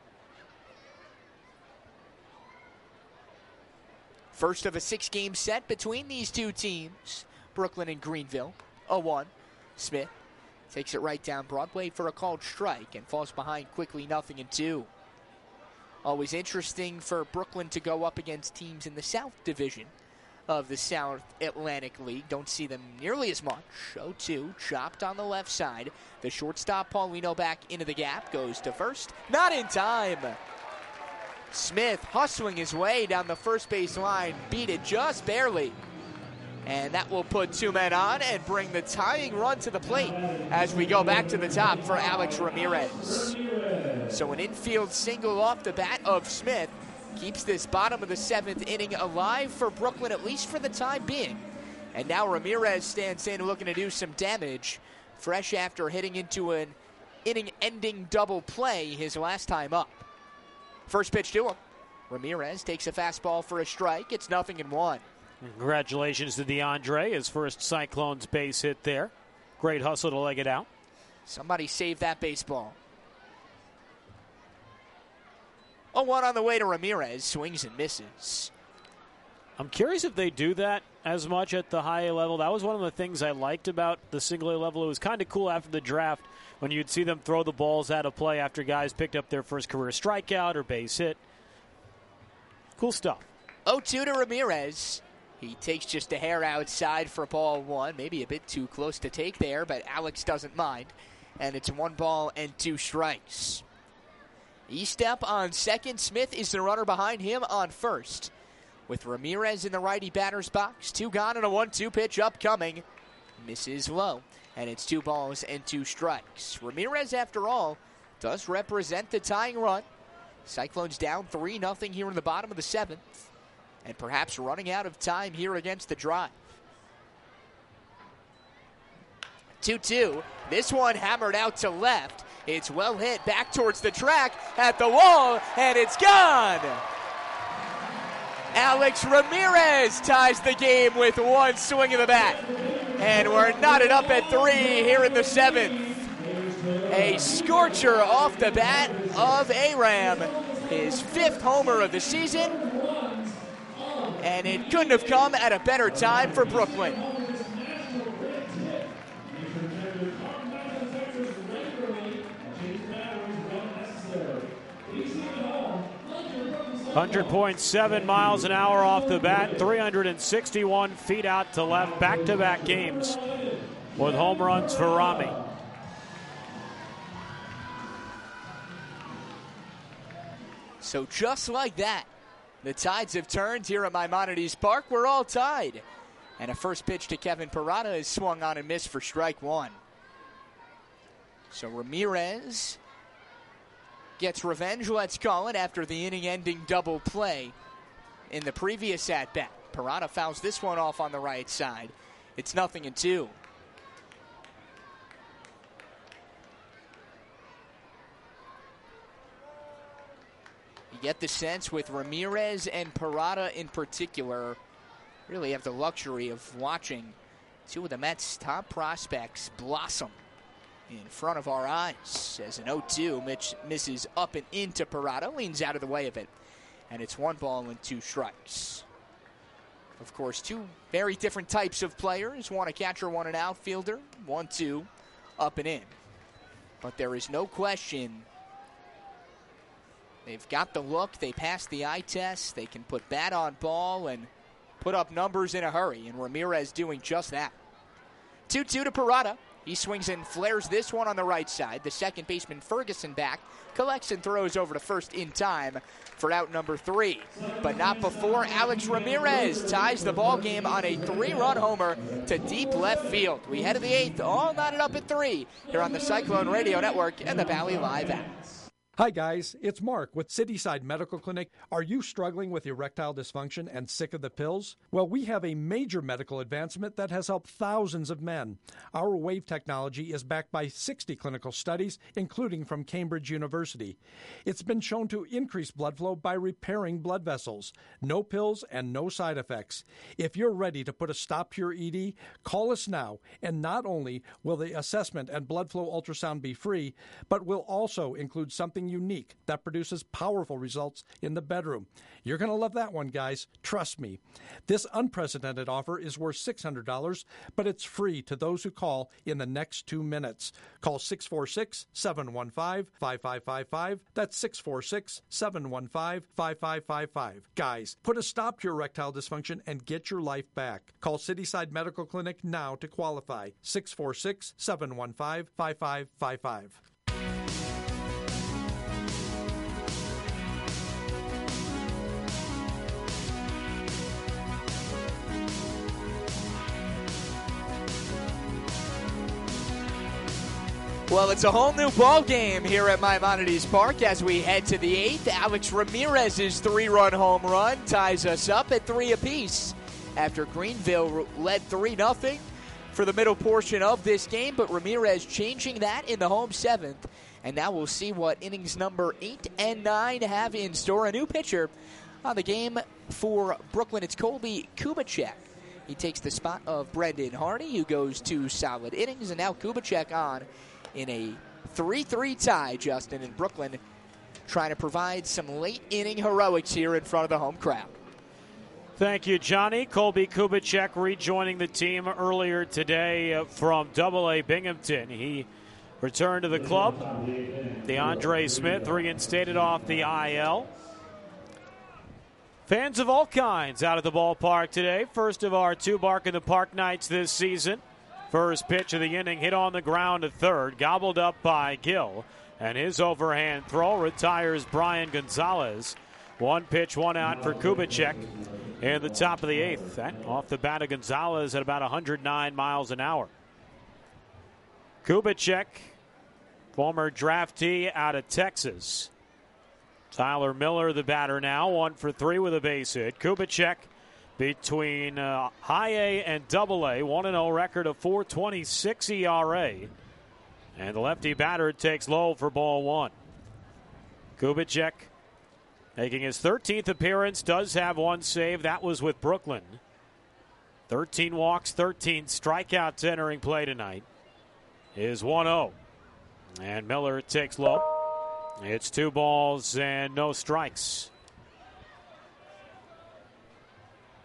First of a six-game set between these two teams, Brooklyn and Greenville. oh one. Smith takes it right down Broadway for a called strike and falls behind quickly, nothing in two. Always interesting for Brooklyn to go up against teams in the South Division of the South Atlantic League. Don't see them nearly as much. oh two, chopped on the left side. The shortstop, Paulino, back into the gap, goes to first. Not in time. Smith hustling his way down the first base line, beat it just barely. And that will put two men on and bring the tying run to the plate as we go back to the top for Alex Ramirez. So an infield single off the bat of Smith keeps this bottom of the seventh inning alive for Brooklyn, at least for the time being. And now Ramirez stands in looking to do some damage, fresh after hitting into an inning-ending double play his last time up. First pitch to him. Ramirez takes a fastball for a strike. It's nothing in one. Congratulations to DeAndre, his first Cyclones base hit there. Great hustle to leg it out. Somebody save that baseball. oh one on the way to Ramirez. Swings and misses. I'm curious if they do that as much at the high A level. That was one of the things I liked about the single A level. It was kind of cool after the draft when you'd see them throw the balls out of play after guys picked up their first career strikeout or base hit. Cool stuff. oh two to Ramirez. He takes just a hair outside for ball one. Maybe a bit too close to take there, but Alex doesn't mind. And it's one ball and two strikes. Estep on second. Smith is the runner behind him on first. With Ramirez in the righty batter's box. Two gone and a one two pitch upcoming. Misses low. And it's two balls and two strikes. Ramirez, after all, does represent the tying run. Cyclones down three nothing here in the bottom of the seventh. And perhaps running out of time here against the Drive. two two. This one hammered out to left. It's well hit back towards the track at the wall, and it's gone. Alex Ramirez ties the game with one swing of the bat. And we're knotted up at three here in the seventh. A scorcher off the bat of Aram. His fifth homer of the season. and it couldn't have come at a better time for Brooklyn. one hundred point seven miles an hour off the bat, three hundred sixty-one feet out to left, back-to-back games with home runs for Rami. So just like that, the tides have turned here at Maimonides Park. We're all tied. And a first pitch to Kevin Parada is swung on and missed for strike one. So Ramirez gets revenge, let's call it, after the inning-ending double play in the previous at-bat. Parada fouls this one off on the right side. It's nothing and two. You get the sense with Ramirez and Parada in particular, really have the luxury of watching two of the Mets' top prospects blossom in front of our eyes. As an oh two, Mitch misses up and into Parada, leans out of the way of it, and it's one ball and two strikes. Of course, two very different types of players, one a catcher, one an outfielder, one two, up and in. But there is no question they've got the look, they passed the eye test, they can put bat on ball and put up numbers in a hurry, and Ramirez doing just that. two two to Parada. He swings and flares this one on the right side. The second baseman Ferguson back, collects and throws over to first in time for out number three. But not before Alex Ramirez ties the ball game on a three-run homer to deep left field. We head to the eighth, all knotted up at three here on the Cyclone Radio Network and the Bally Live app. Hi guys, it's Mark with Cityside Medical Clinic. Are you struggling with erectile dysfunction and sick of the pills? Well, we have a major medical advancement that has helped thousands of men. Our wave technology is backed by sixty clinical studies, including from Cambridge University. It's been shown to increase blood flow by repairing blood vessels. No pills and no side effects. If you're ready to put a stop to your E D, call us now, and not only will the assessment and blood flow ultrasound be free, but will also include something unique that produces powerful results in the bedroom. You're going to love that one, guys. Trust me. This unprecedented offer is worth six hundred dollars, but it's free to those who call in the next two minutes. Call six four six, seven one five, five five five five. That's six four six, seven one five, five five five five. Guys, put a stop to your erectile dysfunction and get your life back. Call Cityside Medical Clinic now to qualify. six four six, seven one five, five five five five. Well, it's a whole new ball game here at Maimonides Park as we head to the eighth. Alex Ramirez's three-run home run ties us up at three apiece after Greenville led three nothing for the middle portion of this game, but Ramirez changing that in the home seventh. And now we'll see what innings number eight and nine have in store. A new pitcher on the game for Brooklyn. It's Colby Kubicek. He takes the spot of Brendan Hardy, who goes two solid innings, and now Kubicek on in a three three tie, Justin, in Brooklyn, trying to provide some late-inning heroics here in front of the home crowd. Thank you, Johnny. Colby Kubicek rejoining the team earlier today from double A Binghamton. He returned to the club. DeAndre Smith reinstated off the I L. Fans of all kinds out at the ballpark today. First of our two Bark in the Park nights this season. First pitch of the inning hit on the ground to third, gobbled up by Gill, and his overhand throw retires Brian Gonzalez. One pitch, one out for Kubicek in the top of the eighth. That off the bat of Gonzalez at about one hundred nine miles an hour. Kubicek, former draftee out of Texas. Tyler Miller, the batter now, one for three with a base hit. Kubicek between uh, high A and double A, one and oh record of four twenty-six E R A. And the lefty batter takes low for ball one. Kubicek making his thirteenth appearance, does have one save. That was with Brooklyn. thirteen walks, thirteen strikeouts entering play tonight. Is one oh. And Miller takes low. It's two balls and no strikes.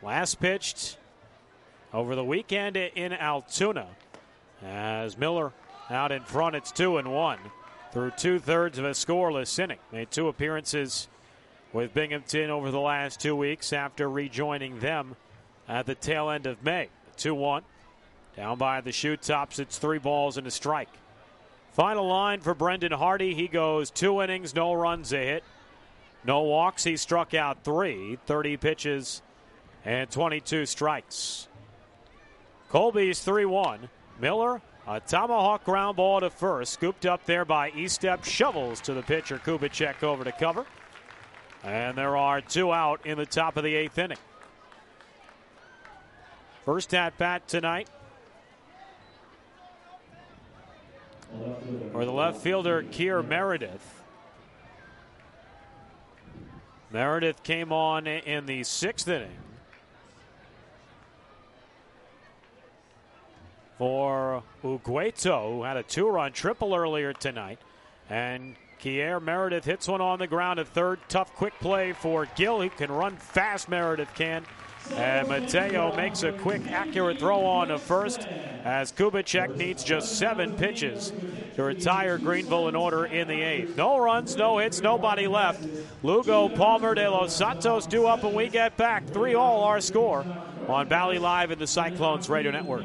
last pitched over the weekend in Altoona. As Miller out in front, it's two and one through two-thirds of a scoreless inning. Made two appearances with Binghamton over the last two weeks after rejoining them at the tail end of May. two one. Down by the shoe tops, it's three balls and a strike. Final line for Brendan Hardy. He goes two innings, no runs, a hit. No walks. He struck out three, thirty pitches, and twenty-two strikes. Colby's three one. Miller, a tomahawk ground ball to first. Scooped up there by Estep. Shovels to the pitcher, Kubicek, over to cover. And there are two out in the top of the eighth inning. First at bat tonight for the left fielder, Keir Meredith. Meredith came on in the sixth inning for Ugueto, who had a two-run triple earlier tonight. And Keir Meredith hits one on the ground at third. Tough, quick play for Gill. He can run fast, Meredith can. And Mateo makes a quick, accurate throw on to first as Kubicek needs just seven pitches to retire Greenville in order in the eighth. No runs, no hits, nobody left. Lugo, Palmer, De Los Santos due up when we get back. three all our score on Valley Live and the Cyclones Radio Network.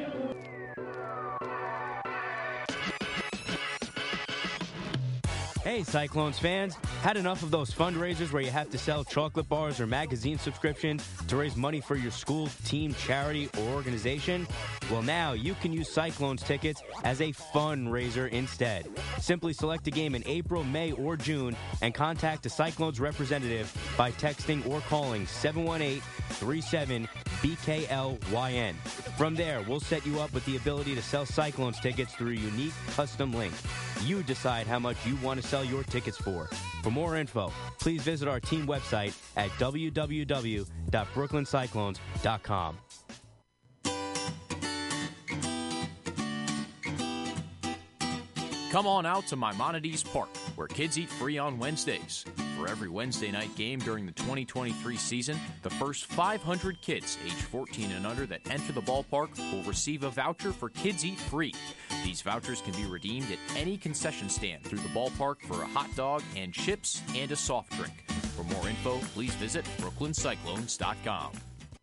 Hey, Cyclones fans. Had enough of those fundraisers where you have to sell chocolate bars or magazine subscriptions to raise money for your school, team, charity, or organization? Well, now you can use Cyclones tickets as a fundraiser instead. Simply select a game in April, May, or June and contact a Cyclones representative by texting or calling seven one eight, three seven, B K L Y N. From there, we'll set you up with the ability to sell Cyclones tickets through a unique custom link. You decide how much you want to sell your tickets for. For more info, please visit our team website at w w w dot brooklyn cyclones dot com. Come on out to Maimonides Park, where kids eat free on Wednesdays. For every Wednesday night game during the twenty twenty-three season, the first five hundred kids age fourteen and under that enter the ballpark will receive a voucher for Kids Eat Free. These vouchers can be redeemed at any concession stand through the ballpark for a hot dog and chips and a soft drink. For more info, please visit brooklyn cyclones dot com.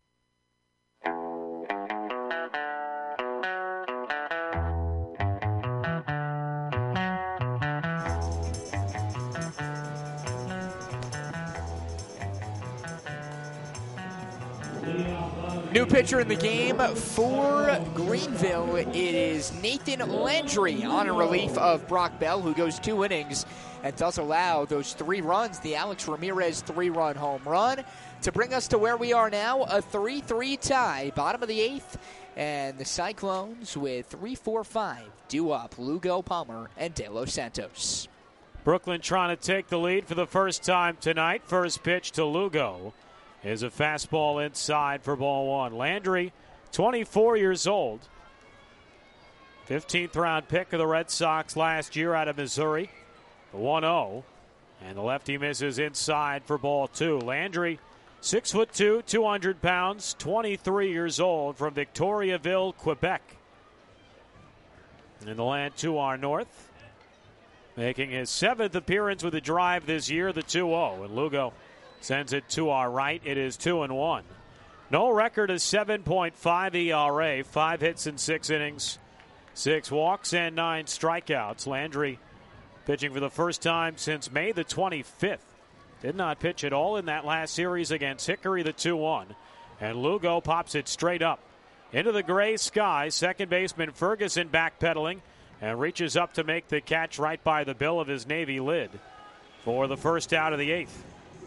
New pitcher in the game for Greenville. It is Nathan Landry on a relief of Brock Bell, who goes two innings and does allow those three runs, the Alex Ramirez three-run home run, to bring us to where we are now, a three three tie, bottom of the eighth, and the Cyclones with three four five due up Lugo, Palmer, and De Los Santos. Brooklyn trying to take the lead for the first time tonight. First pitch to Lugo is a fastball inside for ball one. Landry, twenty-four years old. fifteenth round pick of the Red Sox last year out of Missouri. The one oh. And the lefty misses inside for ball two. Landry, six foot two, two hundred pounds, twenty-three years old from Victoriaville, Quebec. In the land to our north. Making his seventh appearance with a drive this year, the two oh. And Lugo sends it to our right. It is two and one. No record is seven point five E R A. Five hits in six innings, six walks, and nine strikeouts. Landry pitching for the first time since May the twenty-fifth. Did not pitch at all in that last series against Hickory, the two one. And Lugo pops it straight up into the gray sky. Second baseman Ferguson backpedaling and reaches up to make the catch right by the bill of his Navy lid for the first out of the eighth.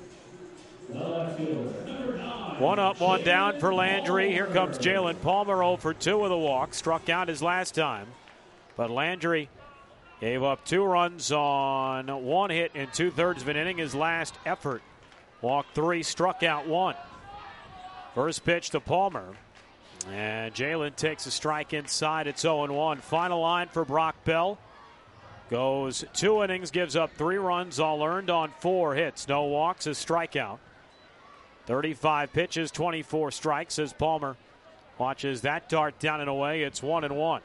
One up, one down for Landry. Here comes Jalen Palmer, oh for two with a walk. Struck out his last time. But Landry gave up two runs on one hit in two-thirds of an inning. His last effort. Walked three, struck out one. First pitch to Palmer. And Jalen takes a strike inside. It's oh and one. Final line for Brock Bell. Goes two innings, gives up three runs, all earned on four hits. No walks, a strikeout. thirty-five pitches, twenty-four strikes as Palmer watches that dart down and away. It's one and one.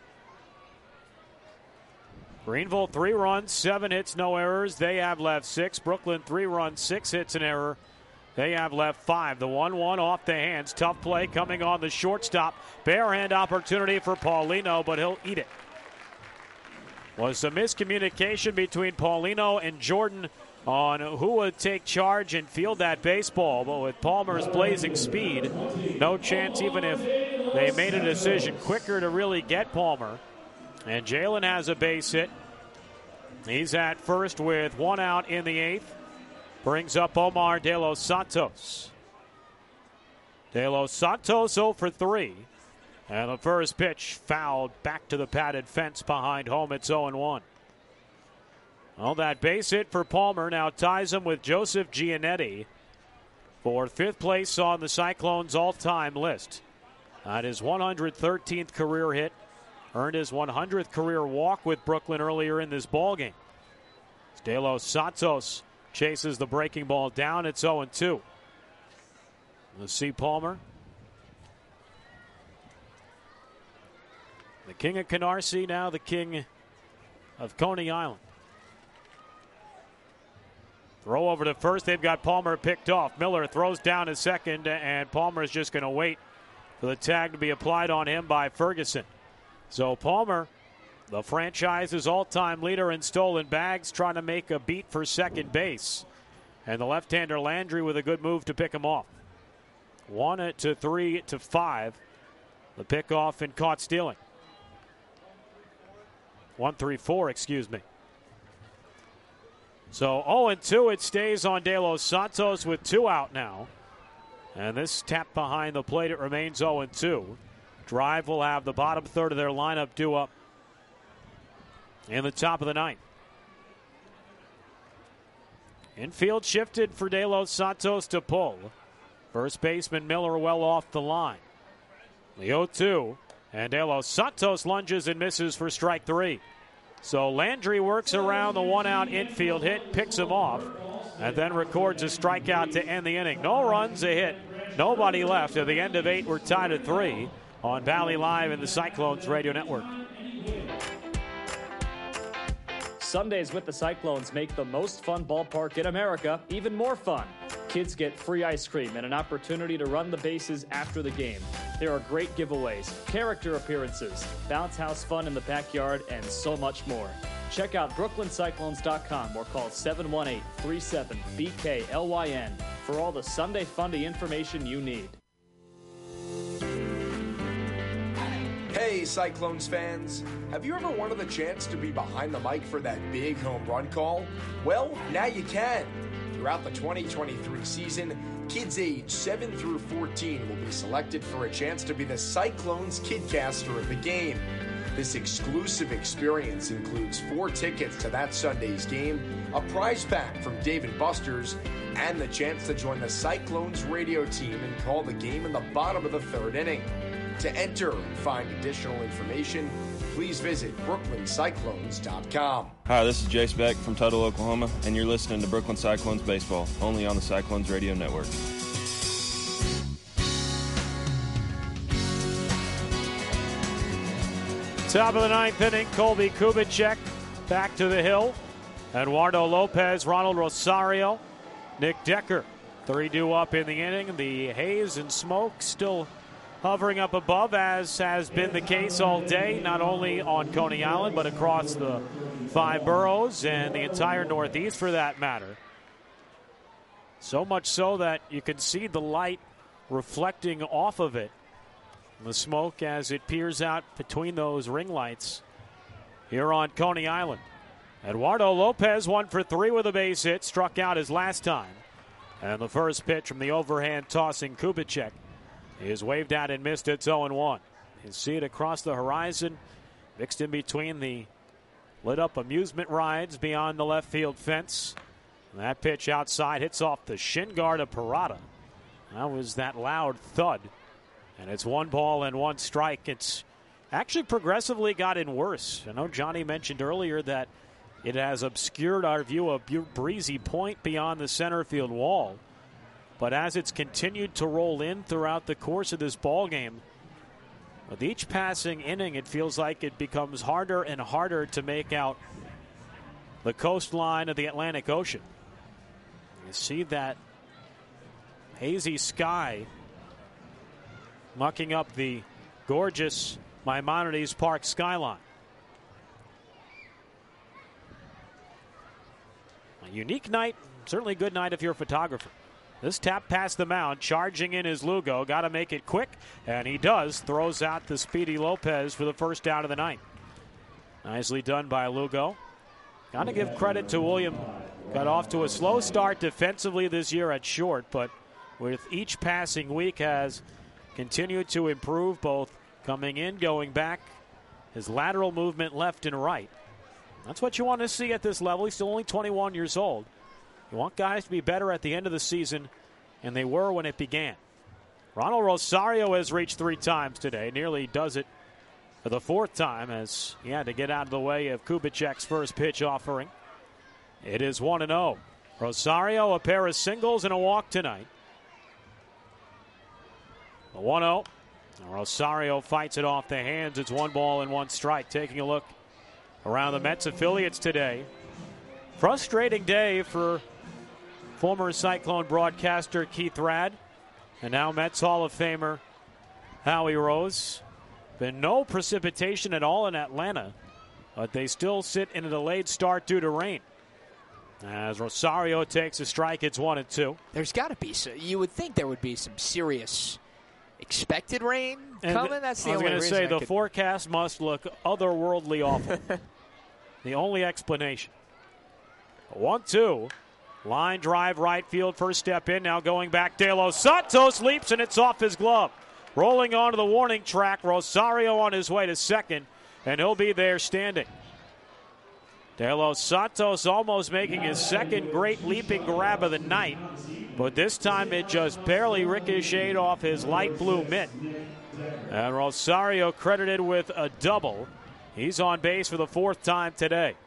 Greenville, three runs, seven hits, no errors. They have left six. Brooklyn, three runs, six hits, an error. They have left five. The one one off the hands. Tough play coming on the shortstop. Barehand opportunity for Paulino, but he'll eat it. Was some miscommunication between Paulino and Jordan on who would take charge and field that baseball. But with Palmer's blazing speed, no chance even if they made a decision quicker to really get Palmer. And Jalen has a base hit. He's at first with one out in the eighth. Brings up Omar De Los Santos. De Los Santos oh for three. And the first pitch fouled back to the padded fence behind home. It's oh and one. Well, that base hit for Palmer now ties him with Joseph Giannetti for fifth place on the Cyclones' all-time list. That is one hundred thirteenth career hit. Earned his one hundredth career walk with Brooklyn earlier in this ballgame. De Los Santos chases the breaking ball down. It's oh and two. Let's see Palmer. The king of Canarsie, now the king of Coney Island. Throw over to first. They've got Palmer picked off. Miller throws down to second, and Palmer is just going to wait for the tag to be applied on him by Ferguson. So Palmer, the franchise's all-time leader in stolen bags, trying to make a beat for second base. And the left-hander Landry with a good move to pick him off. One to three to five. The pickoff and caught stealing. One, three, four, excuse me. So oh and two, it stays on De Los Santos with two out now. And this tap behind the plate, it remains oh and two. Drive will have the bottom third of their lineup due up in the top of the ninth. Infield shifted for De Los Santos to pull. First baseman Miller well off the line. The oh two, and De Los Santos lunges and misses for strike three. So Landry works around the one-out infield hit, picks him off, and then records a strikeout to end the inning. No runs, a hit, nobody left. At the end of eight, we're tied at three on Valley Live and the Cyclones Radio Network. Sundays with the Cyclones make the most fun ballpark in America even more fun. Kids get free ice cream and an opportunity to run the bases after the game. There are great giveaways, character appearances, bounce house fun in the backyard, and so much more. Check out Brooklyn Cyclones dot com or call seven one eight, three seven, B K L Y N for all the Sunday Fundy information you need. Hey, Cyclones fans. Have you ever wanted the chance to be behind the mic for that big home run call? Well, now you can. Throughout the twenty twenty-three season, kids age seven through fourteen will be selected for a chance to be the Cyclones Kidcaster of the game. This exclusive experience includes four tickets to that Sunday's game, a prize pack from Dave and Buster's, and the chance to join the Cyclones radio team and call the game in the bottom of the third inning. To enter and find additional information, please visit Brooklyn Cyclones dot com. Hi, this is Jace Beck from Tuttle, Oklahoma, and you're listening to Brooklyn Cyclones Baseball, only on the Cyclones Radio Network. Top of the ninth inning, Colby Kubicek back to the hill. Eduardo Lopez, Ronald Rosario, Nick Decker. Three due up in the inning. The haze and smoke still hovering up above, as has been the case all day, not only on Coney Island, but across the five boroughs and the entire Northeast for that matter. So much so that you can see the light reflecting off of it. The smoke as it peers out between those ring lights here on Coney Island. Eduardo Lopez, one for three with a base hit, struck out his last time. And the first pitch from the overhand tossing Kubicek is waved out and missed. It's oh and one. You see it across the horizon, mixed in between the lit up amusement rides beyond the left field fence. And that pitch outside hits off the shin guard of Parada. That was that loud thud. And it's one ball and one strike. It's actually progressively gotten worse. I know Johnny mentioned earlier that it has obscured our view of Breezy Point beyond the center field wall. But as it's continued to roll in throughout the course of this ball game, with each passing inning, it feels like it becomes harder and harder to make out the coastline of the Atlantic Ocean. You see that hazy sky mucking up the gorgeous Maimonides Park skyline. A unique night, certainly a good night if you're a photographer. This tap past the mound, charging in is Lugo. Got to make it quick, and he does. Throws out the speedy Lopez for the first down of the night. Nicely done by Lugo. Got to give credit to William. Got off to a slow start defensively this year at short, but with each passing week has continued to improve, both coming in, going back, his lateral movement left and right. That's what you want to see at this level. He's still only twenty-one years old. You want guys to be better at the end of the season, and they were when it began. Ronald Rosario has reached three times today, nearly does it for the fourth time as he had to get out of the way of Kubicek's first pitch offering. It is one and oh. Rosario, a pair of singles and a walk tonight. The one oh. Rosario fights it off the hands. It's one ball and one strike. Taking a look around the Mets affiliates today. Frustrating day for former Cyclone broadcaster Keith Radd and now Mets Hall of Famer Howie Rose. Been no precipitation at all in Atlanta, but they still sit in a delayed start due to rain. As Rosario takes a strike, it's one and two. There's got to be some, you would think there would be some serious expected rain and coming. That's the I was only going to reason say I the could... forecast must look otherworldly awful. The only explanation. one two. Line drive right field. First step in. Now going back. De Los Santos leaps and it's off his glove. Rolling onto the warning track. Rosario on his way to second. And he'll be there standing. De Los Santos almost making his second great leaping grab of the night. But this time it just barely ricocheted off his light blue mitt. And Rosario credited with a double. He's on base for the fourth time today.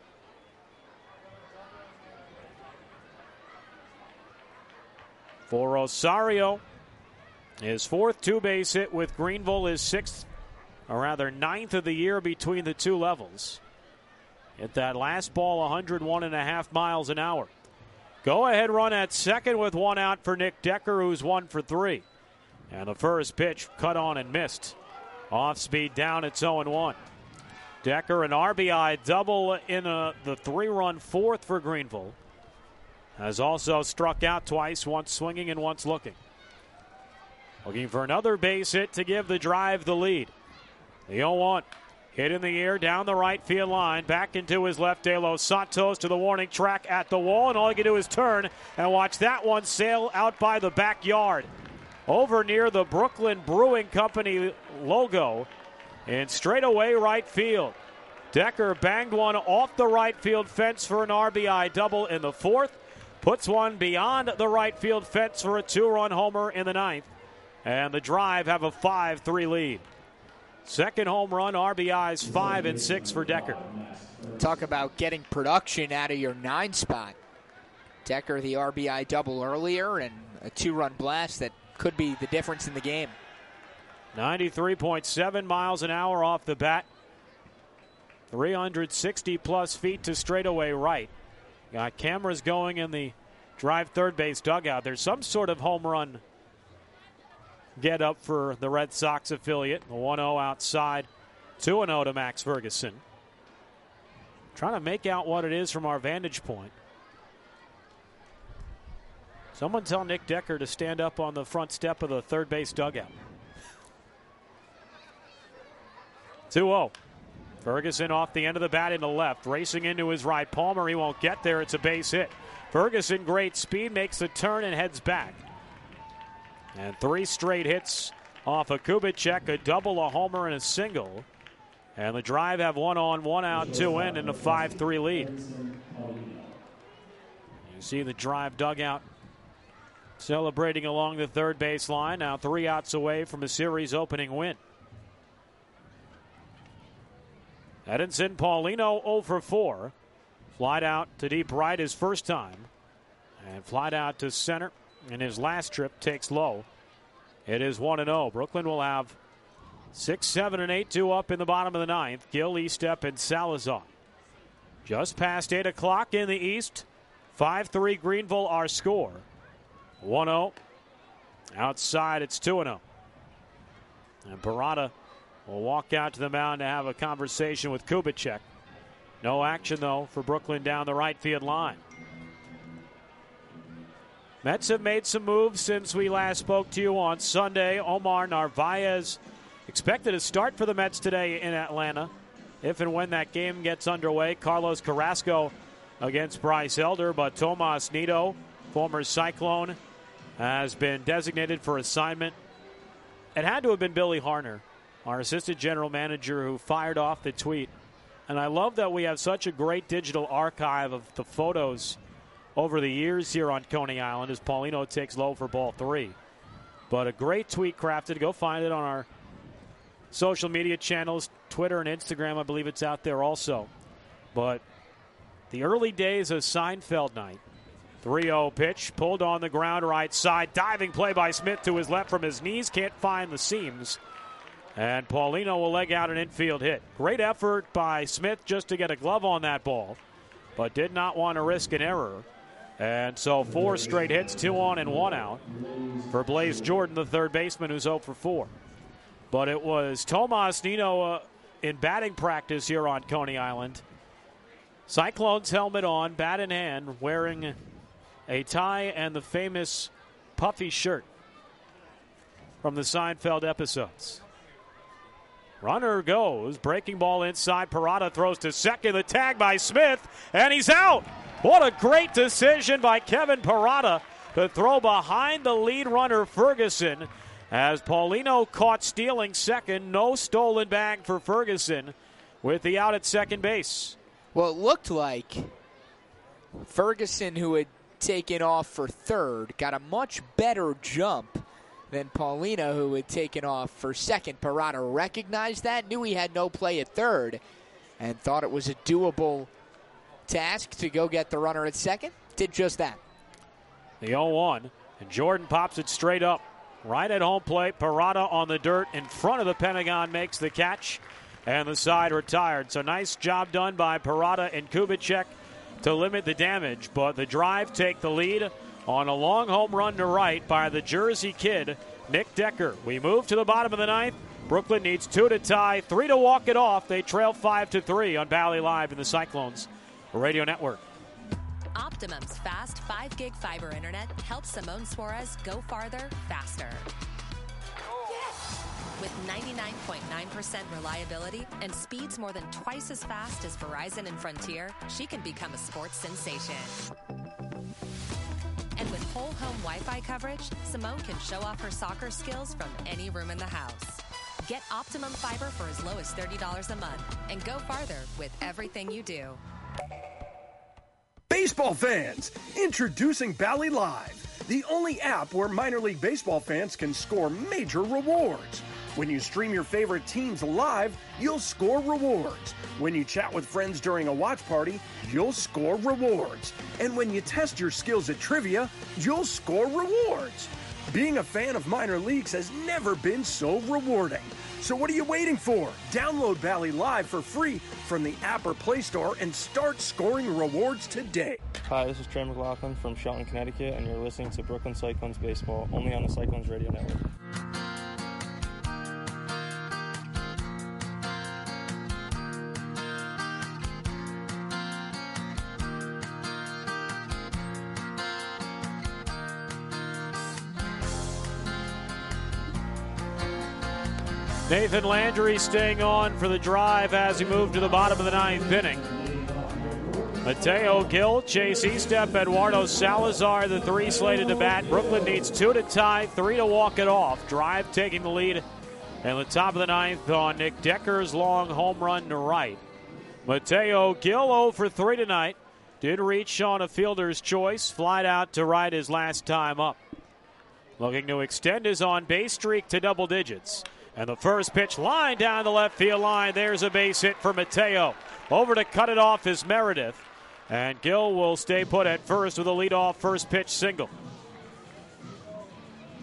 For Rosario, his fourth two-base hit with Greenville, his sixth, or rather ninth of the year between the two levels. Hit that last ball one oh one and a half miles an hour. Go-ahead run at second with one out for Nick Decker, who's one for three. And the first pitch cut on and missed. Off speed down, it's oh and one. Decker, an R B I double in a, the three-run fourth for Greenville. Has also struck out twice, once swinging and once looking. Looking for another base hit to give the Drive the lead. The oh one. Hit in the air down the right field line. Back into his left. De Los Santos to the warning track at the wall. And all he can do is turn and watch that one sail out by the backyard. Over near the Brooklyn Brewing Company logo. And straight away right field. Decker banged one off the right field fence for an R B I double in the fourth. Puts one beyond the right field fence for a two-run homer in the ninth. And the Drive have a five three lead. Second home run, R B Is five and six for Decker. Talk about getting production out of your nine spot. Decker, the R B I double earlier, and a two-run blast that could be the difference in the game. ninety-three point seven miles an hour off the bat. three hundred sixty plus feet to straightaway right. Got cameras going in the Drive third base dugout. There's some sort of home run get up for the Red Sox affiliate. The one oh outside. two and oh to Max Ferguson. Trying to make out what it is from our vantage point. Someone tell Nick Decker to stand up on the front step of the third base dugout. two oh. Ferguson off the end of the bat into left. Racing into his right. Palmer, he won't get there. It's a base hit. Ferguson, great speed, makes the turn and heads back. And three straight hits off of Kubicek, a double, a homer, and a single. And the Drive have one on, one out, two in, and a five three lead. You see the Drive dugout celebrating along the third base line. Now three outs away from a series opening win. Edinson Paulino oh for four. Flied out to deep right his first time. And flied out to center in his last trip takes low. It is one and oh. Brooklyn will have six, seven, and eight, two up in the bottom of the ninth. Gill, Estep, and Salazar. Just past eight o'clock in the East. five three Greenville, our score. one oh. Outside, it's two and oh. And Parada will walk out to the mound to have a conversation with Kubicek. No action, though, for Brooklyn down the right field line. Mets have made some moves since we last spoke to you on Sunday. Omar Narvaez expected to start for the Mets today in Atlanta if and when that game gets underway. Carlos Carrasco against Bryce Elder, but Tomas Nido, former Cyclone, has been designated for assignment. It had to have been Billy Harner, our assistant general manager, who fired off the tweet. And I love that we have such a great digital archive of the photos over the years here on Coney Island as Paulino takes low for ball three. But a great tweet crafted. Go find it on our social media channels, Twitter and Instagram. I believe it's out there also. But the early days of Seinfeld night. three oh pitch, pulled on the ground right side. Diving play by Smith to his left from his knees. Can't find the seams. And Paulino will leg out an infield hit. Great effort by Smith just to get a glove on that ball, but did not want to risk an error. And so four straight hits, two on and one out for Blaze Jordan, the third baseman, who's oh for four. But it was Tomas Nido uh, in batting practice here on Coney Island. Cyclones helmet on, bat in hand, wearing a tie and the famous puffy shirt from the Seinfeld episodes. Runner goes, breaking ball inside. Parada throws to second. The tag by Smith, and he's out. What a great decision by Kevin Parada to throw behind the lead runner Ferguson as Paulino caught stealing second. No stolen bag for Ferguson with the out at second base. Well, it looked like Ferguson, who had taken off for third, got a much better jump than Paulino, who had taken off for second. Parada recognized that, knew he had no play at third, and thought it was a doable task to go get the runner at second. Did just that. The oh one, and Jordan pops it straight up. Right at home plate, Parada on the dirt in front of the Pentagon makes the catch, and the side retired. So nice job done by Parada and Kubicek to limit the damage, but the Drive take the lead on a long home run to right by the Jersey kid, Nick Decker. We move to the bottom of the ninth. Brooklyn needs two to tie, three to walk it off. They trail five to three on Valley Live in the Cyclones Radio Network. Optimum's fast five gig fiber internet helps Simone Suarez go farther, faster. With ninety-nine point nine percent reliability and speeds more than twice as fast as Verizon and Frontier, she can become a sports sensation. And with whole home Wi-Fi coverage, Simone can show off her soccer skills from any room in the house. Get Optimum Fiber for as low as thirty dollars a month and go farther with everything you do. Baseball fans, introducing Bally Live, the only app where minor league baseball fans can score major rewards. When you stream your favorite teams live, you'll score rewards. When you chat with friends during a watch party, you'll score rewards. And when you test your skills at trivia, you'll score rewards. Being a fan of minor leagues has never been so rewarding. So what are you waiting for? Download Bally Live for free from the app or Play Store and start scoring rewards today. Hi, this is Trey McLaughlin from Shelton, Connecticut, and you're listening to Brooklyn Cyclones Baseball, only on the Cyclones Radio Network. Nathan Landry staying on for the Drive as he moved to the bottom of the ninth inning. Mateo Gil, Chase Estep, Eduardo Salazar, the three slated to bat. Brooklyn needs two to tie, three to walk it off. Drive taking the lead in the top of the ninth on Nick Decker's long home run to right. Mateo Gil oh for three tonight. Did reach on a fielder's choice, flied out to right his last time up. Looking to extend his on-base streak to double digits. And the first pitch line down the left field line. There's a base hit for Mateo. Over to cut it off is Meredith. And Gill will stay put at first with a leadoff first pitch single.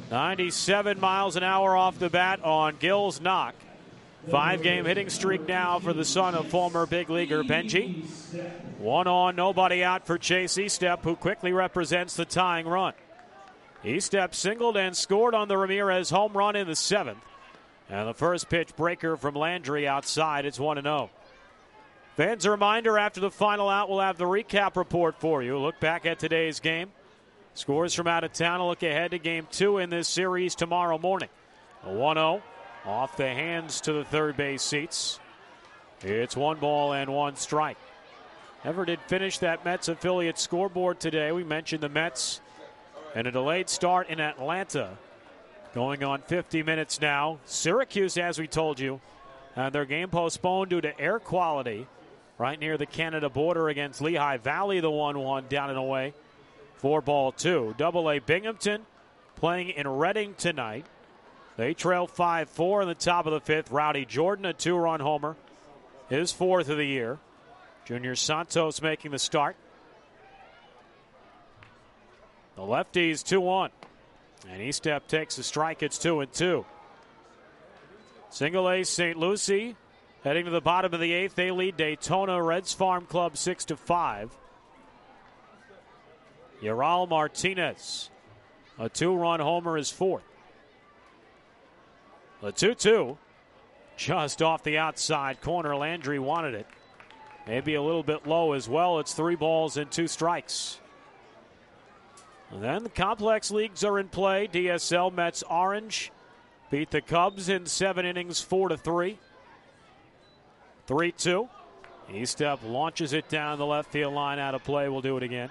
ninety-seven miles an hour off the bat on Gill's knock. Five-game hitting streak now for the son of former big leaguer Benji. One on, nobody out for Chase Estep, who quickly represents the tying run. Estep singled and scored on the Ramirez home run in the seventh. And the first pitch breaker from Landry outside. It's one and oh. Fans, a reminder, after the final out, we'll have the recap report for you. Look back at today's game. Scores from out of town. A look ahead to game two in this series tomorrow morning. A one oh. Off the hands to the third base seats. It's one ball and one strike. Never did finish that Mets affiliate scoreboard today. We mentioned the Mets and a delayed start in Atlanta. Going on fifty minutes now. Syracuse, as we told you, had their game postponed due to air quality right near the Canada border against Lehigh Valley, the one one down and away. Four ball two. Double A Binghamton playing in Reading tonight. They trail five four in the top of the fifth. Rowdy Jordan, a two-run homer, his fourth of the year. Junior Santos making the start. The lefties two one. And Estep takes a strike. It's two and two. Single A Saint Lucie heading to the bottom of the eighth. They lead Daytona Reds Farm Club six to five. Ural Martinez, a two-run homer, is fourth. The two two, just off the outside corner. Landry wanted it. Maybe a little bit low as well. It's three balls and two strikes. And then the complex leagues are in play. D S L Mets Orange beat the Cubs in seven innings, four to three. three two. Estep launches it down the left field line, out of play. We'll do it again.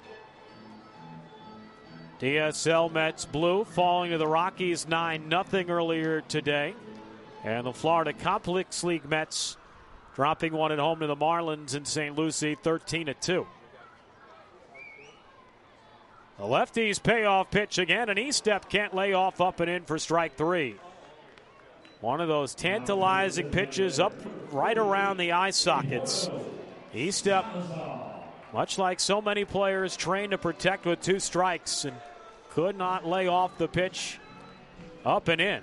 D S L Mets Blue falling to the Rockies nine nothing earlier today. And the Florida Complex League Mets dropping one at home to the Marlins in Saint Lucie thirteen to two. The lefties payoff pitch again, and Estep can't lay off up and in for strike three. One of those tantalizing pitches up right around the eye sockets. Estep, much like so many players, trained to protect with two strikes and could not lay off the pitch up and in.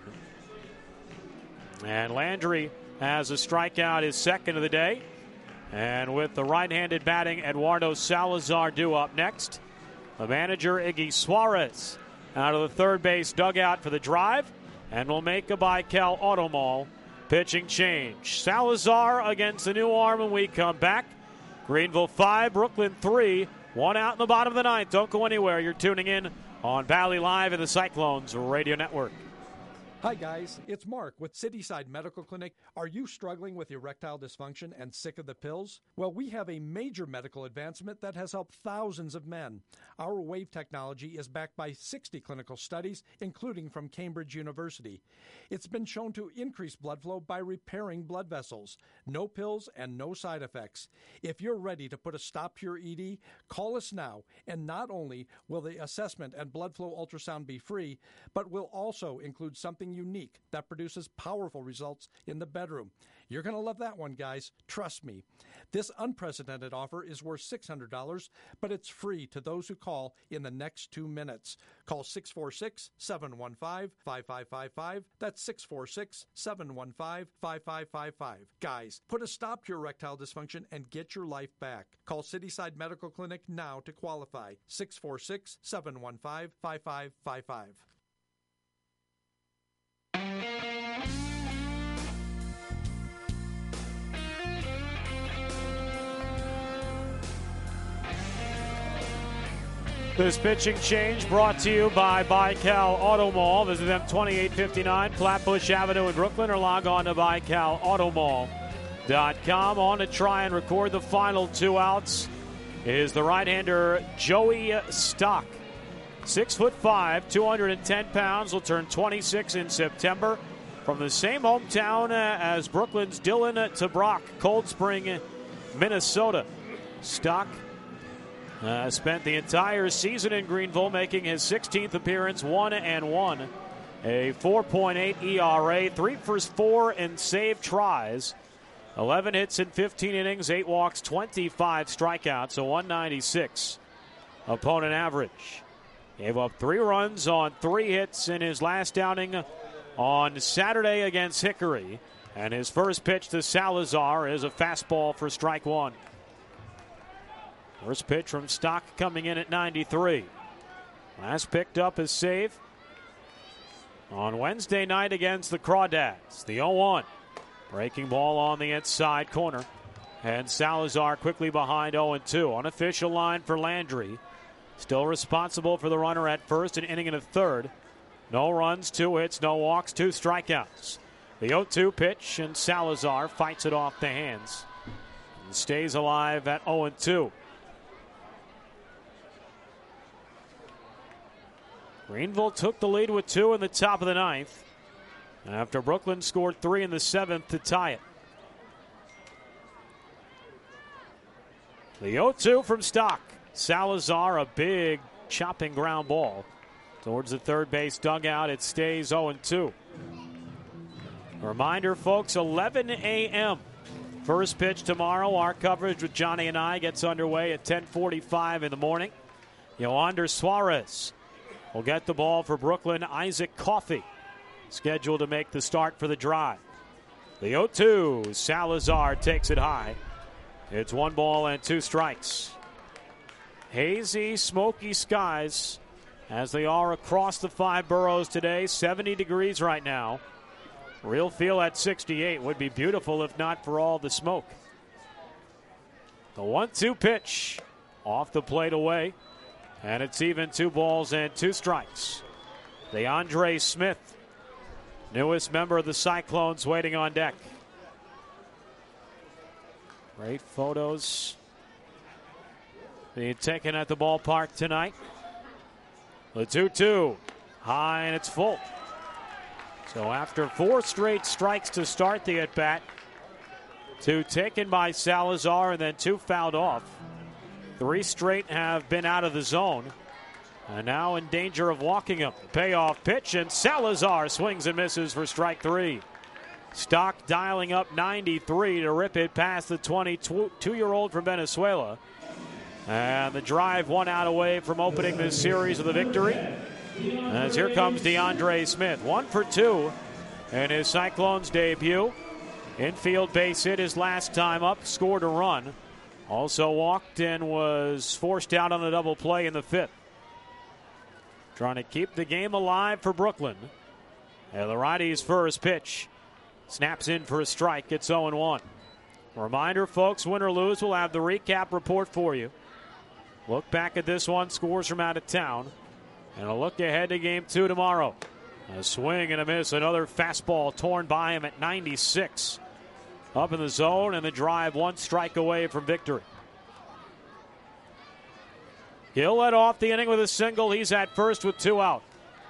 And Landry has a strikeout, his second of the day. And with the right-handed batting, Eduardo Salazar due up next. The manager, Iggy Suarez, out of the third base dugout for the drive. And will make a Baikel Auto Mall pitching change. Salazar against the new arm when we come back. Greenville five, Brooklyn three. One out in the bottom of the ninth. Don't go anywhere. You're tuning in on Valley Live and the Cyclones Radio Network. Hi guys, it's Mark with Cityside Medical Clinic. Are you struggling with erectile dysfunction and sick of the pills? Well, we have a major medical advancement that has helped thousands of men. Our wave technology is backed by sixty clinical studies, including from Cambridge University. It's been shown to increase blood flow by repairing blood vessels. No pills and no side effects. If you're ready to put a stop to your E D, call us now, and not only will the assessment and blood flow ultrasound be free, but will also include something unique that produces powerful results in the bedroom. You're going to love that one, guys. Trust me. This unprecedented offer is worth six hundred dollars, but it's free to those who call in the next two minutes. Call six four six, seven one five, five five five five. That's six four six, seven one five, five five five five. Guys, put a stop to erectile dysfunction and get your life back. Call Cityside Medical Clinic now to qualify. six four six, seven one five, five five five five. This pitching change brought to you by Baikel Auto Mall. Visit them twenty-eight fifty-nine Flatbush Avenue in Brooklyn, or log on to Baikel Auto Mall dot com. On to try and record the final two outs is the right-hander Joey Stock. Six foot five, two hundred ten pounds, will turn twenty-six in September. From the same hometown as Brooklyn's Dylan Tabrock, Cold Spring, Minnesota. Stock Uh, spent the entire season in Greenville, making his sixteenth appearance, one and one. A four point eight E R A, three for four in save tries. eleven hits in fifteen innings, eight walks, twenty-five strikeouts, a one ninety-six opponent average. Gave up three runs on three hits in his last outing on Saturday against Hickory. And his first pitch to Salazar is a fastball for strike one. First pitch from Stock coming in at ninety-three. Last picked up his save on Wednesday night against the Crawdads. The oh one. Breaking ball on the inside corner. And Salazar quickly behind oh two. Unofficial line for Landry. Still responsible for the runner at first, an inning and a third. No runs, two hits, no walks, two strikeouts. The oh two pitch, and Salazar fights it off the hands and stays alive at oh two. Greenville took the lead with two in the top of the ninth after Brooklyn scored three in the seventh to tie it. The oh two from Stock. Salazar, a big chopping ground ball towards the third base dugout. It stays oh two. Reminder, folks, eleven a.m. First pitch tomorrow. Our coverage with Johnny and I gets underway at ten forty-five in the morning. Yoander Suarez will get the ball for Brooklyn. Isaac Coffey scheduled to make the start for the Drive. The oh two. Salazar takes it high. It's one ball and two strikes. Hazy, smoky skies as they are across the five boroughs today. seventy degrees right now. Real feel at sixty-eight. Would be beautiful if not for all the smoke. The one two pitch off the plate away. And it's even two balls and two strikes. DeAndre Smith, newest member of the Cyclones, waiting on deck. Great photos being taken at the ballpark tonight. The two two, high and it's full. So after four straight strikes to start the at-bat, two taken by Salazar and then two fouled off. Three straight have been out of the zone and now in danger of walking them. Payoff pitch, and Salazar swings and misses for strike three. Stock dialing up ninety-three to rip it past the twenty-two-year-old from Venezuela. And the Drive one out away from opening this series with a victory. As here comes DeAndre Smith. One for two in his Cyclones debut. Infield base hit his last time up, scored a run. Also walked and was forced out on a double play in the fifth. Trying to keep the game alive for Brooklyn. And the righty's first pitch snaps in for a strike. It's oh one. Reminder, folks, win or lose, we'll have the recap report for you. Look back at this one, scores from out of town. And a look ahead to game two tomorrow. A swing and a miss, another fastball torn by him at ninety-six. Up in the zone, and the Drive one strike away from victory. He'll let off the inning with a single. He's at first with two out.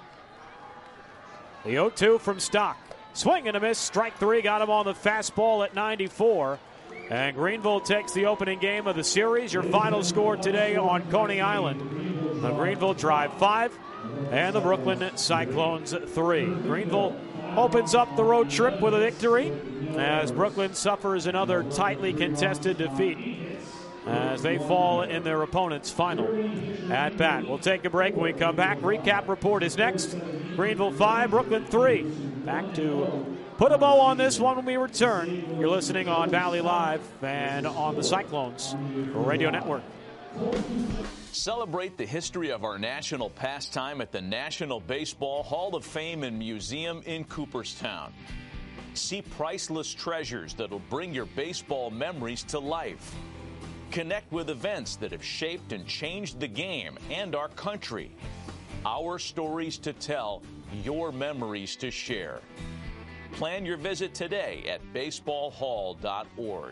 The oh two from Stock. Swing and a miss, strike three, got him on the fastball at ninety-four. And Greenville takes the opening game of the series. Your final score today on Coney Island. The Greenville Drive five and the Brooklyn Cyclones three. Greenville opens up the road trip with a victory as Brooklyn suffers another tightly contested defeat as they fall in their opponent's final at bat. We'll take a break when we come back. Recap report is next. Greenville five, Brooklyn three. Back to put a bow on this one when we return. You're listening on Valley Live and on the Cyclones Radio Network. Celebrate the history of our national pastime at the National Baseball Hall of Fame and Museum in Cooperstown. See priceless treasures that'll bring your baseball memories to life. Connect with events that have shaped and changed the game and our country. Our stories to tell, your memories to share. Plan your visit today at baseball hall dot org.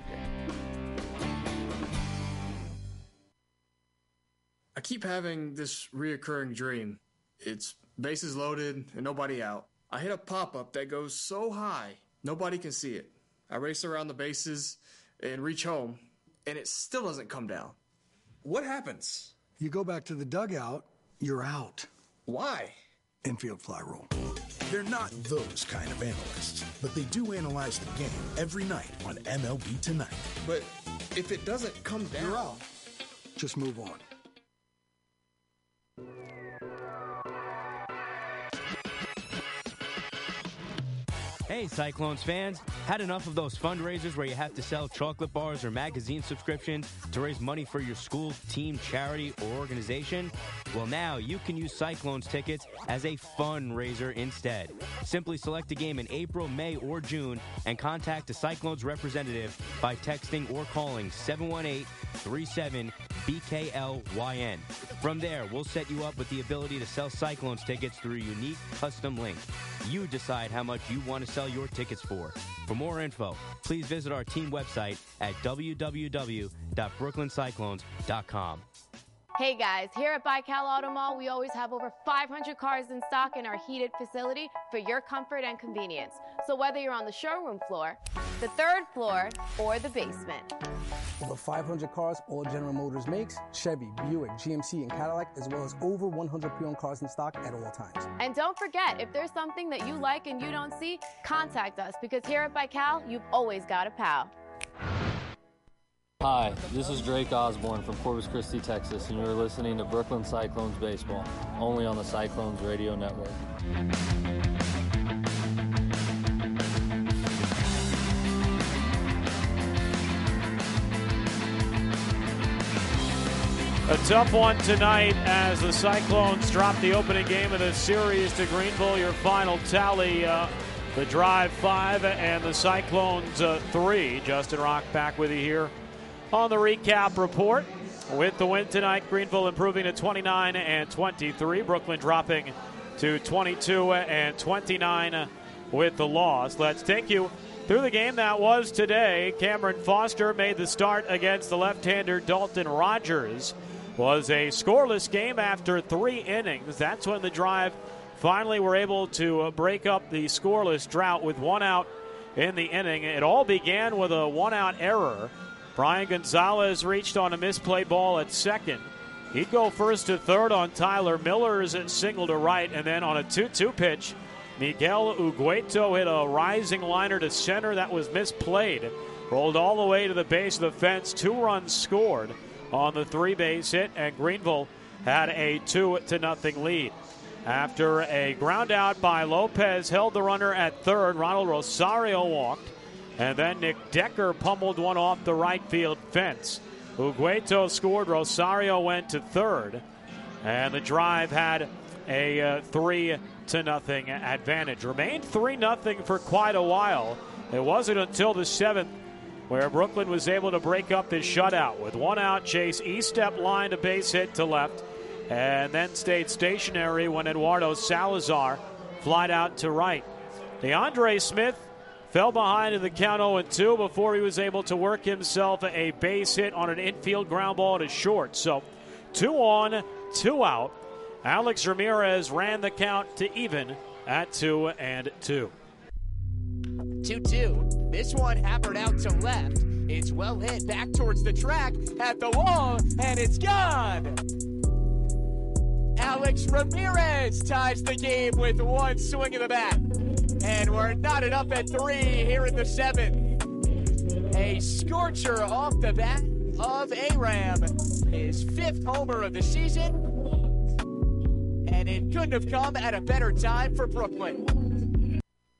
I keep having this reoccurring dream. It's bases loaded and nobody out. I hit a pop-up that goes so high, nobody can see it. I race around the bases and reach home, and it still doesn't come down. What happens? You go back to the dugout, you're out. Why? Infield fly rule. They're not those kind of analysts, but they do analyze the game every night on M L B Tonight. But if it doesn't come down, you're out. Just move on. Hey, Cyclones fans. Had enough of those fundraisers where you have to sell chocolate bars or magazine subscriptions to raise money for your school, team, charity, or organization? Well, now you can use Cyclones tickets as a fundraiser instead. Simply select a game in April, May, or June and contact a Cyclones representative by texting or calling seven one eight, three seven, B K L Y N. From there, we'll set you up with the ability to sell Cyclones tickets through a unique custom link. You decide how much you want to sell your tickets for. For more info, please visit our team website at w w w dot brooklyn cyclones dot com. Hey guys, here at Bi-Cal Auto Mall, we always have over five hundred cars in stock in our heated facility for your comfort and convenience. So whether you're on the showroom floor, the third floor, or the basement. Over five hundred cars all General Motors makes, Chevy, Buick, G M C, and Cadillac, as well as over one hundred pre-owned cars in stock at all times. And don't forget, if there's something that you like and you don't see, contact us, because here at Bi-Cal, you've always got a pal. Hi, this is Drake Osborne from Corpus Christi, Texas, and you're listening to Brooklyn Cyclones Baseball, only on the Cyclones Radio Network. A tough one tonight as the Cyclones drop the opening game of the series to Greenville. Your final tally, uh, the Drive five and the Cyclones uh, three. Justin Rock back with you here on the recap report. With the win tonight, Greenville improving to twenty-nine and twenty-three. Brooklyn dropping to twenty-two and twenty-nine with the loss. Let's take you through the game that was today. Cameron Foster made the start against the left-hander Dalton Rogers. Was a scoreless game after three innings. That's when the Drive finally were able to break up the scoreless drought with one out in the inning. It all began with a one-out error. Brian Gonzalez reached on a misplayed ball at second. He'd go first to third on Tyler Miller's single to right, and then on a two two pitch, Miguel Ugueto hit a rising liner to center that was misplayed. Rolled all the way to the base of the fence. Two runs scored on the three-base hit, and Greenville had a two to nothing lead. After a ground out by Lopez held the runner at third, Ronald Rosario walked, and then Nick Decker pummeled one off the right field fence. Ugueto scored, Rosario went to third, and the Drive had a uh, three to nothing advantage. Remained three nothing for quite a while. It wasn't until the seventh where Brooklyn was able to break up this shutout. With one out, Chase Estep lined a base hit to left and then stayed stationary when Eduardo Salazar flied out to right. DeAndre Smith fell behind in the count oh and two before he was able to work himself a base hit on an infield ground ball to short. So two on, two out. Alex Ramirez ran the count to even at two and two. two two. This one hammered out to left. It's well hit back towards the track at the wall, and it's gone. Alex Ramirez ties the game with one swing of the bat. And we're knotted up at three here in the seventh. A scorcher off the bat of Aram. His fifth homer of the season. And it couldn't have come at a better time for Brooklyn.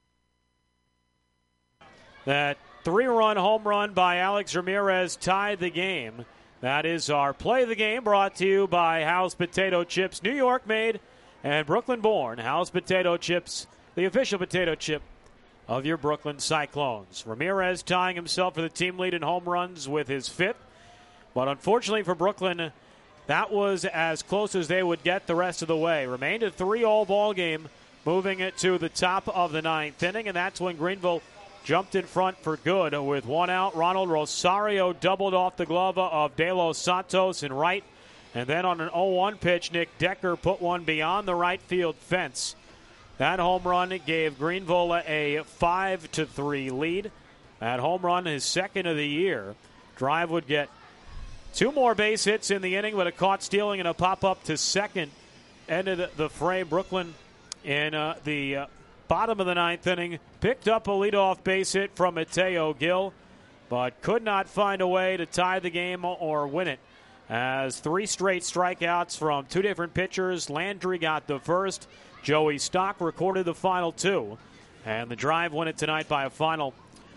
That three-run home run by Alex Ramirez tied the game. That is our play of the game, brought to you by Hal's Potato Chips, New York made and Brooklyn born. Hal's Potato Chips, the official potato chip of your Brooklyn Cyclones. Ramirez tying himself for the team lead in home runs with his fifth. But unfortunately for Brooklyn, that was as close as they would get the rest of the way. Remained a three all ball game, moving it to the top of the ninth inning, and that's when Greenville jumped in front for good. With one out, Ronald Rosario doubled off the glove of De Los Santos in right. And then on an oh one pitch, Nick Decker put one beyond the right field fence. That home run gave Greenville a five to three lead. That home run, his second of the year. Drive would get two more base hits in the inning, but a caught stealing and a pop-up to second ended the frame. Brooklyn in uh, the uh, bottom of the ninth inning picked up a leadoff base hit from Mateo Gil, but could not find a way to tie the game or win it. As three straight strikeouts from two different pitchers. Landry got the first. Joey Stock recorded the final two. And the Drive win it tonight by a final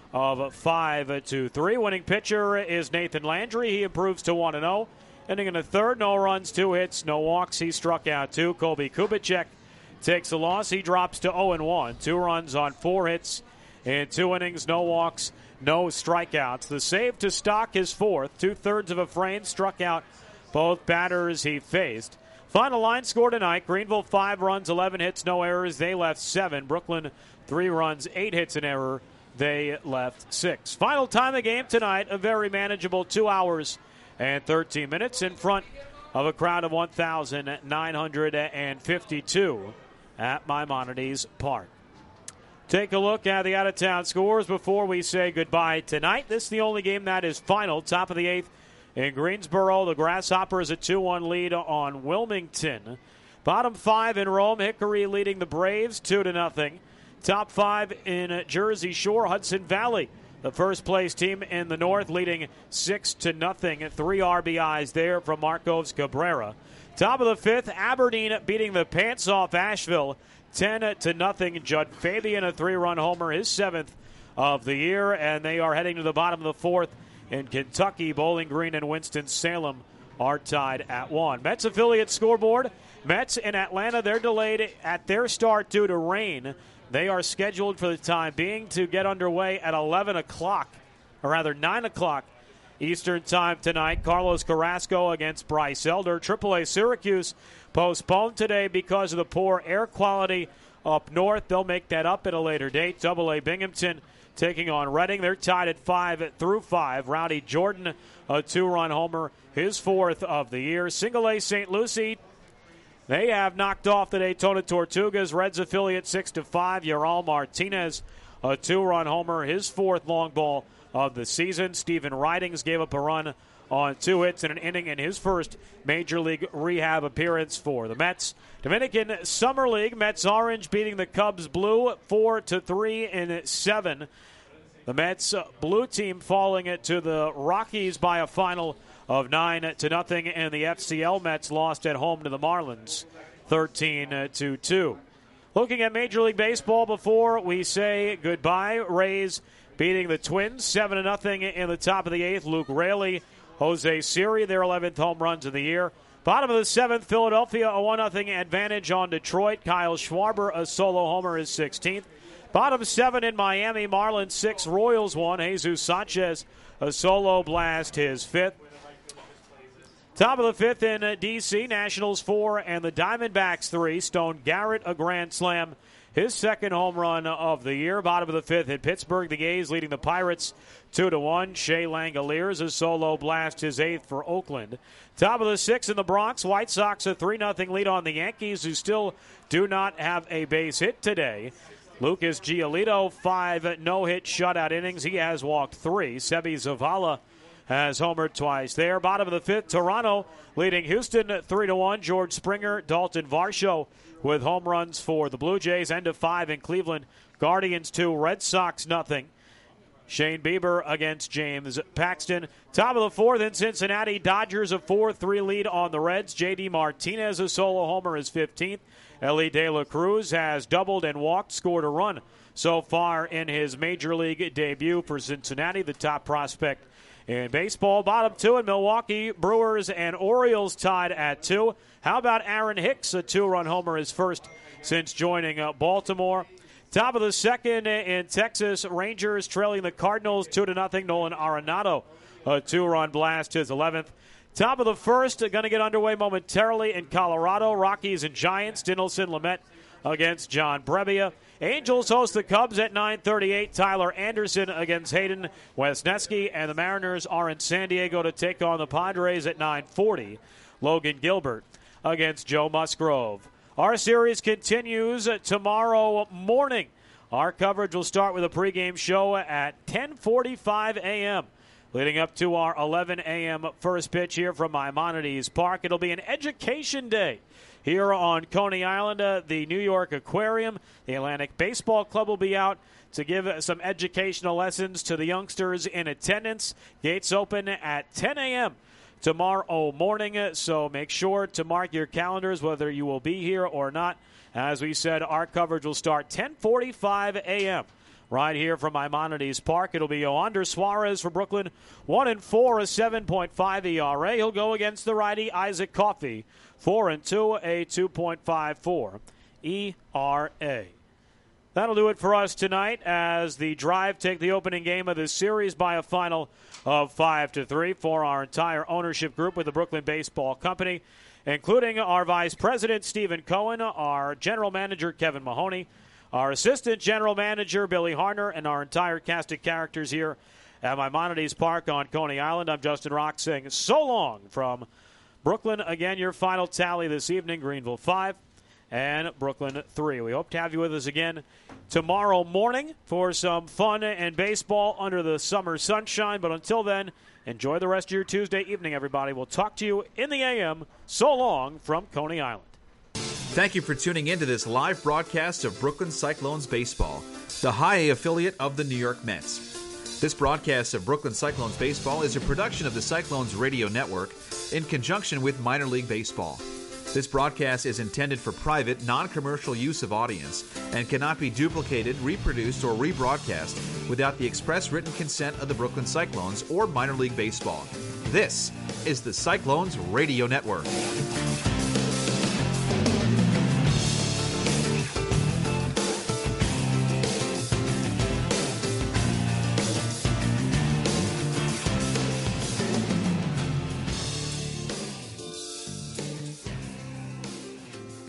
of five to three. Winning pitcher is Nathan Landry. He improves to one and oh. Ending in the third, no runs, two hits, no walks. He struck out two. Colby Kubicek takes a loss. He drops to oh and one. Two runs on four hits in two innings, no walks, no strikeouts. The save to Stock is fourth. Two-thirds of a frame, struck out both batters he faced. Final line score tonight, Greenville five runs, eleven hits, no errors. They left seven. Brooklyn three runs, eight hits, an error. They left six. Final time of the game tonight, a very manageable two hours and thirteen minutes in front of a crowd of one thousand nine hundred fifty-two at Maimonides Park. Take a look at the out-of-town scores before we say goodbye tonight. This is the only game that is final. Top of the eighth in Greensboro. The Grasshoppers a two one lead on Wilmington. Bottom five in Rome. Hickory leading the Braves two to nothing. Top five in Jersey Shore. Hudson Valley, the first place team in the north, leading six to nothing. Three R B Is there from Marcos Cabrera. Top of the fifth, Aberdeen beating the pants off Asheville ten to nothing. Judd Fabian a three-run homer, his seventh of the year, and they are heading to the bottom of the fourth in Kentucky. Bowling Green and Winston-Salem are tied at one. Mets affiliate scoreboard. Mets in Atlanta, they're delayed at their start due to rain. They are scheduled for the time being to get underway at eleven o'clock, or rather nine o'clock Eastern time tonight. Carlos Carrasco against Bryce Elder. triple A Syracuse postponed today because of the poor air quality up north. They'll make that up at a later date. double A Binghamton taking on Reading. They're tied at five through five. Rowdy Jordan, a two-run homer, his fourth of the year. Single A Saint Lucie, they have knocked off the Daytona Tortugas. Reds affiliate six to five. Ural Martinez, a two-run homer, his fourth long ball of the season. Stephen Ridings gave up a run on two hits in an inning in his first Major League rehab appearance for the Mets. Dominican Summer League, Mets Orange beating the Cubs Blue four to three in seven. The Mets Blue team falling it to the Rockies by a final of nine to nothing, and the F C L Mets lost at home to the Marlins thirteen to two. Looking at Major League Baseball before we say goodbye, Rays beating the Twins seven to nothing in the top of the eighth. Luke Raley, Jose Siri, their eleventh home runs of the year. Bottom of the seventh, Philadelphia, a one nothing advantage on Detroit. Kyle Schwarber, a solo homer, his sixteenth. Bottom seven in Miami, Marlins six, Royals one. Jesus Sanchez, a solo blast, his fifth. Top of the fifth in uh, D C, Nationals four and the Diamondbacks three. Stone Garrett, a grand slam, his second home run of the year. Bottom of the fifth in Pittsburgh, the A's leading the Pirates two to one. Shea Langoliers, a solo blast, his eighth for Oakland. Top of the sixth in the Bronx, White Sox a three nothing lead on the Yankees, who still do not have a base hit today. Lucas Giolito, five no-hit shutout innings. He has walked three. Sebi Zavala has homered twice there. Bottom of the fifth, Toronto leading Houston three to one. George Springer, Dalton Varsho with home runs for the Blue Jays. End of five in Cleveland. Guardians two, Red Sox nothing. Shane Bieber against James Paxton. Top of the fourth in Cincinnati, Dodgers a four three lead on the Reds. J D Martinez, a solo homer, is fifteenth. Ellie De La Cruz has doubled and walked, scored a run so far in his Major League debut for Cincinnati, the top prospect in baseball. Bottom two in Milwaukee, Brewers and Orioles tied at two. How about Aaron Hicks, a two-run homer, his first since joining uh, Baltimore. Top of the second in Texas, Rangers trailing the Cardinals two to nothing. Nolan Arenado, a two-run blast, his eleventh. Top of the first, going to get underway momentarily in Colorado. Rockies and Giants, Dinelson Lamet against John Brebbia. Angels host the Cubs at nine thirty-eight. Tyler Anderson against Hayden Wesneski. And the Mariners are in San Diego to take on the Padres at nine forty. Logan Gilbert against Joe Musgrove. Our series continues tomorrow morning. Our coverage will start with a pregame show at ten forty-five a.m., leading up to our eleven a.m. first pitch here from Maimonides Park. It'll be an education day here on Coney Island. Uh, the New York Aquarium, the Atlantic Baseball Club will be out to give some educational lessons to the youngsters in attendance. Gates open at ten a.m. tomorrow morning. So make sure to mark your calendars whether you will be here or not. As we said, our coverage will start ten forty-five a.m. right here from Maimonides Park. It'll be Yoander Suarez for Brooklyn, one and four, a seven point five E R A. He'll go against the righty Isaac Coffey, four and two, a two point five four E R A. That'll do it for us tonight as the Drive take the opening game of this series by a final of five to three for our entire ownership group with the Brooklyn Baseball Company, including our Vice President Stephen Cohen, our General Manager Kevin Mahoney, our Assistant General Manager Billy Harner, and our entire cast of characters here at Maimonides Park on Coney Island. I'm Justin Rock saying so long from Brooklyn. Again, your final tally this evening, Greenville five and Brooklyn three. We hope to have you with us again tomorrow morning for some fun and baseball under the summer sunshine. But until then, enjoy the rest of your Tuesday evening, everybody. We'll talk to you in the A M. So long from Coney Island. Thank you for tuning in to this live broadcast of Brooklyn Cyclones Baseball, the High A affiliate of the New York Mets. This broadcast of Brooklyn Cyclones Baseball is a production of the Cyclones Radio Network in conjunction with Minor League Baseball. This broadcast is intended for private, non-commercial use of audience and cannot be duplicated, reproduced, or rebroadcast without the express written consent of the Brooklyn Cyclones or Minor League Baseball. This is the Cyclones Radio Network.